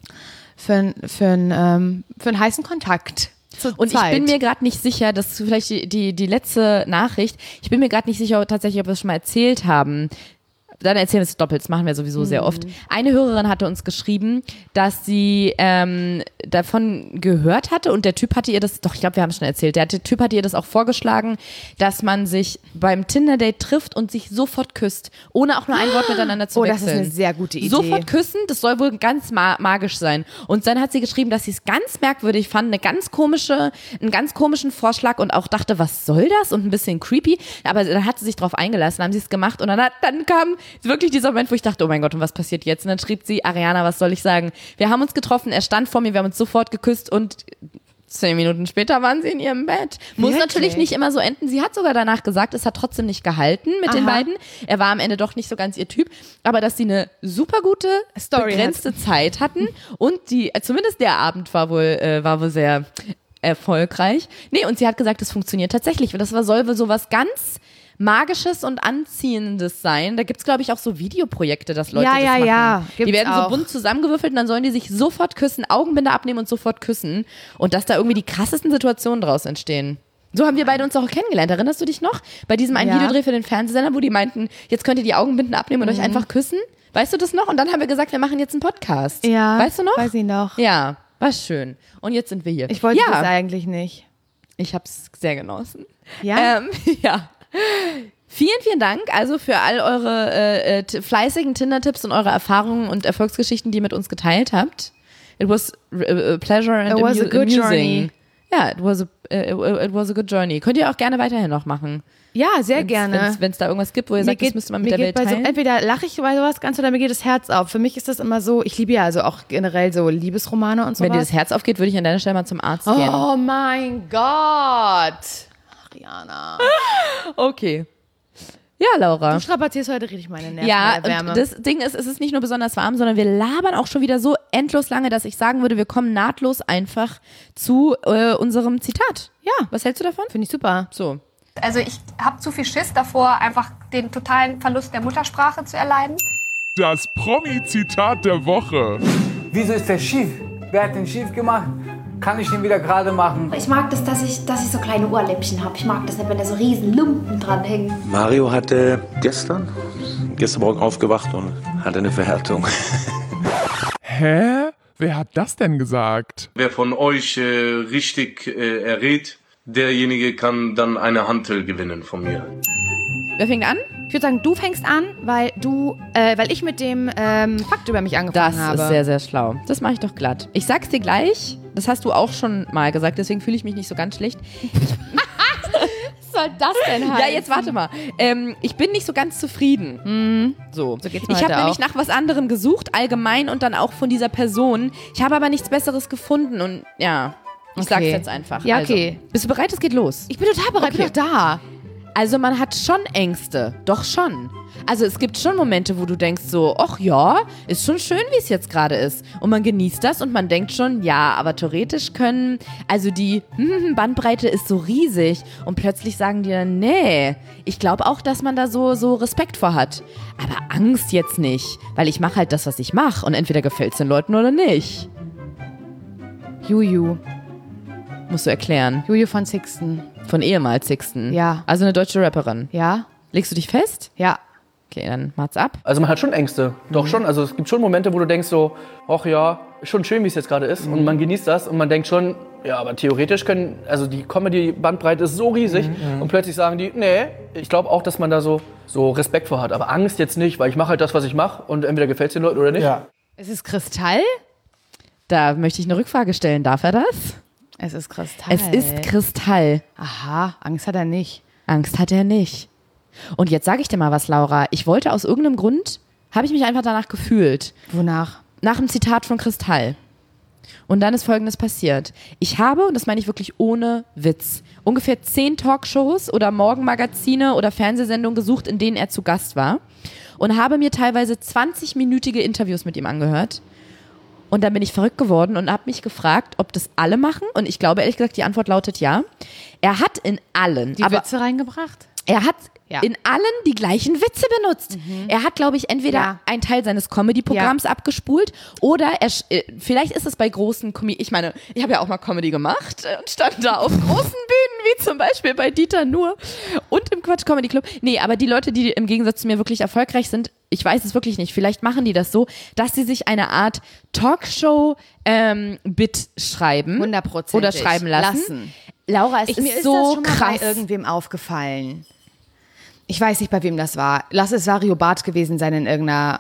Speaker 1: einen heißen Kontakt.
Speaker 2: Und ich bin mir gerade nicht sicher, das ist vielleicht die letzte Nachricht, ich bin mir gerade nicht sicher tatsächlich, ob wir es schon mal erzählt haben. Dann erzählen wir es doppelt, das machen wir sowieso sehr oft. Eine Hörerin hatte uns geschrieben, dass sie davon gehört hatte und der Typ hatte ihr das, doch ich glaube, wir haben es schon erzählt, der Typ hatte ihr das auch vorgeschlagen, dass man sich beim Tinder-Date trifft und sich sofort küsst, ohne auch nur ein Wort miteinander zu wechseln.
Speaker 1: Oh, das ist eine sehr gute Idee.
Speaker 2: Sofort küssen, das soll wohl ganz magisch sein. Und dann hat sie geschrieben, dass sie es ganz merkwürdig fand, einen ganz komischen Vorschlag und auch dachte, was soll das? Und ein bisschen creepy, aber dann hat sie sich drauf eingelassen, haben sie es gemacht und dann kam wirklich dieser Moment, wo ich dachte, oh mein Gott, und was passiert jetzt? Und dann schrieb sie, Ariana, was soll ich sagen? Wir haben uns getroffen, er stand vor mir, wir haben uns sofort geküsst und 10 Minuten später waren sie in ihrem Bett. Muss natürlich nicht immer so enden. Sie hat sogar danach gesagt, es hat trotzdem nicht gehalten mit den beiden. Er war am Ende doch nicht so ganz ihr Typ. Aber dass sie eine super gute, begrenzte Zeit hatten und zumindest der Abend war wohl sehr erfolgreich. Nee, und sie hat gesagt, es funktioniert tatsächlich. Und das soll wohl so was ganz Magisches und Anziehendes sein. Da gibt's, glaube ich, auch so Videoprojekte, dass Leute das machen.
Speaker 1: Ja,
Speaker 2: die werden so bunt zusammengewürfelt und dann sollen die sich sofort küssen, Augenbinder abnehmen und sofort küssen. Und dass da irgendwie die krassesten Situationen draus entstehen. So haben wir beide uns auch kennengelernt. Erinnerst du dich noch? Bei diesem einen Videodreh für den Fernsehsender, wo die meinten, jetzt könnt ihr die Augenbinden abnehmen und euch einfach küssen. Weißt du das noch? Und dann haben wir gesagt, wir machen jetzt einen Podcast.
Speaker 1: Ja.
Speaker 2: Weißt du noch?
Speaker 1: Weiß ich noch.
Speaker 2: Ja, war schön. Und jetzt sind wir hier.
Speaker 1: Ich wollte das eigentlich nicht.
Speaker 2: Ich habe es sehr genossen.
Speaker 1: Ja?
Speaker 2: Ja. Vielen, vielen Dank also für all eure fleißigen Tinder-Tipps und eure Erfahrungen und Erfolgsgeschichten, die ihr mit uns geteilt habt. It was a pleasure and
Speaker 1: It was a good
Speaker 2: amusing.
Speaker 1: journey.
Speaker 2: Ja, it was a good journey. Könnt ihr auch gerne weiterhin noch machen.
Speaker 1: Ja, sehr gerne.
Speaker 2: Wenn es da irgendwas gibt, wo ihr sagt, das müsste man mit der Welt teilen.
Speaker 1: So, entweder lache ich bei sowas ganz oder mir geht das Herz auf. Für mich ist das immer so, ich liebe ja also auch generell so Liebesromane und sowas.
Speaker 2: Wenn dir das Herz aufgeht, würde ich an deiner Stelle mal zum Arzt gehen.
Speaker 1: Oh mein Gott. Ariana.
Speaker 2: Okay. Ja, Laura.
Speaker 1: Du strapazierst heute richtig meine Nerven
Speaker 2: ja,
Speaker 1: bei der Wärme.
Speaker 2: Und das Ding ist, es ist nicht nur besonders warm, sondern wir labern auch schon wieder so endlos lange, dass ich sagen würde, wir kommen nahtlos einfach zu unserem Zitat.
Speaker 1: Ja.
Speaker 2: Was hältst du davon?
Speaker 1: Finde ich super.
Speaker 2: So.
Speaker 4: Also ich habe zu viel Schiss davor, einfach den totalen Verlust der Muttersprache zu erleiden.
Speaker 5: Das Promi-Zitat der Woche.
Speaker 6: Wieso ist der schief? Wer hat den schief gemacht? Kann ich den wieder gerade machen?
Speaker 7: Ich mag das, dass ich so kleine Ohrläppchen habe. Ich mag das nicht, wenn da so riesen Lumpen dran hängen.
Speaker 8: Mario hatte gestern Morgen aufgewacht und hatte eine Verhärtung.
Speaker 5: Hä? Wer hat das denn gesagt?
Speaker 9: Wer von euch richtig errät, derjenige kann dann eine Hantel gewinnen von mir.
Speaker 2: Wer fängt an?
Speaker 1: Ich würde sagen, du fängst an, weil ich mit dem Fakt über mich angefangen habe.
Speaker 2: Das ist sehr, sehr schlau. Das mache ich doch glatt. Ich sag's dir gleich, das hast du auch schon mal gesagt, deswegen fühle ich mich nicht so ganz schlecht.
Speaker 1: Was soll das denn heißen?
Speaker 2: Ja, jetzt warte mal. Ich bin nicht so ganz zufrieden. So
Speaker 1: geht's mir
Speaker 2: ich habe
Speaker 1: heute
Speaker 2: nämlich
Speaker 1: auch.
Speaker 2: nach was anderem gesucht, allgemein und dann auch von dieser Person. Ich habe aber nichts Besseres gefunden und ja, ich sag's jetzt einfach.
Speaker 1: Ja, okay.
Speaker 2: Also, bist du bereit? Es geht los.
Speaker 1: Ich bin total bereit,
Speaker 2: Okay.
Speaker 1: bin doch da.
Speaker 2: Also man hat schon Ängste, doch schon. Also es gibt schon Momente, wo du denkst so, ach ja, ist schon schön, wie es jetzt gerade ist. Und man genießt das und man denkt schon, ja, aber theoretisch also die Bandbreite ist so riesig. Und plötzlich sagen die dann, nee, ich glaube auch, dass man da so Respekt vor hat. Aber Angst jetzt nicht, weil ich mache halt das, was ich mache. Und entweder gefällt es den Leuten oder nicht.
Speaker 1: Juju.
Speaker 2: Musst du erklären.
Speaker 1: Juju von Sixten.
Speaker 2: Von ehemals Sixten.
Speaker 1: Ja.
Speaker 2: Also eine deutsche Rapperin.
Speaker 1: Ja?
Speaker 2: Legst du dich fest?
Speaker 1: Ja.
Speaker 2: Okay, dann macht's ab.
Speaker 10: Also man hat schon Ängste, doch schon. Also es gibt schon Momente, wo du denkst so, ach ja, ist schon schön, wie es jetzt gerade ist. Und man genießt das und man denkt schon, ja, aber theoretisch also die Comedy-Bandbreite ist so riesig. Und plötzlich sagen die, nee, ich glaube auch, dass man da so Respekt vor hat. Aber Angst jetzt nicht, weil ich mache halt das, was ich mache und entweder gefällt es den Leuten oder nicht.
Speaker 6: Ja.
Speaker 1: Es ist Kristall?
Speaker 2: Da möchte ich eine Rückfrage stellen. Darf er das?
Speaker 1: Es ist Kristall.
Speaker 2: Es ist Kristall.
Speaker 1: Aha, Angst hat er nicht.
Speaker 2: Angst hat er nicht. Und jetzt sage ich dir mal was, Laura. Ich wollte aus irgendeinem Grund, habe ich mich einfach danach gefühlt.
Speaker 1: Wonach?
Speaker 2: Nach einem Zitat von Kristall. Und dann ist Folgendes passiert. Ich habe, und das meine ich wirklich ohne Witz, ungefähr 10 Talkshows oder Morgenmagazine oder Fernsehsendungen gesucht, in denen er zu Gast war. Und habe mir teilweise 20-minütige Interviews mit ihm angehört. Und dann bin ich verrückt geworden und habe mich gefragt, ob das alle machen. Und ich glaube, ehrlich gesagt, die Antwort lautet ja. Er hat in allen.
Speaker 1: Die Witze reingebracht?
Speaker 2: Er hat in allen die gleichen Witze benutzt. Er hat, glaube ich, entweder einen Teil seines Comedy-Programms abgespult oder vielleicht ist es bei großen ich meine, ich habe ja auch mal Comedy gemacht und stand da auf großen Bühnen, wie zum Beispiel bei Dieter Nuhr und im Quatsch Comedy Club. Nee, aber die Leute, die im Gegensatz zu mir wirklich erfolgreich sind, ich weiß es wirklich nicht, vielleicht machen die das so, dass sie sich eine Art Talkshow-Bit schreiben
Speaker 1: 100%
Speaker 2: oder schreiben lassen. Laura, es
Speaker 1: Mir
Speaker 2: ist so
Speaker 1: das schon mal
Speaker 2: krass.
Speaker 1: bei irgendwem aufgefallen. Ich weiß nicht, bei wem das war. Lass es Mario Barth gewesen sein in irgendeiner...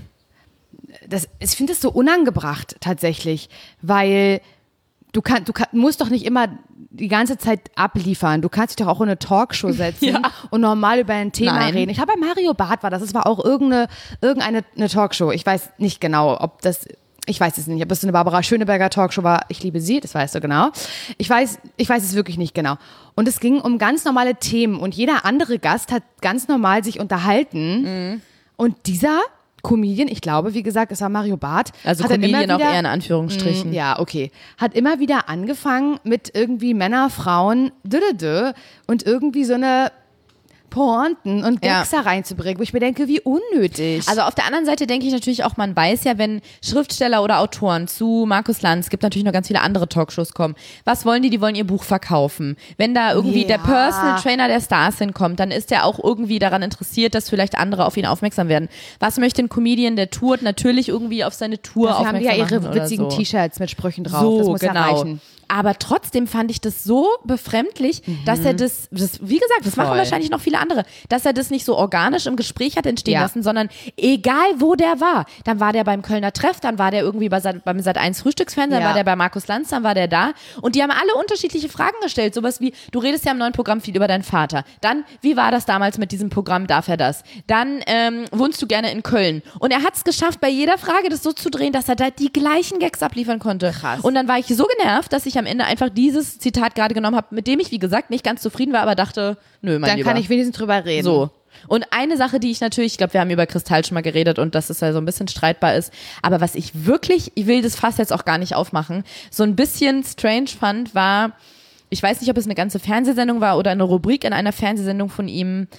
Speaker 1: Ich finde das so unangebracht tatsächlich, weil du musst doch nicht immer die ganze Zeit abliefern. Du kannst dich doch auch in eine Talkshow setzen und normal über ein Thema reden. Ich glaube, bei Mario Barth war das. Es war auch irgendeine Talkshow. Ich weiß nicht genau, ob das... Ich weiß es nicht, ob es eine Barbara Schöneberger Talkshow war. Ich liebe sie, das weißt du genau. Ich weiß es wirklich nicht genau. Und es ging um ganz normale Themen und jeder andere Gast hat ganz normal sich unterhalten. Und dieser Comedian, ich glaube, wie gesagt, es war Mario Barth.
Speaker 2: Also
Speaker 1: hat
Speaker 2: Comedian auch eher in Anführungsstrichen.
Speaker 1: Ja, okay. Hat immer wieder angefangen mit irgendwie Männer, Frauen, und irgendwie so eine Pointen und Gags da reinzubringen, wo ich mir denke, wie unnötig.
Speaker 2: Also auf der anderen Seite denke ich natürlich auch, man weiß ja, wenn Schriftsteller oder Autoren zu Markus Lanz, gibt natürlich noch ganz viele andere Talkshows kommen. Was wollen die? Die wollen ihr Buch verkaufen. Wenn da irgendwie der Personal Trainer der Stars hinkommt, dann ist der auch irgendwie daran interessiert, dass vielleicht andere auf ihn aufmerksam werden. Was möchte ein Comedian, der tourt, natürlich irgendwie auf seine Tour
Speaker 1: Dafür
Speaker 2: aufmerksam
Speaker 1: haben die ja ihre
Speaker 2: machen oder
Speaker 1: witzigen
Speaker 2: so.
Speaker 1: T-Shirts mit Sprüchen drauf.
Speaker 2: So,
Speaker 1: das muss
Speaker 2: genau.
Speaker 1: ja reichen.
Speaker 2: Aber trotzdem fand ich das so befremdlich, dass er das, wie gesagt, das machen wahrscheinlich noch viele andere, dass er das nicht so organisch im Gespräch hat entstehen lassen, sondern egal wo der war. Dann war der beim Kölner Treff, dann war der irgendwie beim Sat.1 Frühstücksfernsehen, dann war der bei Markus Lanz, dann war der da. Und die haben alle unterschiedliche Fragen gestellt. Sowas wie, du redest ja im neuen Programm viel über deinen Vater. Dann, wie war das damals mit diesem Programm, darf er das? Dann, wohnst du gerne in Köln? Und er hat es geschafft, bei jeder Frage das so zu drehen, dass er da die gleichen Gags abliefern konnte. Krass. Und dann war ich so genervt, dass ich am Ende einfach dieses Zitat gerade genommen habe, mit dem ich, wie gesagt, nicht ganz zufrieden war, aber dachte, nö, mein Lieber.
Speaker 1: Dann kann ich wenigstens drüber reden.
Speaker 2: So. Und eine Sache, die ich natürlich, ich glaube, wir haben über Kristall schon mal geredet und dass es ja so ein bisschen streitbar ist, aber was ich wirklich, ich will das Fass jetzt auch gar nicht aufmachen, so ein bisschen strange fand, war, ich weiß nicht, ob es eine ganze Fernsehsendung war oder eine Rubrik in einer Fernsehsendung von ihm,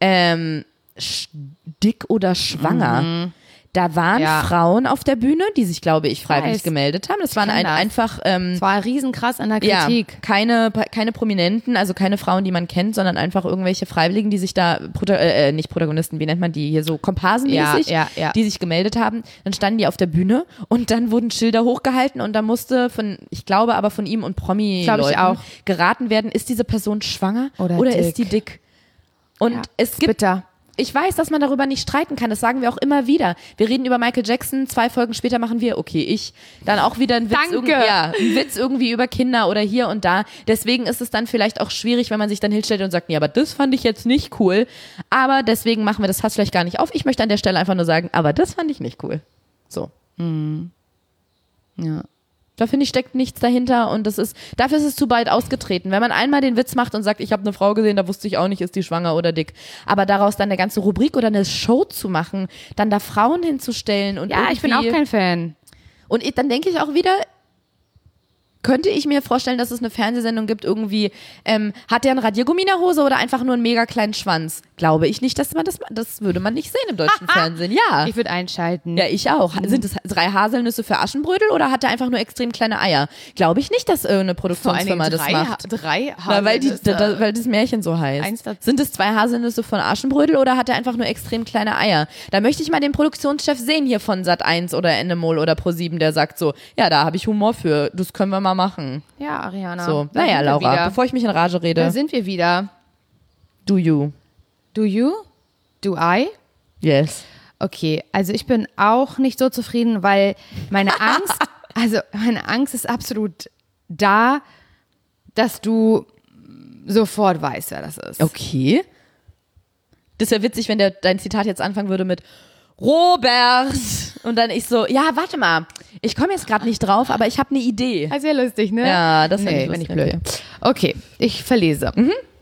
Speaker 2: dick oder schwanger. Da waren Frauen auf der Bühne, die sich, glaube ich, freiwillig gemeldet haben. Das waren einfach...
Speaker 1: Es war riesenkrass an der Kritik.
Speaker 2: Ja, keine Prominenten, also keine Frauen, die man kennt, sondern einfach irgendwelche Freiwilligen, die sich da, nicht Protagonisten, wie nennt man die hier, so Komparsenmäßig, die sich gemeldet haben. Dann standen die auf der Bühne und dann wurden Schilder hochgehalten und da musste ich glaube aber von ihm und Promi-Leuten geraten werden, ist diese Person schwanger oder ist die dick? Und es gibt... Bitter. Ich weiß, dass man darüber nicht streiten kann, das sagen wir auch immer wieder. Wir reden über Michael Jackson, 2 Folgen später machen wir, dann auch wieder ein Witz irgendwie über Kinder oder hier und da. Deswegen ist es dann vielleicht auch schwierig, wenn man sich dann hinstellt und sagt, nee, aber das fand ich jetzt nicht cool. Aber deswegen machen wir das Fass vielleicht gar nicht auf. Ich möchte an der Stelle einfach nur sagen, aber das fand ich nicht cool. So. Ja. Da finde ich, steckt nichts dahinter und dafür ist es zu bald ausgetreten. Wenn man einmal den Witz macht und sagt, ich habe eine Frau gesehen, da wusste ich auch nicht, ist die schwanger oder dick. Aber daraus dann eine ganze Rubrik oder eine Show zu machen, dann da Frauen hinzustellen und
Speaker 1: ich bin auch kein Fan.
Speaker 2: Und dann denke ich auch wieder, könnte ich mir vorstellen, dass es eine Fernsehsendung gibt, irgendwie, hat der ein Radiergummi in der Hose oder einfach nur einen mega kleinen Schwanz? Glaube ich nicht, dass man das würde man nicht sehen im deutschen Fernsehen. Ja.
Speaker 1: Ich würde einschalten.
Speaker 2: Ja, ich auch. Sind es 3 Haselnüsse für Aschenbrödel oder hat er einfach nur extrem kleine Eier? Glaube ich nicht, dass eine Produktionsfirma das macht.
Speaker 1: 3 Haselnüsse.
Speaker 2: Weil das Märchen so heißt. Sind es 2 Haselnüsse von Aschenbrödel oder hat er einfach nur extrem kleine Eier? Da möchte ich mal den Produktionschef sehen hier von Sat.1 oder Endemol oder Pro7, der sagt so, ja, da habe ich Humor für, das können wir mal machen.
Speaker 1: Ja, Ariana.
Speaker 2: So, naja, Laura, bevor ich mich in Rage rede.
Speaker 1: Da sind wir wieder.
Speaker 2: Do you?
Speaker 1: Do you? Do I?
Speaker 2: Yes.
Speaker 1: Okay, also ich bin auch nicht so zufrieden, weil meine Angst ist absolut da, dass du sofort weißt, wer das ist.
Speaker 2: Okay. Das wäre witzig, wenn dein Zitat jetzt anfangen würde mit Robert. Und dann ich so, ja, warte mal. Ich komme jetzt gerade nicht drauf, aber ich habe eine Idee.
Speaker 1: Das ist ja lustig, ne?
Speaker 2: Ja, das finde ich blöd.
Speaker 1: Okay, ich verlese.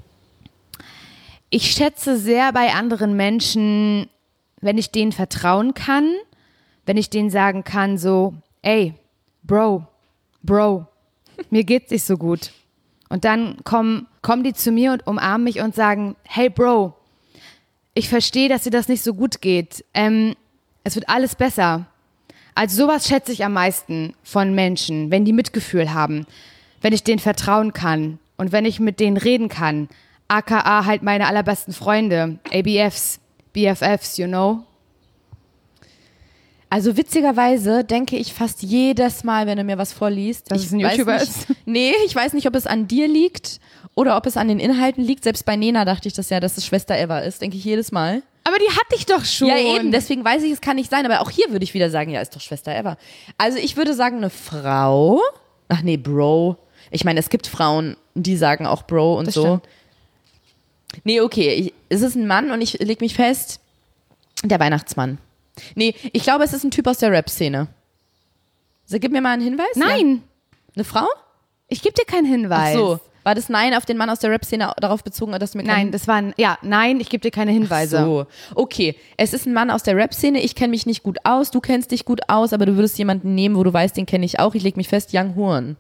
Speaker 1: Ich schätze sehr bei anderen Menschen, wenn ich denen vertrauen kann, wenn ich denen sagen kann so, ey, Bro, mir geht's nicht so gut. Und dann kommen die zu mir und umarmen mich und sagen, hey Bro, ich verstehe, dass dir das nicht so gut geht. Es wird alles besser. Also sowas schätze ich am meisten von Menschen, wenn die Mitgefühl haben, wenn ich denen vertrauen kann und wenn ich mit denen reden kann. AKA halt meine allerbesten Freunde, ABFs, BFFs, you know?
Speaker 2: Also witzigerweise denke ich fast jedes Mal, wenn du mir was vorliest.
Speaker 1: Dass es ein YouTuber ist?
Speaker 2: Nee, ich weiß nicht, ob es an dir liegt oder ob es an den Inhalten liegt. Selbst bei Nena dachte ich das ja, dass es Schwester Eva ist, denke ich jedes Mal.
Speaker 1: Aber die hatte ich doch schon.
Speaker 2: Ja eben, deswegen weiß ich, es kann nicht sein. Aber auch hier würde ich wieder sagen, ja, ist doch Schwester Eva. Also ich würde sagen, eine Frau. Ach nee, Bro. Ich meine, es gibt Frauen, die sagen auch Bro und das so. Stimmt. Nee, okay, es ist ein Mann und ich leg mich fest, der Weihnachtsmann. Nee, ich glaube, es ist ein Typ aus der Rap-Szene. Gib mir mal einen Hinweis.
Speaker 1: Nein.
Speaker 2: Ja. Eine Frau?
Speaker 1: Ich gebe dir keinen Hinweis.
Speaker 2: Ach so. War das Nein auf den Mann aus der Rap-Szene darauf bezogen, dass du mir
Speaker 1: Nein, das war ein, nein, ich gebe dir keine Hinweise.
Speaker 2: Ach so. Okay, es ist ein Mann aus der Rap-Szene, ich kenne mich nicht gut aus, du kennst dich gut aus, aber du würdest jemanden nehmen, wo du weißt, den kenne ich auch. Ich leg mich fest, Young Horn.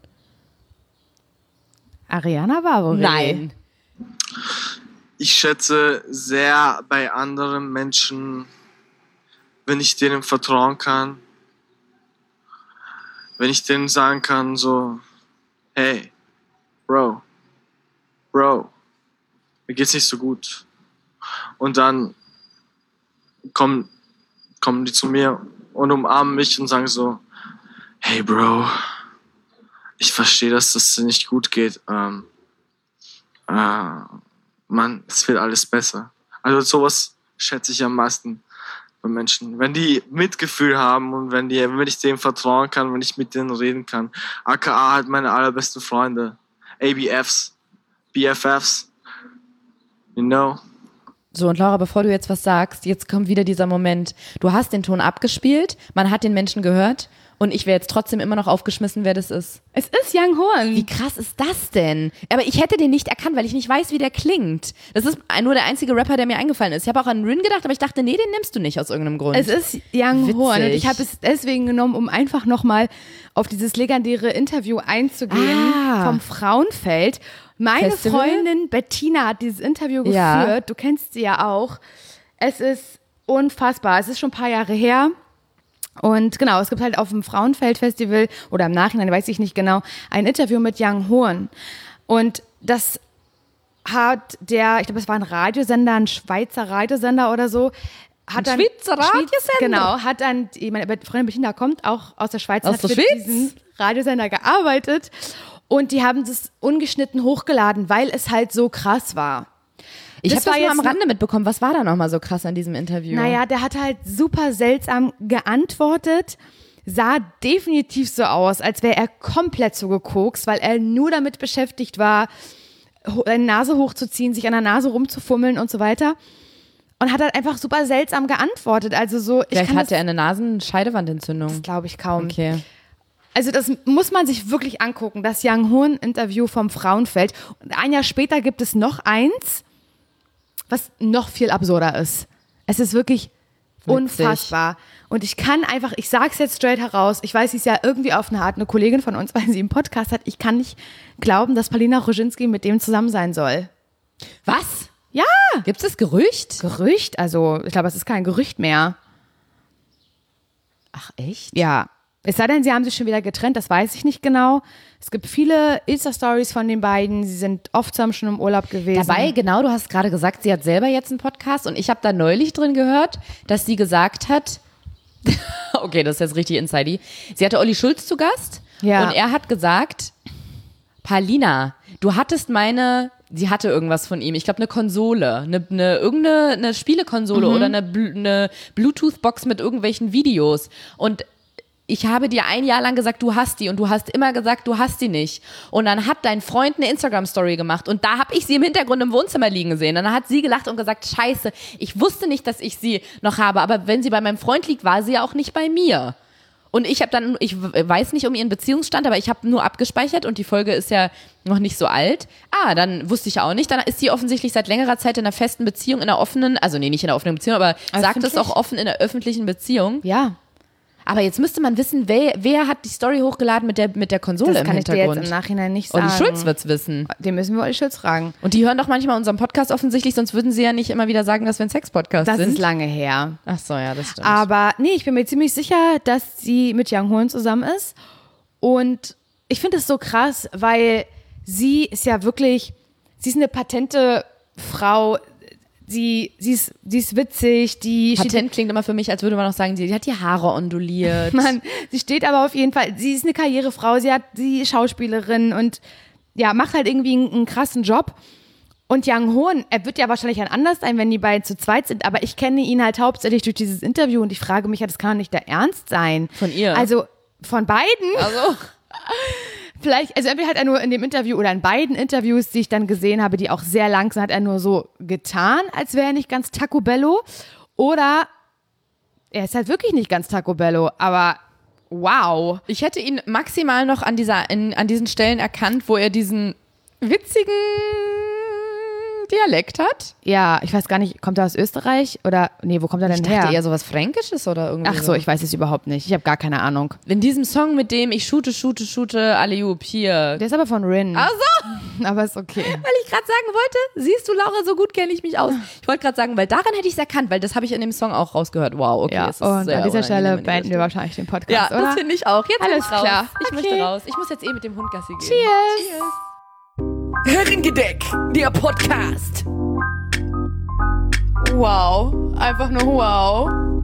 Speaker 1: Ariana Barbour.
Speaker 2: Nein.
Speaker 11: Ich schätze sehr bei anderen Menschen, wenn ich denen vertrauen kann, wenn ich denen sagen kann, so, hey, Bro, mir geht's nicht so gut. Und dann kommen die zu mir und umarmen mich und sagen so, hey Bro, ich verstehe, dass das nicht gut geht. Mann, es wird alles besser. Also sowas schätze ich am meisten bei Menschen. Wenn die Mitgefühl haben und wenn ich denen vertrauen kann, wenn ich mit denen reden kann. AKA halt meine allerbesten Freunde. ABFs, BFFs, you know.
Speaker 2: So, und Laura, bevor du jetzt was sagst, jetzt kommt wieder dieser Moment. Du hast den Ton abgespielt, man hat den Menschen gehört und ich wäre jetzt trotzdem immer noch aufgeschmissen, wer das ist.
Speaker 1: Es ist Young Horn.
Speaker 2: Wie krass ist das denn? Aber ich hätte den nicht erkannt, weil ich nicht weiß, wie der klingt. Das ist nur der einzige Rapper, der mir eingefallen ist. Ich habe auch an Rin gedacht, aber ich dachte, nee, den nimmst du nicht aus irgendeinem Grund.
Speaker 1: Es ist Young Horn und ich habe es deswegen genommen, um einfach nochmal auf dieses legendäre Interview einzugehen vom Frauenfeld. Meine Freundin Bettina hat dieses Interview geführt. Du kennst sie ja auch. Es ist unfassbar. Es ist schon ein paar Jahre her. Und genau, es gibt halt auf dem Frauenfeld-Festival oder im Nachhinein, weiß ich nicht genau, ein Interview mit Young Horn. Und das hat ich glaube, es war ein Radiosender, ein Schweizer Radiosender oder so.
Speaker 2: Schweizer Radiosender?
Speaker 1: Genau, hat dann, meine Freundin Bettina kommt auch aus der Schweiz, hat für diesen Radiosender gearbeitet. Und die haben das ungeschnitten hochgeladen, weil es halt so krass war.
Speaker 2: Ich habe das nur am Rande mitbekommen. Was war da nochmal so krass an diesem Interview?
Speaker 1: Naja, der hat halt super seltsam geantwortet, sah definitiv so aus, als wäre er komplett so gekokst, weil er nur damit beschäftigt war, seine Nase hochzuziehen, sich an der Nase rumzufummeln und so weiter. Und hat halt einfach super seltsam geantwortet. Also so,
Speaker 2: vielleicht hatte er eine Nasenscheidewandentzündung.
Speaker 1: Das glaube ich kaum.
Speaker 2: Okay.
Speaker 1: Also das muss man sich wirklich angucken, das Young Horn Interview vom Frauenfeld. Und ein Jahr später gibt es noch eins, was noch viel absurder ist. Es ist wirklich unfassbar. Und ich sag's jetzt straight heraus, ich weiß, sie ist ja irgendwie auf eine Art eine Kollegin von uns, weil sie einen Podcast hat. Ich kann nicht glauben, dass Paulina Roginski mit dem zusammen sein soll.
Speaker 2: Was?
Speaker 1: Ja.
Speaker 2: Gibt's das Gerücht?
Speaker 1: Gerücht? Also ich glaube, es ist kein Gerücht mehr.
Speaker 2: Ach echt?
Speaker 1: Ja. Es sei denn, sie haben sich schon wieder getrennt, das weiß ich nicht genau. Es gibt viele Insta-Stories von den beiden, sie sind oft zusammen schon im Urlaub gewesen.
Speaker 2: Dabei, genau, du hast gerade gesagt, sie hat selber jetzt einen Podcast und ich habe da neulich drin gehört, dass sie gesagt hat, okay, das ist jetzt richtig insidey, sie hatte Olli Schulz zu Gast und er hat gesagt, Paulina, du hattest sie hatte irgendwas von ihm, ich glaube eine Konsole, irgendeine Spielekonsole oder eine Bluetooth-Box mit irgendwelchen Videos und ich habe dir ein Jahr lang gesagt, du hast die und du hast immer gesagt, du hast die nicht. Und dann hat dein Freund eine Instagram-Story gemacht und da habe ich sie im Hintergrund im Wohnzimmer liegen gesehen. Dann hat sie gelacht und gesagt, scheiße, ich wusste nicht, dass ich sie noch habe, aber wenn sie bei meinem Freund liegt, war sie ja auch nicht bei mir. Und ich weiß nicht um ihren Beziehungsstand, aber ich habe nur abgespeichert und die Folge ist ja noch nicht so alt. Dann wusste ich auch nicht. Dann ist sie offensichtlich seit längerer Zeit in einer festen Beziehung, in einer offenen, also nee, nicht in einer offenen Beziehung, aber sagt es auch offen in einer öffentlichen Beziehung.
Speaker 1: Ja.
Speaker 2: Aber jetzt müsste man wissen, wer hat die Story hochgeladen mit der Konsole im Hintergrund. Das kann ich dir jetzt
Speaker 1: im Nachhinein nicht sagen.
Speaker 2: Olli Schulz wird's wissen.
Speaker 1: Den müssen wir Olli Schulz fragen.
Speaker 2: Und die hören doch manchmal unseren Podcast offensichtlich, sonst würden sie ja nicht immer wieder sagen, dass wir ein Sex-Podcast sind.
Speaker 1: Das ist lange her.
Speaker 2: Ach so, ja, das stimmt.
Speaker 1: Aber nee, ich bin mir ziemlich sicher, dass sie mit Young Horn zusammen ist. Und ich finde es so krass, weil sie ist ja wirklich, sie ist eine patente Frau. Sie ist witzig.
Speaker 2: Patent klingt immer für mich, als würde man auch sagen, sie hat die Haare onduliert.
Speaker 1: Mann, sie steht aber auf jeden Fall, sie ist eine Karrierefrau, sie ist Schauspielerin und ja, macht halt irgendwie einen krassen Job. Und Young Horn, er wird ja wahrscheinlich anders sein, wenn die beiden zu zweit sind, aber ich kenne ihn halt hauptsächlich durch dieses Interview und ich frage mich, das kann nicht der Ernst sein.
Speaker 2: Von ihr?
Speaker 1: Also von beiden.
Speaker 2: Also
Speaker 1: vielleicht, also entweder hat er nur in dem Interview oder in beiden Interviews, die ich dann gesehen habe, die auch sehr lang sind, hat er nur so getan, als wäre er nicht ganz Taco Bello. Oder er ist halt wirklich nicht ganz Taco Bello, aber wow.
Speaker 2: Ich hätte ihn maximal noch an diesen Stellen erkannt, wo er diesen witzigen Dialekt hat.
Speaker 1: Ja, ich weiß gar nicht, kommt er aus Österreich oder, nee, wo kommt er denn her?
Speaker 2: Ich dachte eher sowas Fränkisches oder irgendwie.
Speaker 1: Ach so, ich weiß es überhaupt nicht. Ich habe gar keine Ahnung.
Speaker 2: In diesem Song, mit dem ich shoote, Alley-oop, hier.
Speaker 1: Der ist aber von Rin.
Speaker 2: Ach so.
Speaker 1: Aber ist okay.
Speaker 2: Weil ich gerade sagen wollte, siehst du, Laura, so gut kenne ich mich aus. Ich wollte gerade sagen, weil daran hätte ich es erkannt, weil das habe ich in dem Song auch rausgehört. Wow, okay.
Speaker 1: Ja, und an dieser Stelle beenden wir wahrscheinlich den Podcast,
Speaker 2: ja,
Speaker 1: oder?
Speaker 2: Das finde ich auch. Jetzt
Speaker 1: alles klar.
Speaker 2: Ich möchte raus. Ich muss jetzt mit dem Hund Gassi gehen.
Speaker 1: Cheers.
Speaker 3: Herrengedeck, der Podcast.
Speaker 1: Wow, einfach nur wow.